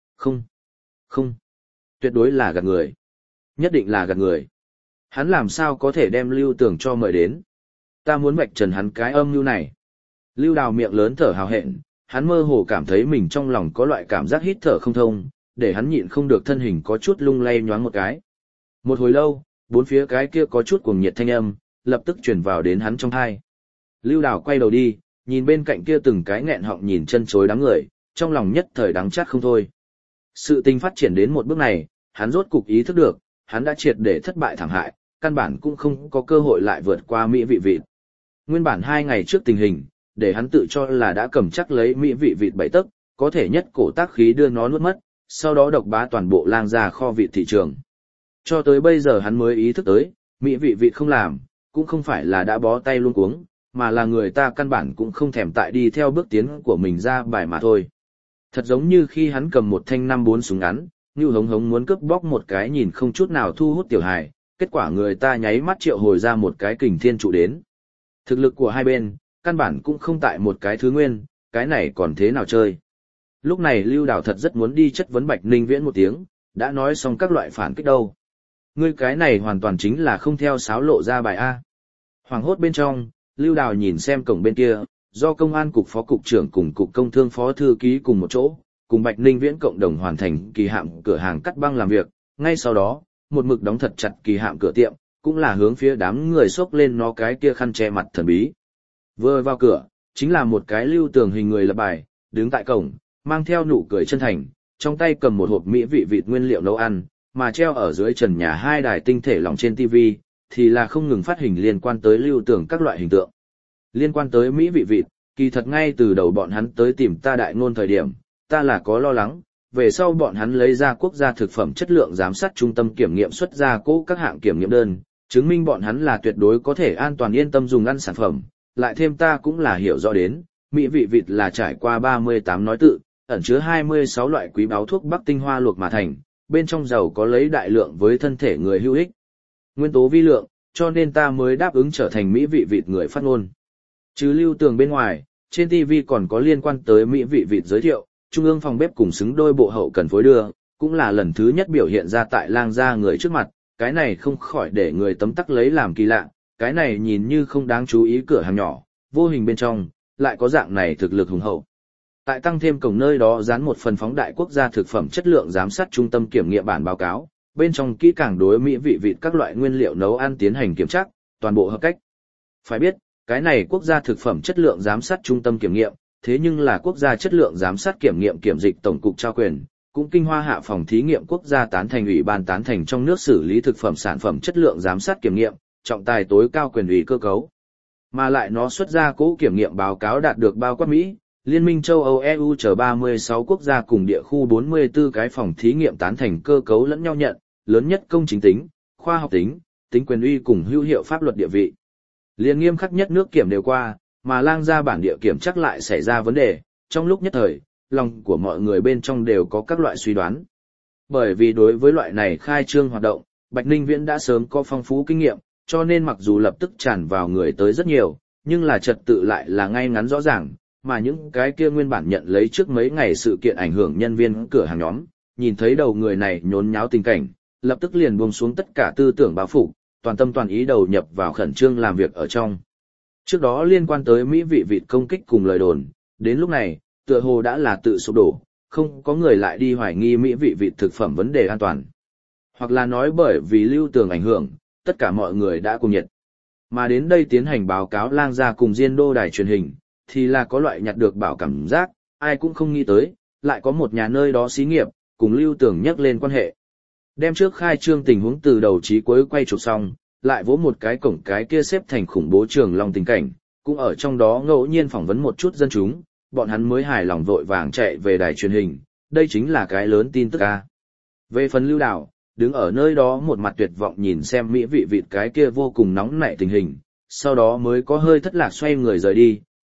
Không, tuyệt đối là gạt người. Nhất định là gạt người. Hắn làm sao có thể đem Lưu Tường cho mời đến? Ta muốn vạch trần hắn cái âm mưu này. Lưu Đào miệng lớn thở hào hẹn, hắn mơ hồ cảm thấy mình trong lòng có loại cảm giác hít thở không thông, để hắn nhịn không được thân hình có chút lung lay nhoáng một cái. Một hồi lâu, bốn phía cái kia có chút cuồng nhiệt thanh âm, lập tức truyền vào đến hắn trong tai. Lưu Đào quay đầu đi, nhìn bên cạnh kia từng cái nghẹn họng nhìn chân chối đám người, trong lòng nhất thời đắng chát không thôi. Sự tình phát triển đến một bước này, hắn rốt cục ý thức được, hắn đã triệt để thất bại thảm hại, căn bản cũng không có cơ hội lại vượt qua mỹ vị vịt. Nguyên bản 2 ngày trước tình hình, để hắn tự cho là đã cầm chắc lấy mỹ vị vịt 7 tấc, có thể nhất cổ tác khí đưa nó nuốt mất, sau đó độc bá toàn bộ lang gia kho vịt thị trường. Cho tới bây giờ hắn mới ý thức tới, mỹ vị vịt không làm, cũng không phải là đã bó tay luôn cuống, mà là người ta căn bản cũng không thèm tại đi theo bước tiến của mình ra bài mà thôi. Thật giống như khi hắn cầm một thanh 5-4 súng ngắn, như hống hống muốn cướp bóc một cái nhìn không chút nào thu hút tiểu hài, kết quả người ta nháy mắt triệu hồi ra một cái kình thiên trụ đến. Thực lực của hai bên, căn bản cũng không tại một cái thứ nguyên, cái này còn thế nào chơi. Lúc này Lưu Đào thật rất muốn đi chất vấn Bạch Ninh Viễn một tiếng, đã nói xong các loại phản kích đâu. Ngươi cái này hoàn toàn chính là không theo sáo lộ ra bài A. Hoàng hốt bên trong, Lưu Đào nhìn xem cổng bên kia, do công an cục phó cục trưởng cùng cục công thương phó thư ký cùng một chỗ, cùng Bạch Ninh Viễn cộng đồng hoàn thành kỳ hạm cửa hàng cắt băng làm việc, ngay sau đó, một mực đóng thật chặt kỳ hạm cửa tiệm, cũng là hướng phía đám người xốc lên nó cái kia khăn che mặt thần bí. Vừa vào cửa, chính là một cái Lưu Tường hình người lập bài, đứng tại cổng, mang theo nụ cười chân thành, trong tay cầm một hộp mỹ vị vịt nguyên liệu nấu ăn, mà treo ở dưới trần nhà 2 đài tinh thể lỏng trên TV, thì là không ngừng phát hình liên quan tới Lưu Tường các loại hình tượng. Liên quan tới mỹ vị vịt, kỳ thật ngay từ đầu bọn hắn tới tìm ta đại ngôn thời điểm, ta là có lo lắng, về sau bọn hắn lấy ra quốc gia thực phẩm chất lượng giám sát trung tâm kiểm nghiệm xuất ra cố các hạng kiểm nghiệm đơn, chứng minh bọn hắn là tuyệt đối có thể an toàn yên tâm dùng ăn sản phẩm, lại thêm ta cũng là hiểu rõ đến, mỹ vị vịt là trải qua 38 nói tự, ẩn chứa 26 loại quý báu thuốc bắc tinh hoa luộc mà thành, bên trong dầu có lấy đại lượng với thân thể người hữu ích. Nguyên tố vi lượng, cho nên ta mới đáp ứng trở thành mỹ vị vịt người phát ngôn. Chứ Lưu Tường bên ngoài, trên TV còn có liên quan tới mỹ vị vịt giới thiệu, Trung ương phòng bếp cùng xứng đôi bộ hậu cần phối đưa, cũng là lần thứ nhất biểu hiện ra tại lang gia người trước mặt, cái này không khỏi để người tấm tắc lấy làm kỳ lạ, cái này nhìn như không đáng chú ý cửa hàng nhỏ, vô hình bên trong, lại có dạng này thực lực hùng hậu. Tại tăng thêm cổng nơi đó dán một phần phóng đại quốc gia thực phẩm chất lượng giám sát trung tâm kiểm nghiệm bản báo cáo, bên trong kỹ càng đối mỹ vị vịt các loại nguyên liệu nấu ăn tiến hành kiểm tra, toàn bộ hợp cách. Phải biết, cái này quốc gia thực phẩm chất lượng giám sát trung tâm kiểm nghiệm, thế nhưng là quốc gia chất lượng giám sát kiểm nghiệm kiểm dịch tổng cục trao quyền, cũng kinh hoa hạ phòng thí nghiệm quốc gia tán thành ủy ban tán thành trong nước xử lý thực phẩm sản phẩm chất lượng giám sát kiểm nghiệm, trọng tài tối cao quyền ủy cơ cấu. Mà lại nó xuất ra cố kiểm nghiệm báo cáo đạt được bao quát Mỹ, Liên minh châu Âu EU chờ 36 quốc gia cùng địa khu 44 cái phòng thí nghiệm tán thành cơ cấu lẫn nhau nhận, lớn nhất công chính tính, khoa học tính, tính quyền uy cùng hữu hiệu pháp luật địa vị. Liên nghiêm khắc nhất nước kiểm đều qua, mà lang gia bản địa kiểm chắc lại xảy ra vấn đề, trong lúc nhất thời, lòng của mọi người bên trong đều có các loại suy đoán. Bởi vì đối với loại này khai trương hoạt động, Bạch Ninh Viễn đã sớm có phong phú kinh nghiệm, cho nên mặc dù lập tức tràn vào người tới rất nhiều, nhưng là trật tự lại là ngay ngắn rõ ràng, mà những cái kia nguyên bản nhận lấy trước mấy ngày sự kiện ảnh hưởng nhân viên cửa hàng nhóm, nhìn thấy đầu người này nhốn nháo tình cảnh, lập tức liền buông xuống tất cả tư tưởng bao phủ, toàn tâm toàn ý đầu nhập vào khẩn trương làm việc ở trong. Trước đó liên quan tới mỹ vị vịt công kích cùng lời đồn, đến lúc này, tựa hồ đã là tự sụp đổ, không có người lại đi hoài nghi mỹ vị vịt thực phẩm vấn đề an toàn. Hoặc là nói bởi vì Lưu Tường ảnh hưởng, tất cả mọi người đã cùng nhiệt. Mà đến đây tiến hành báo cáo lang gia cùng Diên Đô đài truyền hình, thì là có loại nhặt được bảo cảm giác, ai cũng không nghĩ tới, lại có một nhà nơi đó xí nghiệp, cùng Lưu Tường nhắc lên quan hệ. Đem trước khai trương tình huống từ đầu chí cuối quay chụp xong, lại vỗ một cái cổng cái kia xếp thành khủng bố trường long tình cảnh, cũng ở trong đó ngẫu nhiên phỏng vấn một chút dân chúng, bọn hắn mới hài lòng vội vàng chạy về đài truyền hình, đây chính là cái lớn tin tức a. Về phần Lưu Đào, đứng ở nơi đó một mặt tuyệt vọng nhìn xem mỹ vị vịt cái kia vô cùng nóng nảy tình hình, sau đó mới có hơi thất lạc xoay người rời đi,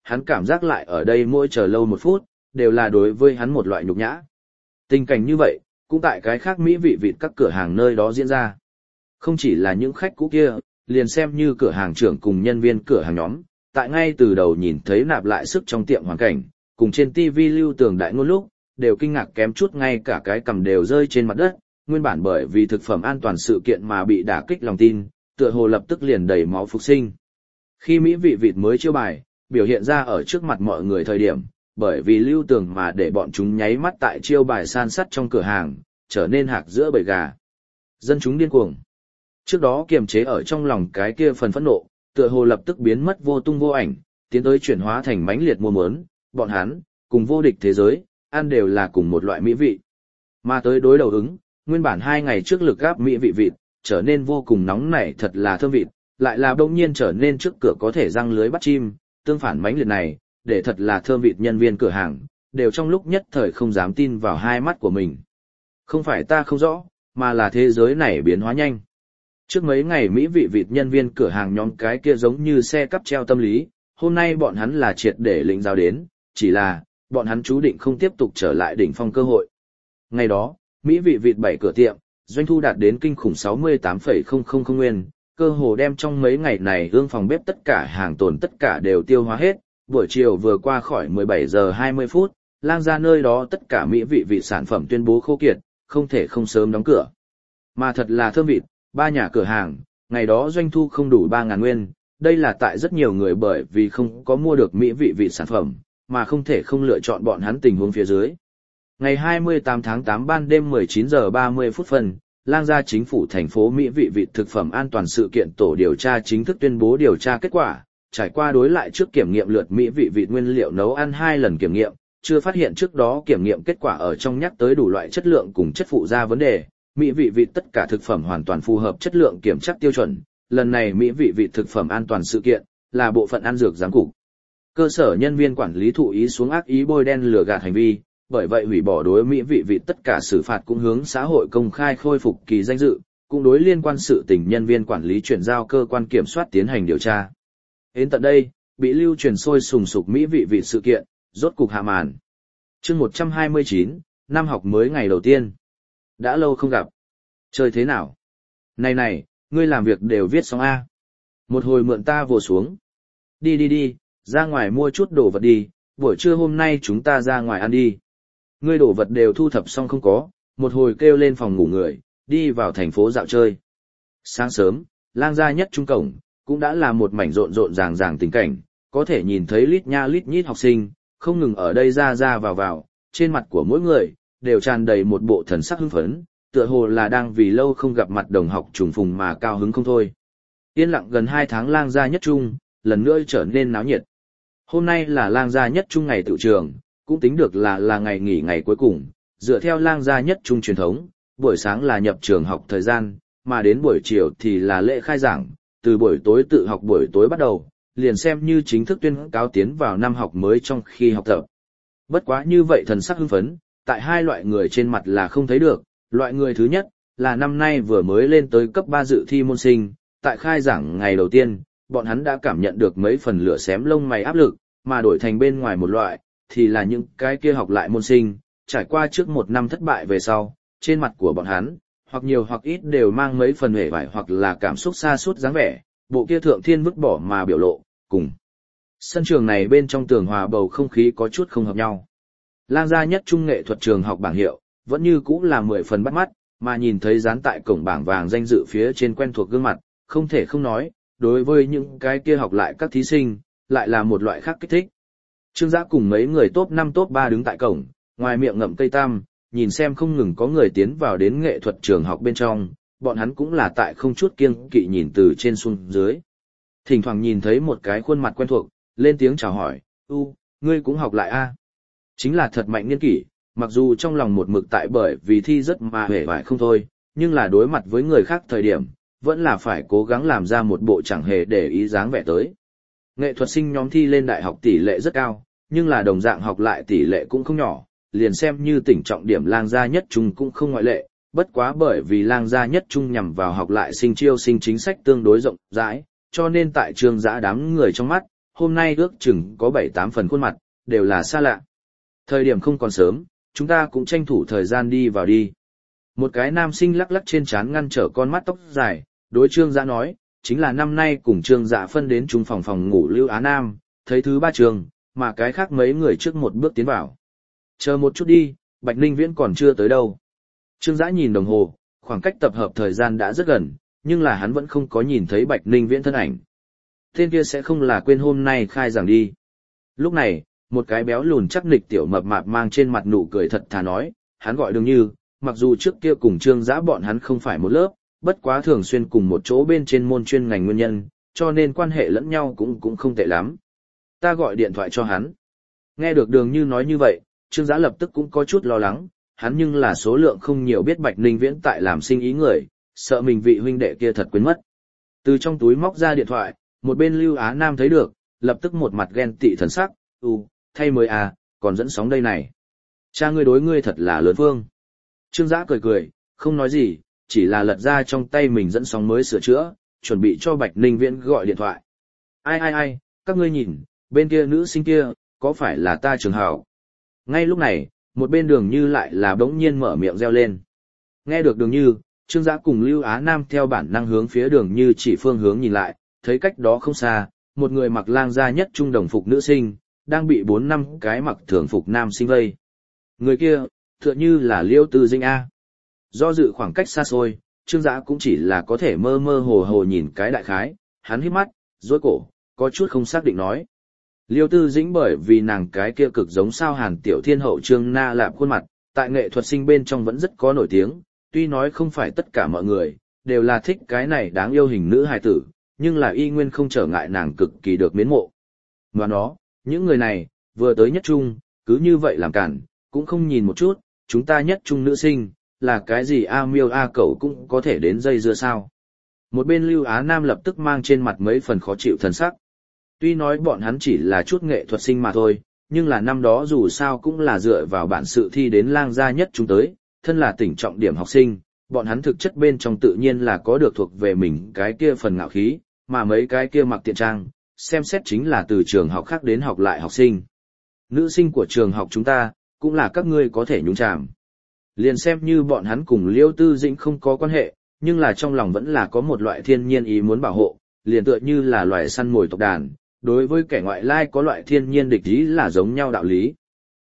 hắn cảm giác lại ở đây mỗi chờ lâu một phút, đều là đối với hắn một loại nhục nhã. Tình cảnh như vậy, cũng tại cái khác mỹ vị vịt các cửa hàng nơi đó diễn ra. Không chỉ là những khách cũ kia, liền xem như cửa hàng trưởng cùng nhân viên cửa hàng nhóm, tại ngay từ đầu nhìn thấy nạp lại sức trong tiệm hoàn cảnh, cùng trên TV lưu tường đại ngôn lúc, đều kinh ngạc kém chút ngay cả cái cầm đều rơi trên mặt đất, nguyên bản bởi vì thực phẩm an toàn sự kiện mà bị đả kích lòng tin, tựa hồ lập tức liền đầy máu phục sinh. Khi mỹ vị vịt mới chiêu bài, biểu hiện ra ở trước mặt mọi người thời điểm, bởi vì lưu tường mà để bọn chúng nháy mắt tại chiêu bài san sắt trong cửa hàng, trở nên hạc giữa bầy gà. Dân chúng điên cuồng. Trước đó kiềm chế ở trong lòng cái kia phần phẫn nộ, tựa hồ lập tức biến mất vô tung vô ảnh, tiến tới chuyển hóa thành mãnh liệt mua muốn, bọn hắn, cùng vô địch thế giới, ăn đều là cùng một loại mỹ vị. Mà tới đối đầu ứng, nguyên bản 2 ngày trước lực gáp mỹ vị vịt, trở nên vô cùng nóng nảy thật là thơm vịt, lại là bỗng nhiên trở nên trước cửa có thể răng lưới bắt chim, tương phản mãnh liệt này, để thật là thơm vịt nhân viên cửa hàng, đều trong lúc nhất thời không dám tin vào hai mắt của mình. Không phải ta không rõ, mà là thế giới này biến hóa nhanh. Trước mấy ngày mỹ vị vịt nhân viên cửa hàng nhóm cái kia giống như xe cắp treo tâm lý, hôm nay bọn hắn là triệt để lĩnh giáo đến, chỉ là, bọn hắn chú định không tiếp tục trở lại đỉnh phong cơ hội. Ngày đó, mỹ vị vịt 7 cửa tiệm, doanh thu đạt đến kinh khủng 68,000 nguyên, cơ hồ đem trong mấy ngày này hương phòng bếp tất cả hàng tồn tất cả đều tiêu hóa hết, buổi chiều vừa qua khỏi 17 giờ 20 phút, lang ra nơi đó tất cả mỹ vị vịt sản phẩm tuyên bố khô kiệt, không thể không sớm đóng cửa. Mà thật là thơm vịt, 3 nhà cửa hàng, ngày đó doanh thu không đủ 3.000 nguyên, đây là tại rất nhiều người bởi vì không có mua được mỹ vị vịt sản phẩm, mà không thể không lựa chọn bọn hắn tình huống phía dưới. Ngày 28 tháng 8 ban đêm 19 giờ 30 phút phần, lang gia chính phủ thành phố Mỹ vị vịt thực phẩm an toàn sự kiện tổ điều tra chính thức tuyên bố điều tra kết quả, trải qua đối lại trước kiểm nghiệm lượt mỹ vị vịt nguyên liệu nấu ăn 2 lần kiểm nghiệm, chưa phát hiện trước đó kiểm nghiệm kết quả ở trong nhắc tới đủ loại chất lượng cùng chất phụ gia vấn đề, mỹ vị vịt tất cả thực phẩm hoàn toàn phù hợp chất lượng kiểm tra tiêu chuẩn, lần này mỹ vị vịt thực phẩm an toàn sự kiện là bộ phận ăn dược giám cục. Cơ sở nhân viên quản lý thụ ý xuống ác ý bôi đen lừa gạt hành vi, bởi vậy hủy bỏ đối mỹ vị vịt tất cả xử phạt cũng hướng xã hội công khai khôi phục kỳ danh dự, cũng đối liên quan sự tình nhân viên quản lý chuyển giao cơ quan kiểm soát tiến hành điều tra. Đến tận đây, bị lưu truyền sôi sùng sục mỹ vị vịt sự kiện, rốt cục hạ màn. Chương 129, năm học mới ngày đầu tiên. Đã lâu không gặp. Chơi thế nào? Này, ngươi làm việc đều viết xong A. Một hồi mượn ta vồ xuống. Đi, ra ngoài mua chút đồ vật đi, buổi trưa hôm nay chúng ta ra ngoài ăn đi. Ngươi đồ vật đều thu thập xong không có, một hồi kêu lên phòng ngủ người, đi vào thành phố dạo chơi. Sáng sớm, lang gia nhất trung cổng, cũng đã là một mảnh rộn rộn ràng tình cảnh, có thể nhìn thấy lít nha lít nhít học sinh, không ngừng ở đây ra vào, trên mặt của mỗi người, đều tràn đầy một bộ thần sắc hưng phấn, tựa hồ là đang vì lâu không gặp mặt đồng học trùng phùng mà cao hứng không thôi. Yên lặng gần 2 tháng lang gia nhất trung, lần nữa trở nên náo nhiệt. Hôm nay là lang gia nhất trung ngày tự trường, cũng tính được là ngày nghỉ ngày cuối cùng, dựa theo lang gia nhất trung truyền thống, buổi sáng là nhập trường học thời gian, mà đến buổi chiều thì là lễ khai giảng, từ buổi tối tự học buổi tối bắt đầu, liền xem như chính thức tuyên cáo tiến vào năm học mới trong khi học tập. Bất quá như vậy thần sắc hưng phấn, tại hai loại người trên mặt là không thấy được, loại người thứ nhất, là năm nay vừa mới lên tới cấp 3 dự thi môn sinh, tại khai giảng ngày đầu tiên, bọn hắn đã cảm nhận được mấy phần lửa xém lông mày áp lực, mà đổi thành bên ngoài một loại, thì là những cái kia học lại môn sinh, trải qua trước 1 năm thất bại về sau, trên mặt của bọn hắn, hoặc nhiều hoặc ít đều mang mấy phần hề vải hoặc là cảm xúc xa suốt dáng vẻ, bộ kia thượng thiên vứt bỏ mà biểu lộ, cùng. Sân trường này bên trong tường hòa bầu không khí có chút không hợp nhau. Lang gia nhất trung nghệ thuật trường học bảng hiệu, vẫn như cũ là 10 phần bắt mắt, mà nhìn thấy dán tại cổng bảng vàng danh dự phía trên quen thuộc gương mặt, không thể không nói, đối với những cái kia học lại các thí sinh, lại là một loại khác kích thích. Trương Giã cùng mấy người top 5 top 3 đứng tại cổng, ngoài miệng ngậm cây tam, nhìn xem không ngừng có người tiến vào đến nghệ thuật trường học bên trong, bọn hắn cũng là tại không chút kiêng kỵ nhìn từ trên xuống dưới. Thỉnh thoảng nhìn thấy một cái khuôn mặt quen thuộc, lên tiếng chào hỏi, ngươi cũng học lại a? Chính là thật mạnh niên kỷ, mặc dù trong lòng một mực tại bởi vì thi rất mà hề vải không thôi, nhưng là đối mặt với người khác thời điểm, vẫn là phải cố gắng làm ra một bộ chẳng hề để ý dáng vẻ tới. Nghệ thuật sinh nhóm thi lên đại học tỷ lệ rất cao, nhưng là đồng dạng học lại tỷ lệ cũng không nhỏ, liền xem như tỉnh trọng điểm lang gia nhất trung cũng không ngoại lệ, bất quá bởi vì lang gia nhất trung nhằm vào học lại sinh chiêu sinh chính sách tương đối rộng rãi, cho nên tại trường giã đám người trong mắt, hôm nay ước chừng có 7-8 phần khuôn mặt, đều là xa lạ. Thời điểm không còn sớm, chúng ta cũng tranh thủ thời gian đi vào đi. Một cái nam sinh lắc lắc trên trán ngăn trở con mắt tóc dài, đối Trương Dã nói, chính là năm nay cùng Trương Dã phân đến chung phòng ngủ Lưu Á Nam, thấy thứ ba trường, mà cái khác mấy người trước một bước tiến vào. Chờ một chút đi, Bạch Ninh Viễn còn chưa tới đâu. Trương Dã nhìn đồng hồ, khoảng cách tập hợp thời gian đã rất gần, nhưng là hắn vẫn không có nhìn thấy Bạch Ninh Viễn thân ảnh. Tên kia sẽ không là quên hôm nay khai giảng đi. Lúc này, một cái béo lùn chắc nịch tiểu mập mạp mang trên mặt nụ cười thật thà nói, hắn gọi Đường Như, mặc dù trước kia cùng Trương Dã bọn hắn không phải một lớp, bất quá thường xuyên cùng một chỗ bên trên môn chuyên ngành nguyên nhân, cho nên quan hệ lẫn nhau cũng không tệ lắm. Ta gọi điện thoại cho hắn. Nghe được Đường Như nói như vậy, Trương Dã lập tức cũng có chút lo lắng, hắn nhưng là số lượng không nhiều biết Bạch Ninh Viễn tại làm sinh ý người, sợ mình vị huynh đệ kia thật quên mất. Từ trong túi móc ra điện thoại, một bên Lưu Á Nam thấy được, lập tức một mặt ghen tị thần sắc, thay mới à, còn dẫn sóng đây này. Cha ngươi đối ngươi thật là lớn phương. Trương Dã cười cười, không nói gì, chỉ là lật ra trong tay mình dẫn sóng mới sửa chữa, chuẩn bị cho Bạch Ninh Viễn gọi điện thoại. Ai, các ngươi nhìn, bên kia nữ sinh kia, có phải là ta Trường Hảo? Ngay lúc này, một bên Đường Như lại là bỗng nhiên mở miệng reo lên. Nghe được Đường Như, Trương Dã cùng Lưu Á Nam theo bản năng hướng phía Đường Như chỉ phương hướng nhìn lại, thấy cách đó không xa, một người mặc lang gia nhất trung đồng phục nữ sinh, đang bị 4-5 cái mặc thường phục nam sinh vây. Người kia, tựa như là Liêu Tư Dĩnh A. Do dự khoảng cách xa xôi, Trương Dã cũng chỉ là có thể mơ mơ hồ hồ nhìn cái đại khái, hắn hít mắt, rối cổ, có chút không xác định nói. Liêu Tư Dĩnh bởi vì nàng cái kia cực giống sao Hàn Tiểu Thiên hậu Trương Na Lạp khuôn mặt, tại nghệ thuật sinh bên trong vẫn rất có nổi tiếng, tuy nói không phải tất cả mọi người đều là thích cái này đáng yêu hình nữ hài tử, nhưng là y nguyên không trở ngại nàng cực kỳ được mến mộ. Và nó, những người này, vừa tới nhất trung, cứ như vậy làm cản, cũng không nhìn một chút, chúng ta nhất trung nữ sinh, là cái gì A Miêu A Cẩu cũng có thể đến dây dưa sao. Một bên Lưu Á Nam lập tức mang trên mặt mấy phần khó chịu thần sắc. Tuy nói bọn hắn chỉ là chút nghệ thuật sinh mà thôi, nhưng là năm đó dù sao cũng là dựa vào bản sự thi đến lang gia nhất trung tới, thân là tỉnh trọng điểm học sinh, bọn hắn thực chất bên trong tự nhiên là có được thuộc về mình cái kia phần ngạo khí, mà mấy cái kia mặc tiện trang, xem xét chính là từ trường học khác đến học lại học sinh. Nữ sinh của trường học chúng ta, cũng là các ngươi có thể nhúng chàm. Liền xem như bọn hắn cùng Liêu Tư Dĩnh không có quan hệ, nhưng là trong lòng vẫn là có một loại thiên nhiên ý muốn bảo hộ, liền tựa như là loài săn mồi tộc đàn, đối với kẻ ngoại lai có loại thiên nhiên địch ý là giống nhau đạo lý.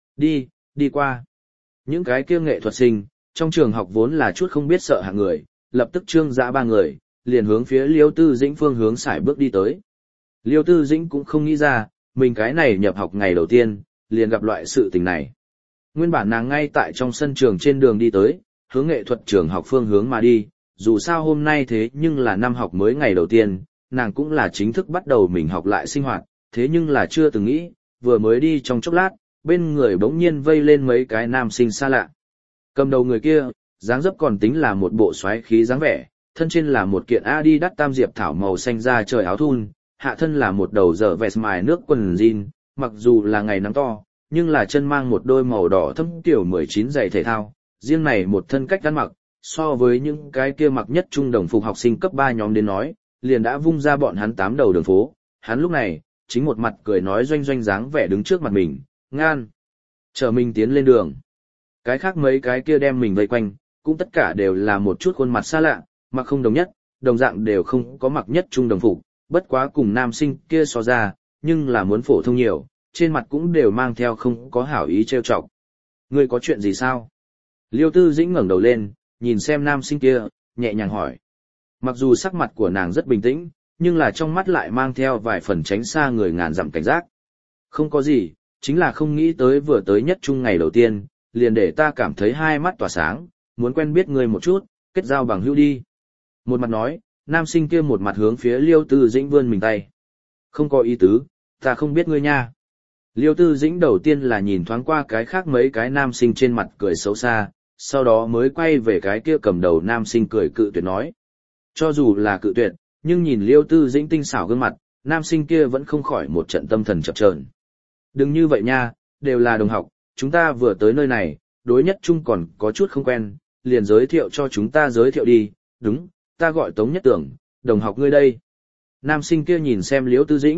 Đi qua. Những cái kia nghệ thuật sinh, trong trường học vốn là chút không biết sợ hạng người, lập tức Trương Dã ba người, liền hướng phía Liêu Tư Dĩnh phương hướng sải bước đi tới. Liêu Tư Dĩnh cũng không nghĩ ra, mình cái này nhập học ngày đầu tiên, liền gặp loại sự tình này. Nguyên bản nàng ngay tại trong sân trường trên đường đi tới, hướng nghệ thuật trường học phương hướng mà đi, dù sao hôm nay thế nhưng là năm học mới ngày đầu tiên, nàng cũng là chính thức bắt đầu mình học lại sinh hoạt, thế nhưng là chưa từng nghĩ, vừa mới đi trong chốc lát, bên người bỗng nhiên vây lên mấy cái nam sinh xa lạ. Cầm đầu người kia, dáng dấp còn tính là một bộ xoáy khí dáng vẻ, thân trên là một kiện Adidas tam diệp thảo màu xanh da trời áo thun, hạ thân là một đầu dở vest mài nước quần jean, mặc dù là ngày nắng to, nhưng là chân mang một đôi màu đỏ thâm tiểu 19 giày thể thao, riêng này một thân cách ăn mặc, so với những cái kia mặc nhất trung đồng phục học sinh cấp 3 nhóm đến nói, liền đã vung ra bọn hắn 8 đầu đường phố, hắn lúc này, chính một mặt cười nói doanh doanh dáng vẻ đứng trước mặt mình, ngan, chờ mình tiến lên đường. Cái khác mấy cái kia đem mình vây quanh, cũng tất cả đều là một chút khuôn mặt xa lạ, mặc không đồng nhất, đồng dạng đều không có mặc nhất trung đồng phục, bất quá cùng nam sinh kia so ra, nhưng là muốn phổ thông nhiều, trên mặt cũng đều mang theo không có hảo ý trêu chọc. Ngươi có chuyện gì sao? Liêu Tư Dĩnh ngẩng đầu lên, nhìn xem nam sinh kia, nhẹ nhàng hỏi. Mặc dù sắc mặt của nàng rất bình tĩnh, nhưng là trong mắt lại mang theo vài phần tránh xa người ngàn dặm cảnh giác. Không có gì, chính là không nghĩ tới vừa tới nhất trung ngày đầu tiên, liền để ta cảm thấy hai mắt tỏa sáng, muốn quen biết ngươi một chút, kết giao bằng hữu đi. Một mặt nói, nam sinh kia một mặt hướng phía Liêu Tư Dĩnh vươn mình tay. Không có ý tứ, ta không biết ngươi nha. Liêu Tư Dĩnh đầu tiên là nhìn thoáng qua cái khác mấy cái nam sinh trên mặt cười xấu xa, sau đó mới quay về cái kia cầm đầu nam sinh cười cự tuyệt nói. Cho dù là cự tuyệt, nhưng nhìn Liêu Tư Dĩnh tinh xảo gương mặt, nam sinh kia vẫn không khỏi một trận tâm thần chập chờn. Đừng như vậy nha, đều là đồng học, chúng ta vừa tới nơi này, đối nhất chung còn có chút không quen, liền giới thiệu cho chúng ta giới thiệu đi, đúng, ta gọi Tống Nhất Tưởng, đồng học ngươi đây. Nam sinh kia nhìn xem Liêu Tư Dĩnh,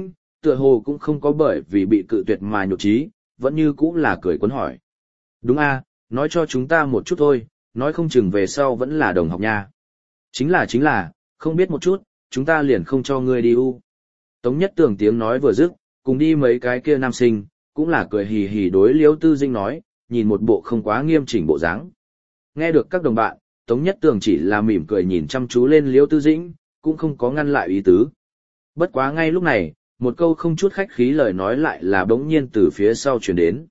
tựa hồ cũng không có bởi vì bị cự tuyệt mà nhục trí, vẫn như cũng là cười quấn hỏi. Đúng a, nói cho chúng ta một chút thôi, nói không chừng về sau vẫn là đồng học nha. Chính là, không biết một chút, chúng ta liền không cho ngươi đi u. Tống Nhất Tường tiếng nói vừa dứt, cùng đi mấy cái kia nam sinh, cũng là cười hì hì đối Liễu Tư Dĩnh nói, nhìn một bộ không quá nghiêm chỉnh bộ dáng. Nghe được các đồng bạn, Tống Nhất Tường chỉ là mỉm cười nhìn chăm chú lên Liễu Tư Dĩnh, cũng không có ngăn lại ý tứ. Bất quá ngay lúc này, một câu không chút khách khí lời nói lại là bỗng nhiên từ phía sau truyền đến.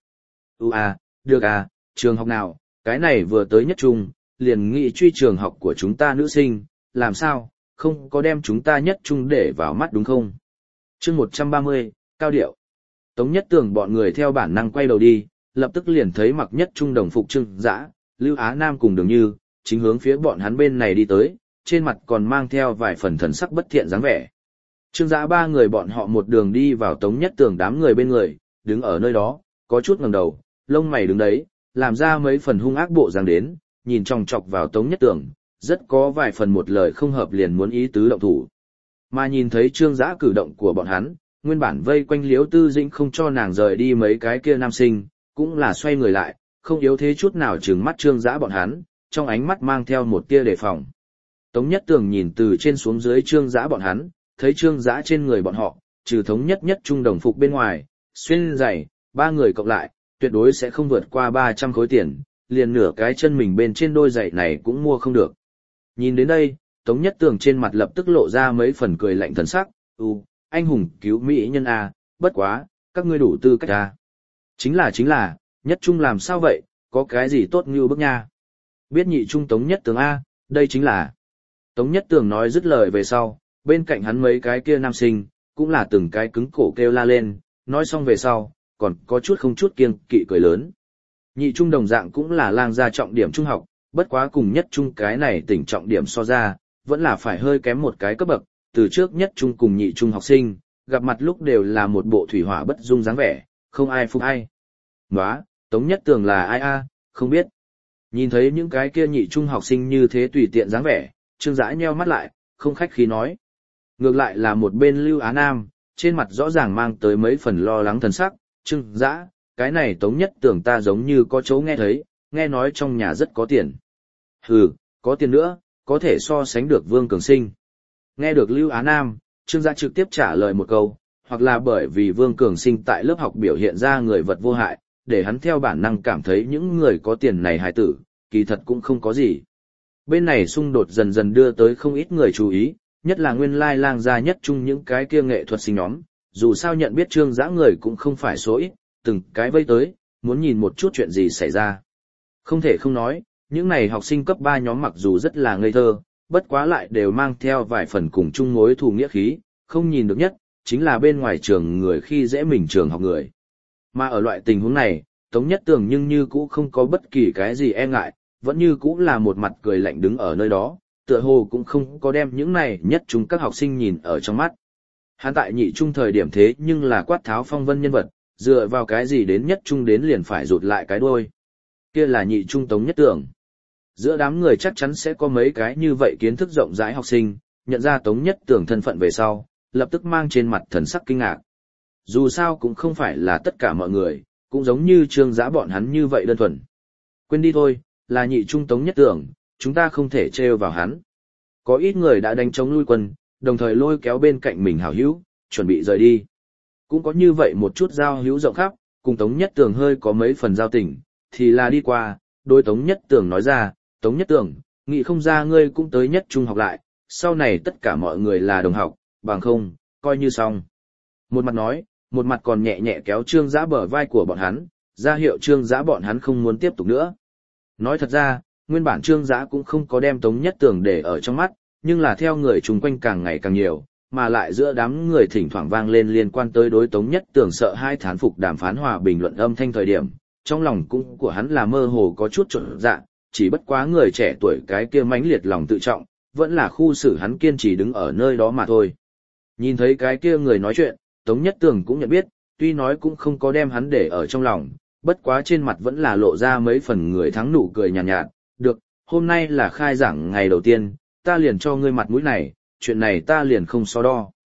Được à, trường học nào, cái này vừa tới nhất trung, liền nghị truy trường học của chúng ta nữ sinh, làm sao, không có đem chúng ta nhất trung để vào mắt đúng không? Chương 130, cao điệu. Tống Nhất Tường bọn người theo bản năng quay đầu đi, lập tức liền thấy mặc nhất trung đồng phục Trương Dã, Lưu Á Nam cùng Đường Như, chính hướng phía bọn hắn bên này đi tới, trên mặt còn mang theo vài phần thần sắc bất thiện dáng vẻ. Trương Dã ba người bọn họ một đường đi vào Tống Nhất Tường đám người bên người, đứng ở nơi đó, có chút ngẩng đầu, lông mày đứng đấy, làm ra mấy phần hung ác bộ dáng đến, nhìn chòng chọc vào Tống Nhất Tường, rất có vài phần một lời không hợp liền muốn ý tứ động thủ. Mà nhìn thấy Trương Dã cử động của bọn hắn, nguyên bản vây quanh Liễu Tư Dĩnh không cho nàng rời đi mấy cái kia nam sinh, cũng là xoay người lại, không yếu thế chút nào trừng mắt Trương Dã bọn hắn, trong ánh mắt mang theo một tia đề phòng. Tống Nhất Tường nhìn từ trên xuống dưới Trương Dã bọn hắn, thấy Trương Dã trên người bọn họ, trừ thống nhất nhất trung đồng phục bên ngoài, xuyên giày, ba người cộng lại, tuyệt đối sẽ không vượt qua 300 khối tiền, liền nửa cái chân mình bên trên đôi giày này cũng mua không được. Nhìn đến đây, Tống Nhất Tường trên mặt lập tức lộ ra mấy phần cười lạnh thần sắc, anh hùng cứu mỹ nhân a, bất quá, các ngươi đủ tư cách a. Chính là, nhất trung làm sao vậy, có cái gì tốt như bức nha. Biết nhị trung Tống Nhất Tường a, đây chính là. Tống Nhất Tường nói dứt lời về sau, bên cạnh hắn mấy cái kia nam sinh, cũng là từng cái cứng cổ kêu la lên, nói xong về sau, còn có chút không chút kiêng kỵ cười lớn. Nhị trung đồng dạng cũng là lang gia trọng điểm trung học, bất quá cùng nhất trung cái này tỉnh trọng điểm so ra, vẫn là phải hơi kém một cái cấp bậc, từ trước nhất trung cùng nhị trung học sinh, gặp mặt lúc đều là một bộ thủy hỏa bất dung dáng vẻ, không ai phục ai. Nóa, Tống Nhất Tường là ai a, không biết. Nhìn thấy những cái kia nhị trung học sinh như thế tùy tiện dáng vẻ, Trương Dã nheo mắt lại, không khách khí nói. Ngược lại là một bên Lưu Á Nam, trên mặt rõ ràng mang tới mấy phần lo lắng thần sắc, Trương Dã, cái này Tống Nhất Tường ta giống như có chỗ nghe thấy, nghe nói trong nhà rất có tiền. Hừ, có tiền nữa, có thể so sánh được Vương Cường Sinh. Nghe được Lưu Á Nam, Trương Dã trực tiếp trả lời một câu, hoặc là bởi vì Vương Cường Sinh tại lớp học biểu hiện ra người vật vô hại, để hắn theo bản năng cảm thấy những người có tiền này hài tử, kỳ thật cũng không có gì. Bên này xung đột dần dần đưa tới không ít người chú ý, nhất là nguyên lai lang gia nhất chung những cái kia nghệ thuật sinh nhóm, dù sao nhận biết Trương Dã người cũng không phải số ít, từng cái vây tới, muốn nhìn một chút chuyện gì xảy ra. Không thể không nói, những này học sinh cấp 3 nhóm mặc dù rất là ngây thơ, bất quá lại đều mang theo vài phần cùng chung mối thù nghĩa khí, không nhìn được nhất, chính là bên ngoài trường người khi dễ mình trường học người. Mà ở loại tình huống này, Tống Nhất Tường nhưng như cũ không có bất kỳ cái gì e ngại, vẫn như cũ là một mặt cười lạnh đứng ở nơi đó, tựa hồ cũng không có đem những này nhất chúng các học sinh nhìn ở trong mắt. Hắn tại nhị trung thời điểm thế nhưng là quát tháo phong vân nhân vật, dựa vào cái gì đến nhất trung đến liền phải rụt lại cái đuôi. Kia là nhị trung Tống Nhất Tường. Giữa đám người chắc chắn sẽ có mấy cái như vậy kiến thức rộng rãi học sinh, nhận ra Tống Nhất Tường thân phận về sau, lập tức mang trên mặt thần sắc kinh ngạc. Dù sao cũng không phải là tất cả mọi người, cũng giống như Trương Dã bọn hắn như vậy đơn thuần. Quên đi thôi, là nhị trung Tống Nhất Tường, chúng ta không thể trêu vào hắn. Có ít người đã đánh chống lui quân, đồng thời lôi kéo bên cạnh mình hảo hữu, chuẩn bị rời đi. Cũng có như vậy một chút giao hữu rộng khắp, cùng Tống Nhất Tường hơi có mấy phần giao tình, thì là đi qua, đôi Tống Nhất Tường nói ra, Tống Nhất Tường, nghĩ không ra ngươi cũng tới nhất trung học lại, sau này tất cả mọi người là đồng học, bằng không, coi như xong. Một mặt nói, một mặt còn nhẹ nhẹ kéo Trương Dã bờ vai của bọn hắn, ra hiệu Trương Dã bọn hắn không muốn tiếp tục nữa. Nói thật ra, nguyên bản Trương Dã cũng không có đem Tống Nhất Tường để ở trong mắt, nhưng là theo người chung quanh càng ngày càng nhiều, mà lại giữa đám người thỉnh thoảng vang lên liên quan tới đối Tống Nhất Tường sợ hai thán phục đàm phán hòa bình luận âm thanh thời điểm, trong lòng cũng của hắn là mơ hồ có chút trộn dạ, chỉ bất quá người trẻ tuổi cái kia mãnh liệt lòng tự trọng, vẫn là khu xử hắn kiên trì đứng ở nơi đó mà thôi. Nhìn thấy cái kia người nói chuyện, Tống Nhất Tường cũng nhận biết, tuy nói cũng không có đem hắn để ở trong lòng, bất quá trên mặt vẫn là lộ ra mấy phần người thắng nụ cười nhàn nhạt, được, hôm nay là khai giảng ngày đầu tiên, ta liền cho ngươi mặt mũi này, chuyện này ta liền không so đo.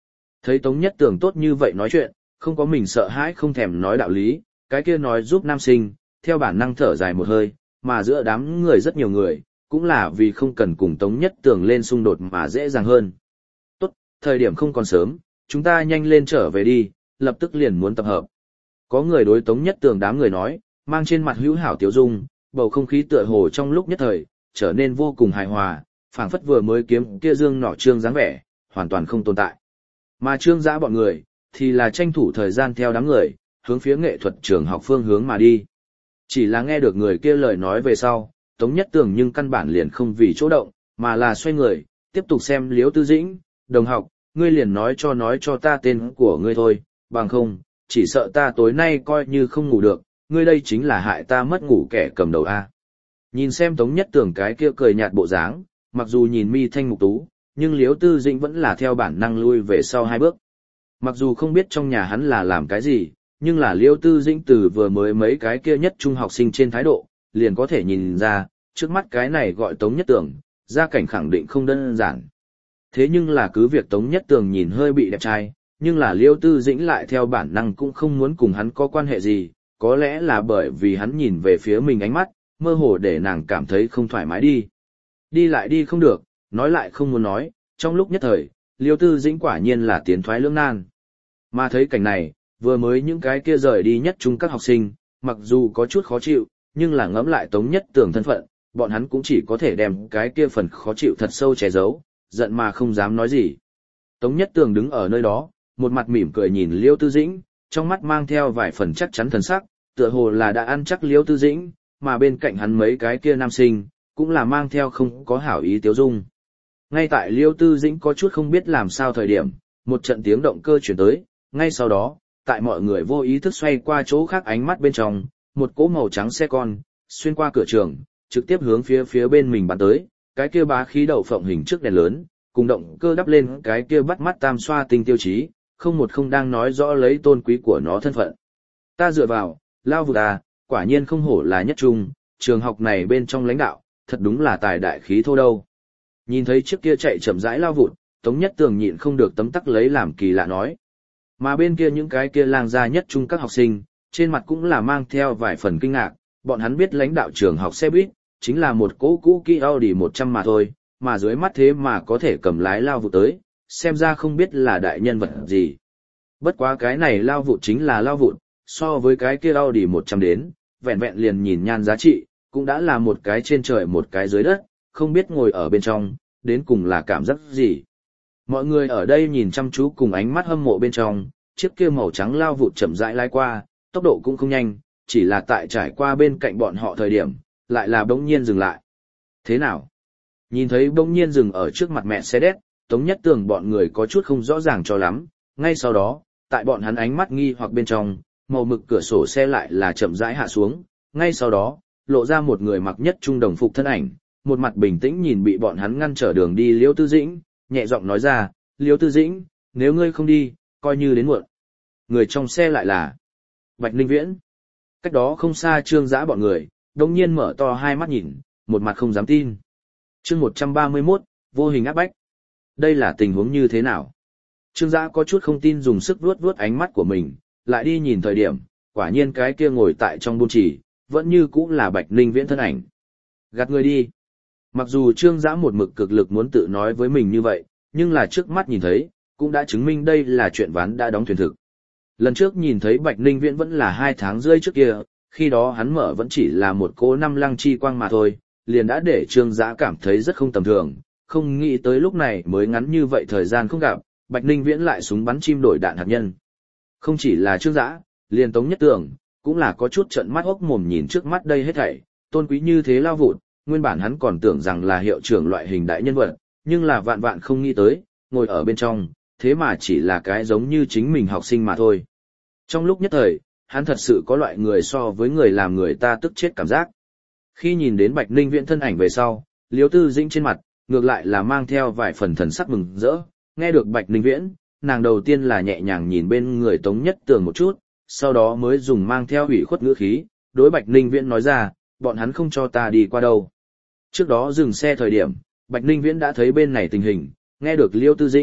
Thấy Tống Nhất Tường tốt như vậy nói chuyện, không có mình sợ hãi không thèm nói đạo lý, cái kia nói giúp nam sinh, theo bản năng thở dài một hơi, mà giữa đám người rất nhiều người, cũng là vì không cần cùng Tống Nhất Tường lên xung đột mà dễ dàng hơn. Tốt, thời điểm không còn sớm, chúng ta nhanh lên trở về đi, lập tức liền muốn tập hợp. Có người đối Tống Nhất Tường đám người nói, mang trên mặt hữu hảo tiếu dung, bầu không khí tựa hồ trong lúc nhất thời, trở nên vô cùng hài hòa, phảng phất vừa mới kiếm kia dương nỏ trương dáng vẻ, hoàn toàn không tồn tại. Mà Trương Dã bọn người, thì là tranh thủ thời gian theo đám người, hướng phía nghệ thuật trường học phương hướng mà đi. Chỉ là nghe được người kia lời nói về sau, Tống Nhất Tường nhưng căn bản liền không vì chỗ động, mà là xoay người, tiếp tục xem Liễu Tư Dĩnh, đồng học, ngươi liền nói cho ta tên của ngươi thôi, bằng không, chỉ sợ ta tối nay coi như không ngủ được, ngươi đây chính là hại ta mất ngủ kẻ cầm đầu a. Nhìn xem Tống Nhất Tường cái kia cười nhạt bộ dáng, mặc dù nhìn mi thanh mục tú, nhưng Liễu Tư Dĩnh vẫn là theo bản năng lui về sau hai bước. Mặc dù không biết trong nhà hắn là làm cái gì, nhưng là Liễu Tư Dĩnh từ vừa mới mấy cái kia nhất trung học sinh trên thái độ, liền có thể nhìn ra, trước mắt cái này gọi Tống Nhất Tường, gia cảnh khẳng định không đơn giản. Thế nhưng là cứ việc Tống Nhất Tường nhìn hơi bị đẹp trai, nhưng là Liễu Tư Dĩnh lại theo bản năng cũng không muốn cùng hắn có quan hệ gì, có lẽ là bởi vì hắn nhìn về phía mình ánh mắt, mơ hồ để nàng cảm thấy không thoải mái đi. Đi lại đi không được, nói lại không muốn nói, trong lúc nhất thời, Liễu Tư Dĩnh quả nhiên là tiến thoái lưỡng nan. Mà thấy cảnh này, vừa mới những cái kia rời đi nhất trung các học sinh, mặc dù có chút khó chịu, nhưng là ngẫm lại Tống Nhất Tường thân phận, bọn hắn cũng chỉ có thể đem cái kia phần khó chịu thật sâu che giấu, giận mà không dám nói gì. Tống Nhất Tường đứng ở nơi đó, một mặt mỉm cười nhìn Liễu Tư Dĩnh, trong mắt mang theo vài phần chắc chắn thần sắc, tựa hồ là đã ăn chắc Liễu Tư Dĩnh, mà bên cạnh hắn mấy cái kia nam sinh, cũng là mang theo không có hảo ý tiếu dung. Ngay tại Liễu Tư Dĩnh có chút không biết làm sao thời điểm, một trận tiếng động cơ chuyển tới, ngay sau đó, tại mọi người vô ý thức xoay qua chỗ khác ánh mắt bên trong, một cỗ màu trắng xe con, xuyên qua cửa trường, trực tiếp hướng phía bên mình bắn tới, cái kia bá khí đậu phộng hình trước đèn lớn, cùng động cơ đắp lên cái kia bắt mắt tam xoa tinh tiêu chí, không một không đang nói rõ lấy tôn quý của nó thân phận. Ta dựa vào, lao vụt à, quả nhiên không hổ là nhất trung, trường học này bên trong lãnh đạo, thật đúng là tài đại khí thô đâu. Nhìn thấy chiếc kia chạy chậm rãi lao vụt, Tống Nhất Tường nhịn không được tấm tắc lấy làm kỳ lạ nói. Mà bên kia những cái kia lang gia nhất trung các học sinh, trên mặt cũng là mang theo vài phần kinh ngạc, bọn hắn biết lãnh đạo trường học xe buýt, chính là một cỗ cũ kỹ Audi 100 mà thôi, mà dưới mắt thế mà có thể cầm lái lao vụt tới, xem ra không biết là đại nhân vật gì. Bất quá cái này lao vụt chính là lao vụt, so với cái kia Audi 100 đến, vẹn vẹn liền nhìn nhan giá trị, cũng đã là một cái trên trời một cái dưới đất, không biết ngồi ở bên trong, đến cùng là cảm giác gì. Mọi người ở đây nhìn chăm chú cùng ánh mắt hâm mộ bên trong, chiếc kia màu trắng lao vụt chậm rãi lái qua, tốc độ cũng không nhanh, chỉ là tại trải qua bên cạnh bọn họ thời điểm, lại là bỗng nhiên dừng lại. Thế nào? Nhìn thấy bỗng nhiên dừng ở trước mặt mẹ xe đét, Tống Nhất Tường bọn người có chút không rõ ràng cho lắm, ngay sau đó, tại bọn hắn ánh mắt nghi hoặc bên trong, màu mực cửa sổ xe lại là chậm rãi hạ xuống, ngay sau đó, lộ ra một người mặc nhất trung đồng phục thân ảnh, một mặt bình tĩnh nhìn bị bọn hắn ngăn trở đường đi Liễu Tư Dĩnh, nhẹ giọng nói ra, Liễu Tư Dĩnh, nếu ngươi không đi, coi như đến muộn. Người trong xe lại là Bạch Ninh Viễn. Cách đó không xa Trương Dã bọn người, đồng nhiên mở to hai mắt nhìn, một mặt không dám tin. Chương 131, vô hình áp bách. Đây là tình huống như thế nào? Trương Dã có chút không tin dùng sức vuốt vuốt ánh mắt của mình, lại đi nhìn thời điểm, quả nhiên cái kia ngồi tại trong buôn chỉ, vẫn như cũ là Bạch Ninh Viễn thân ảnh. Gạt người đi. Mặc dù Trương Dã một mực cực lực muốn tự nói với mình như vậy, nhưng là trước mắt nhìn thấy, cũng đã chứng minh đây là chuyện ván đã đóng thuyền thực. Lần trước nhìn thấy Bạch Ninh Viễn vẫn là 2 tháng rưỡi trước kia, khi đó hắn mở vẫn chỉ là một cô năm lăng chi quang mà thôi, liền đã để Trương Dã cảm thấy rất không tầm thường, không nghĩ tới lúc này mới ngắn như vậy thời gian không gặp, Bạch Ninh Viễn lại súng bắn chim đổi đạn hạt nhân. Không chỉ là Trương Dã, liền Tống Nhất Tường, cũng là có chút trợn mắt hốc mồm nhìn trước mắt đây hết thảy, tôn quý như thế lao vụt, nguyên bản hắn còn tưởng rằng là hiệu trưởng loại hình đại nhân vật, nhưng là vạn vạn không nghĩ tới, ngồi ở bên trong, thế mà chỉ là cái giống như chính mình học sinh mà thôi. Trong lúc nhất thời, hắn thật sự có loại người so với người làm người ta tức chết cảm giác. Khi nhìn đến Bạch Ninh Viễn thân ảnh về sau, Liễu Tư Dĩnh trên mặt, ngược lại là mang theo vài phần thần sắc mừng rỡ, nghe được Bạch Ninh Viễn, nàng đầu tiên là nhẹ nhàng nhìn bên người Tống Nhất Tường một chút, sau đó mới dùng mang theo ủy khuất ngữ khí, đối Bạch Ninh Viễn nói ra, bọn hắn không cho ta đi qua đâu. Trước đó dừng xe thời điểm, Bạch Ninh Viễn đã thấy bên này tình hình, nghe được Liễu Tư Dĩnh,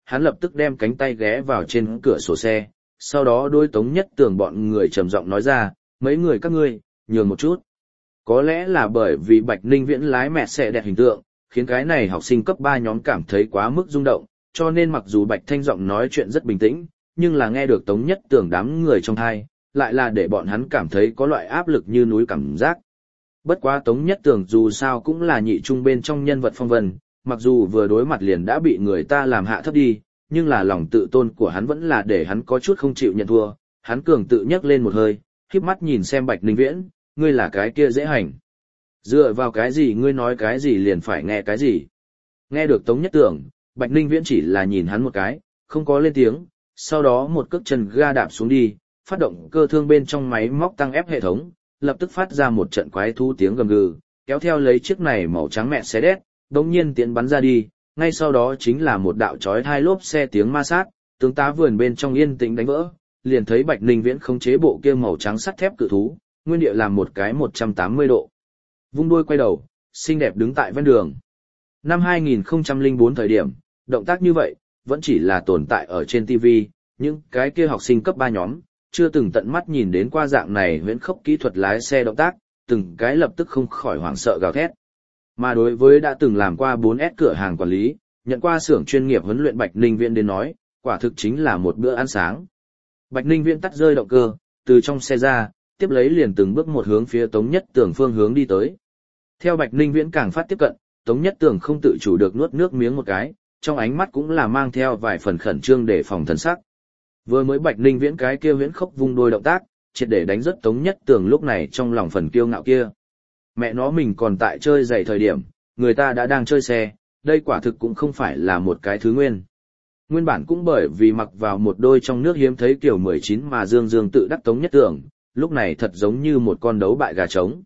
hắn lập tức đem cánh tay ghé vào trên cửa sổ xe, sau đó đôi Tống Nhất Tường bọn người trầm giọng nói ra, mấy người các ngươi, nhường một chút. Có lẽ là bởi vì Bạch Ninh Viễn lái mẹ xe đẹp hình tượng, khiến cái này học sinh cấp 3 nhóm cảm thấy quá mức rung động, cho nên mặc dù Bạch Thanh giọng nói chuyện rất bình tĩnh, nhưng là nghe được Tống Nhất Tường đám người trong thai, lại là để bọn hắn cảm thấy có loại áp lực như núi cảm giác. Bất quá Tống Nhất Tường dù sao cũng là nhị trung bên trong nhân vật phong vân, mặc dù vừa đối mặt liền đã bị người ta làm hạ thấp đi, nhưng là lòng tự tôn của hắn vẫn là để hắn có chút không chịu nhận thua, hắn cường tự nhấc lên một hơi, khép mắt nhìn xem Bạch Ninh Viễn, ngươi là cái kia dễ hành. Dựa vào cái gì ngươi nói cái gì liền phải nghe cái gì. Nghe được Tống Nhất Tường, Bạch Ninh Viễn chỉ là nhìn hắn một cái, không có lên tiếng, sau đó một cước chân ga đạp xuống đi, phát động cơ thương bên trong máy móc tăng ép hệ thống, lập tức phát ra một trận quái thú tiếng gầm gừ, kéo theo lấy chiếc này màu trắng mẹ xe đét, đống nhiên tiến bắn ra đi, ngay sau đó chính là một đạo chói hai lốp xe tiếng ma sát, tướng tá vườn bên trong yên tĩnh đánh vỡ, liền thấy Bạch Ninh Viễn khống chế bộ kia màu trắng sắt thép cự thú, nguyên địa làm một cái 180 độ. Vung đuôi quay đầu, xinh đẹp đứng tại ven đường. Năm 2004 thời điểm, động tác như vậy, vẫn chỉ là tồn tại ở trên TV, những cái kia học sinh cấp 3 nhóm, chưa từng tận mắt nhìn đến qua dạng này huyễn khốc kỹ thuật lái xe động tác, từng cái lập tức không khỏi hoảng sợ gào thét. Mà đối với đã từng làm qua 4S cửa hàng quản lý, nhận qua xưởng chuyên nghiệp huấn luyện Bạch Ninh Viễn đến nói, quả thực chính là một bữa ăn sáng. Bạch Ninh Viễn tắt rơi động cơ, từ trong xe ra, tiếp lấy liền từng bước một hướng phía Tống Nhất Tường phương hướng đi tới. Theo Bạch Ninh Viễn càng phát tiếp cận, Tống Nhất Tường không tự chủ được nuốt nước miếng một cái, trong ánh mắt cũng là mang theo vài phần khẩn trương để phòng thần sắc. Vừa mới Bạch Ninh Viễn cái kia huyễn khốc vung đôi động tác, triệt để đánh rất Tống Nhất Tường lúc này trong lòng phần kiêu ngạo kia. Mẹ nó mình còn tại chơi giày thời điểm, người ta đã đang chơi xe, đây quả thực cũng không phải là một cái thứ nguyên. Nguyên bản cũng bởi vì mặc vào một đôi trong nước hiếm thấy kiểu 19 mà Dương Dương tự đắc Tống Nhất Tường, lúc này thật giống như một con đấu bại gà trống.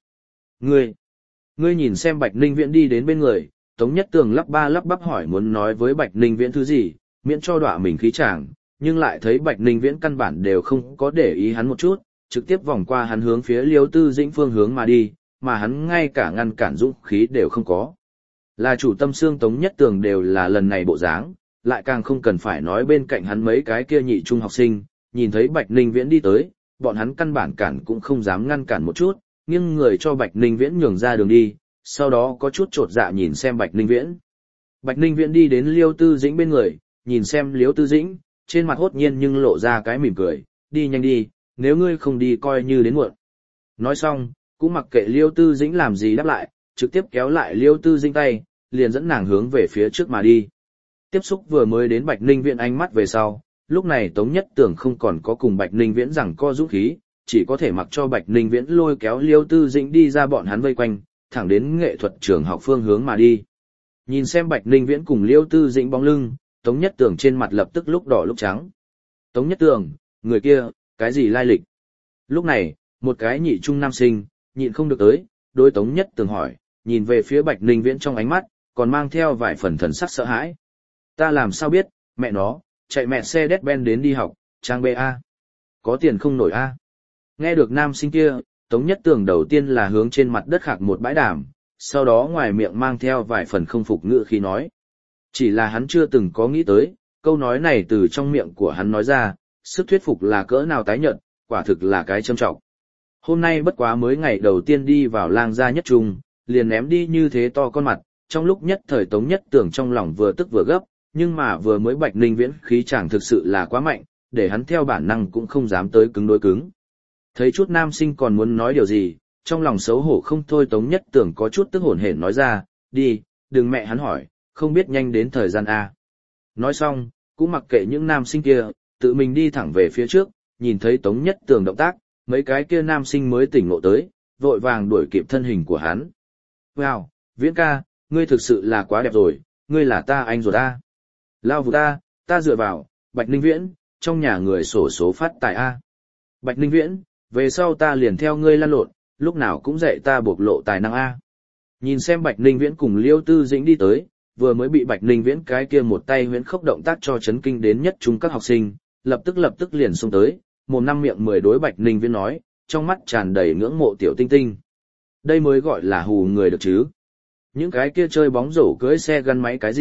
Ngươi nhìn xem Bạch Ninh Viễn đi đến bên người, Tống Nhất Tường lắp ba lắp bắp hỏi muốn nói với Bạch Ninh Viễn thứ gì, miễn cho đọa mình khí chàng, nhưng lại thấy Bạch Ninh Viễn căn bản đều không có để ý hắn một chút, trực tiếp vòng qua hắn hướng phía Liêu Tư Dĩnh phương hướng mà đi, mà hắn ngay cả ngăn cản dũng khí đều không có. Là chủ tâm xương Tống Nhất Tường đều là lần này bộ dáng, lại càng không cần phải nói bên cạnh hắn mấy cái kia nhị trung học sinh, nhìn thấy Bạch Ninh Viễn đi tới, bọn hắn căn bản cản cũng không dám ngăn cản một chút, nghiêng người cho Bạch Ninh Viễn nhường ra đường đi, sau đó có chút chột dạ nhìn xem Bạch Ninh Viễn. Bạch Ninh Viễn đi đến Liêu Tư Dĩnh bên người, nhìn xem Liêu Tư Dĩnh, trên mặt hốt nhiên nhưng lộ ra cái mỉm cười, đi nhanh đi, nếu ngươi không đi coi như đến muộn. Nói xong, cũng mặc kệ Liêu Tư Dĩnh làm gì đáp lại, trực tiếp kéo lại Liêu Tư Dĩnh tay, liền dẫn nàng hướng về phía trước mà đi. Tiếp xúc vừa mới đến Bạch Ninh Viễn ánh mắt về sau, lúc này Tống Nhất Tường không còn có cùng Bạch Ninh Viễn giằng co dũng khí, chỉ có thể mặc cho Bạch Ninh Viễn lôi kéo Liêu Tư Dĩnh đi ra bọn hắn vây quanh, thẳng đến nghệ thuật trường học phương hướng mà đi. Nhìn xem Bạch Ninh Viễn cùng Liêu Tư Dĩnh bóng lưng, Tống Nhất Tường trên mặt lập tức lúc đỏ lúc trắng. Tống Nhất Tường, người kia, cái gì lai lịch? Lúc này, một cái nhị trung nam sinh, nhịn không được tới, đối Tống Nhất Tường hỏi, nhìn về phía Bạch Ninh Viễn trong ánh mắt, còn mang theo vài phần thần sắc sợ hãi. Ta làm sao biết, mẹ nó, chạy mẹ xe Mercedes-Benz đến đi học, trang BA. Có tiền không nổi A. Nghe được nam sinh kia, Tống Nhất Tường đầu tiên là hướng trên mặt đất khạc một bãi đàm, sau đó ngoài miệng mang theo vài phần không phục ngữ khi nói. Chỉ là hắn chưa từng có nghĩ tới, câu nói này từ trong miệng của hắn nói ra, sức thuyết phục là cỡ nào tái nhợt, quả thực là cái châm trọng. Hôm nay bất quá mới ngày đầu tiên đi vào lang gia nhất trung, liền ném đi như thế to con mặt, trong lúc nhất thời Tống Nhất Tường trong lòng vừa tức vừa gấp, nhưng mà vừa mới Bạch Ninh Viễn khí chàng thực sự là quá mạnh, để hắn theo bản năng cũng không dám tới cứng đối cứng. Thấy chút nam sinh còn muốn nói điều gì, trong lòng xấu hổ không thôi Tống Nhất Tường có chút tức hổn hển nói ra, đi, đừng mẹ hắn hỏi, không biết nhanh đến thời gian A. Nói xong, cũng mặc kệ những nam sinh kia, tự mình đi thẳng về phía trước, nhìn thấy Tống Nhất Tường động tác, mấy cái kia nam sinh mới tỉnh ngộ tới, vội vàng đuổi kịp thân hình của hắn. Wow, Viễn ca, ngươi thực sự là quá đẹp rồi, ngươi là ta anh ruột A. Lao vụt ta dựa vào, Bạch Ninh Viễn, trong nhà người sổ số phát tài A. Bạch Ninh Viễn, về sau ta liền theo ngươi lăn lộn, lúc nào cũng dạy ta bộc lộ tài năng A. Nhìn xem Bạch Ninh Viễn cùng Liêu Tư Dĩnh đi tới, vừa mới bị Bạch Ninh Viễn cái kia một tay huyễn khốc động tác cho chấn kinh đến nhất chúng các học sinh, lập tức liền xông tới, mồm năm miệng 10 đối Bạch Ninh Viễn nói, trong mắt tràn đầy ngưỡng mộ tiểu tinh tinh. Đây mới gọi là hù người được chứ. Những cái kia chơi bóng rổ cưỡi xe gắn máy cái gì,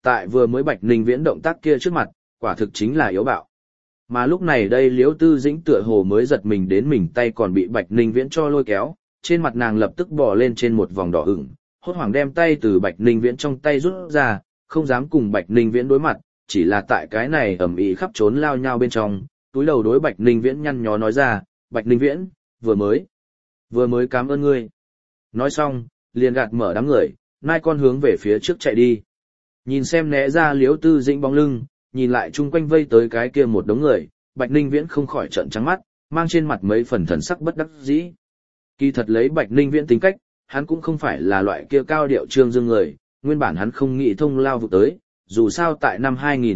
tại vừa mới Bạch Ninh Viễn động tác kia trước mặt, quả thực chính là yếu bạo. Mà lúc này đây Liễu Tư Dĩnh tựa hồ mới giật mình đến mình tay còn bị Bạch Ninh Viễn cho lôi kéo, trên mặt nàng lập tức bò lên trên một vòng đỏ ửng, hốt hoảng đem tay từ Bạch Ninh Viễn trong tay rút ra, không dám cùng Bạch Ninh Viễn đối mặt, chỉ là tại cái này ầm ĩ khắp trốn lao nhau bên trong, túi đầu đối Bạch Ninh Viễn nhăn nhó nói ra, Bạch Ninh Viễn, vừa mới cảm ơn ngươi. Nói xong, liền gạt mở đám người, nai con hướng về phía trước chạy đi. Nhìn xem né ra Liễu Tư Dĩnh bóng lưng, nhìn lại chung quanh vây tới cái kia một đống người, Bạch Ninh Viễn không khỏi trợn trắng mắt, mang trên mặt mấy phần thần sắc bất đắc dĩ. Kỳ thật lấy Bạch Ninh Viễn tính cách, hắn cũng không phải là loại kia cao điệu trương dương người, nguyên bản hắn không nghĩ thông lao vụ tới, dù sao tại năm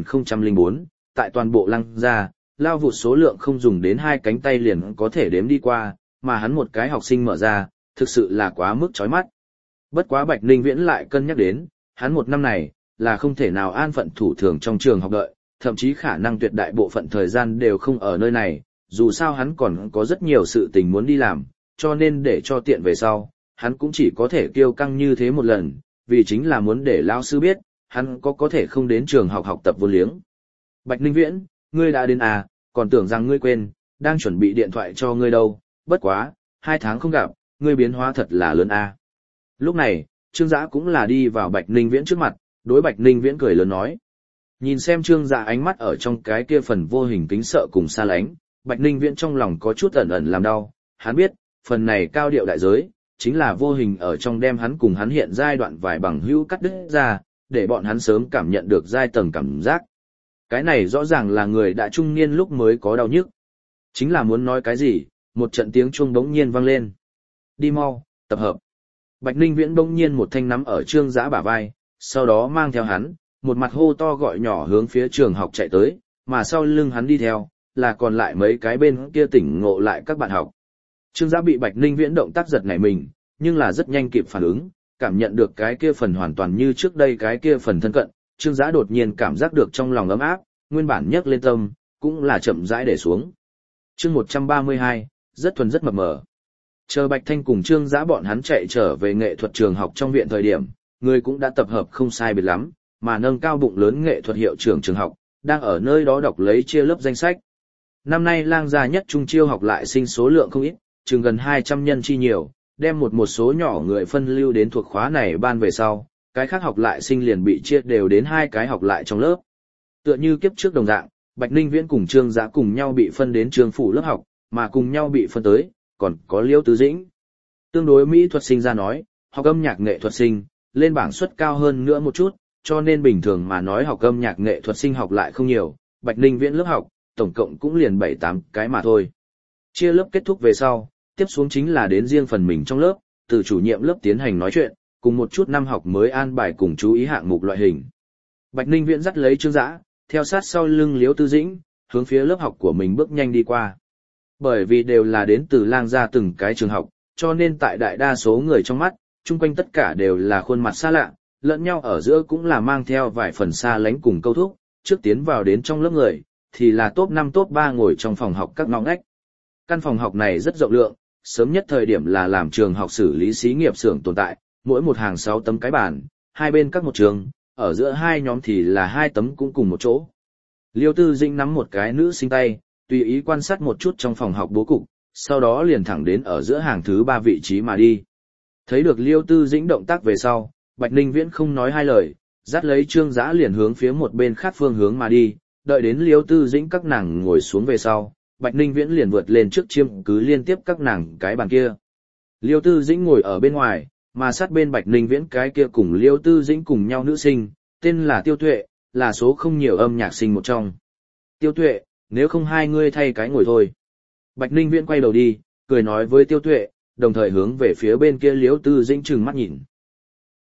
2004, tại toàn bộ Lăng Gia, lao vụ số lượng không dùng đến 2 cánh tay liền có thể đếm đi qua, mà hắn một cái học sinh mở ra, thực sự là quá mức chói mắt. Bất quá Bạch Ninh Viễn lại cân nhắc đến, hắn một năm này, là không thể nào an phận thủ thường trong trường học đợi, thậm chí khả năng tuyệt đại bộ phận thời gian đều không ở nơi này, dù sao hắn còn có rất nhiều sự tình muốn đi làm, cho nên để cho tiện về sau, hắn cũng chỉ có thể kiêu căng như thế một lần, vì chính là muốn để lao sư biết, hắn có thể không đến trường học học tập vô liếng. Bạch Ninh Viễn, ngươi đã đến à, còn tưởng rằng ngươi quên, đang chuẩn bị điện thoại cho ngươi đâu, bất quá, 2 tháng không gặp, ngươi biến hóa thật là lớn à. Lúc này, Trương Dã cũng là đi vào Bạch Ninh Viễn trước mặt, đối Bạch Ninh Viễn cười lớn nói. Nhìn xem Trương Dã ánh mắt ở trong cái kia phần vô hình kính sợ cùng xa lánh, Bạch Ninh Viễn trong lòng có chút ẩn ẩn làm đau, hắn biết, phần này cao điệu đại giới, chính là vô hình ở trong đem hắn cùng hắn hiện giai đoạn vài bằng hữu cắt đứt ra, để bọn hắn sớm cảm nhận được giai tầng cảm giác. Cái này rõ ràng là người đã trung niên lúc mới có đau nhức. Chính là muốn nói cái gì, một trận tiếng chuông bỗng nhiên vang lên. Đi mau, tập hợp. Bạch Ninh Viễn bỗng nhiên một thanh nắm ở Trương Dã bả vai, sau đó mang theo hắn, một mặt hô to gọi nhỏ hướng phía trường học chạy tới, mà sau lưng hắn đi theo, là còn lại mấy cái bên kia tỉnh ngộ lại các bạn học. Trương Dã bị Bạch Ninh Viễn động tác giật nảy mình, nhưng là rất nhanh kịp phản ứng, cảm nhận được cái kia phần hoàn toàn như trước đây cái kia phần thân cận, Trương Dã đột nhiên cảm giác được trong lòng ấm áp, nguyên bản nhấc lên tâm, cũng là chậm rãi để xuống. Chương 132, rất thuần rất mập mờ. Chờ Bạch Thanh cùng Trương Dã bọn hắn chạy trở về nghệ thuật trường học trong viện thời điểm, người cũng đã tập hợp không sai biệt lắm, mà nâng cao bụng lớn nghệ thuật hiệu trưởng trường học, đang ở nơi đó đọc lấy chia lớp danh sách. Năm nay Lang Gia nhất trung chiêu học lại sinh số lượng không ít, chừng gần 200 nhân chi nhiều, đem một số nhỏ người phân lưu đến thuộc khóa này ban về sau, cái khác học lại sinh liền bị chia đều đến 2 cái học lại trong lớp. Tựa như kiếp trước đồng dạng, Bạch Ninh Viễn cùng Trương Dã cùng nhau bị phân đến trường phủ lớp học, mà cùng nhau bị phân tới, còn có Liễu Tư Dĩnh. Tương đối mỹ thuật sinh ra nói, học âm nhạc nghệ thuật sinh, lên bảng suất cao hơn nữa một chút, cho nên bình thường mà nói học âm nhạc nghệ thuật sinh học lại không nhiều, Bạch Ninh Viễn lớp học, tổng cộng cũng liền 7-8 cái mà thôi. Chia lớp kết thúc về sau, tiếp xuống chính là đến riêng phần mình trong lớp, từ chủ nhiệm lớp tiến hành nói chuyện, cùng một chút năm học mới an bài cùng chú ý hạng mục loại hình. Bạch Ninh Viễn dắt lấy Trương Dã, theo sát sau lưng Liễu Tư Dĩnh, hướng phía lớp học của mình bước nhanh đi qua. Bởi vì đều là đến từ Lang Gia từng cái trường học, cho nên tại đại đa số người trong mắt, chung quanh tất cả đều là khuôn mặt xa lạ, lẫn nhau ở giữa cũng là mang theo vài phần xa lánh cùng câu thúc, trước tiến vào đến trong lớp người, thì là top 5 top 3 ngồi trong phòng học các ngõ ngách. Căn phòng học này rất rộng lượng, sớm nhất thời điểm là làm trường học xử lý xí nghiệp xưởng tồn tại, mỗi một hàng 6 tấm cái bàn, hai bên các một trường, ở giữa hai nhóm thì là 2 tấm cũng cùng một chỗ. Liêu Tư Dĩnh nắm một cái nữ sinh tay, tùy ý quan sát một chút trong phòng học bố cục, sau đó liền thẳng đến ở giữa hàng thứ 3 vị trí mà đi. Thấy được Liêu Tư Dĩnh động tác về sau, Bạch Ninh Viễn không nói hai lời, dắt lấy Trương Dã liền hướng phía một bên khác phương hướng mà đi, đợi đến Liêu Tư Dĩnh các nàng ngồi xuống về sau, Bạch Ninh Viễn liền vượt lên trước chiêm cứ liên tiếp các nàng cái bàn kia. Liêu Tư Dĩnh ngồi ở bên ngoài, mà sát bên Bạch Ninh Viễn cái kia cùng Liêu Tư Dĩnh cùng nhau nữ sinh, tên là Tiêu Tuệ, là số không nhiều âm nhạc sinh một trong. Tiêu Tuệ, nếu không hai ngươi thay cái ngồi thôi. Bạch Ninh Viễn quay đầu đi, cười nói với Tiêu Tuệ, đồng thời hướng về phía bên kia Liêu Tư Dĩnh trừng mắt nhìn.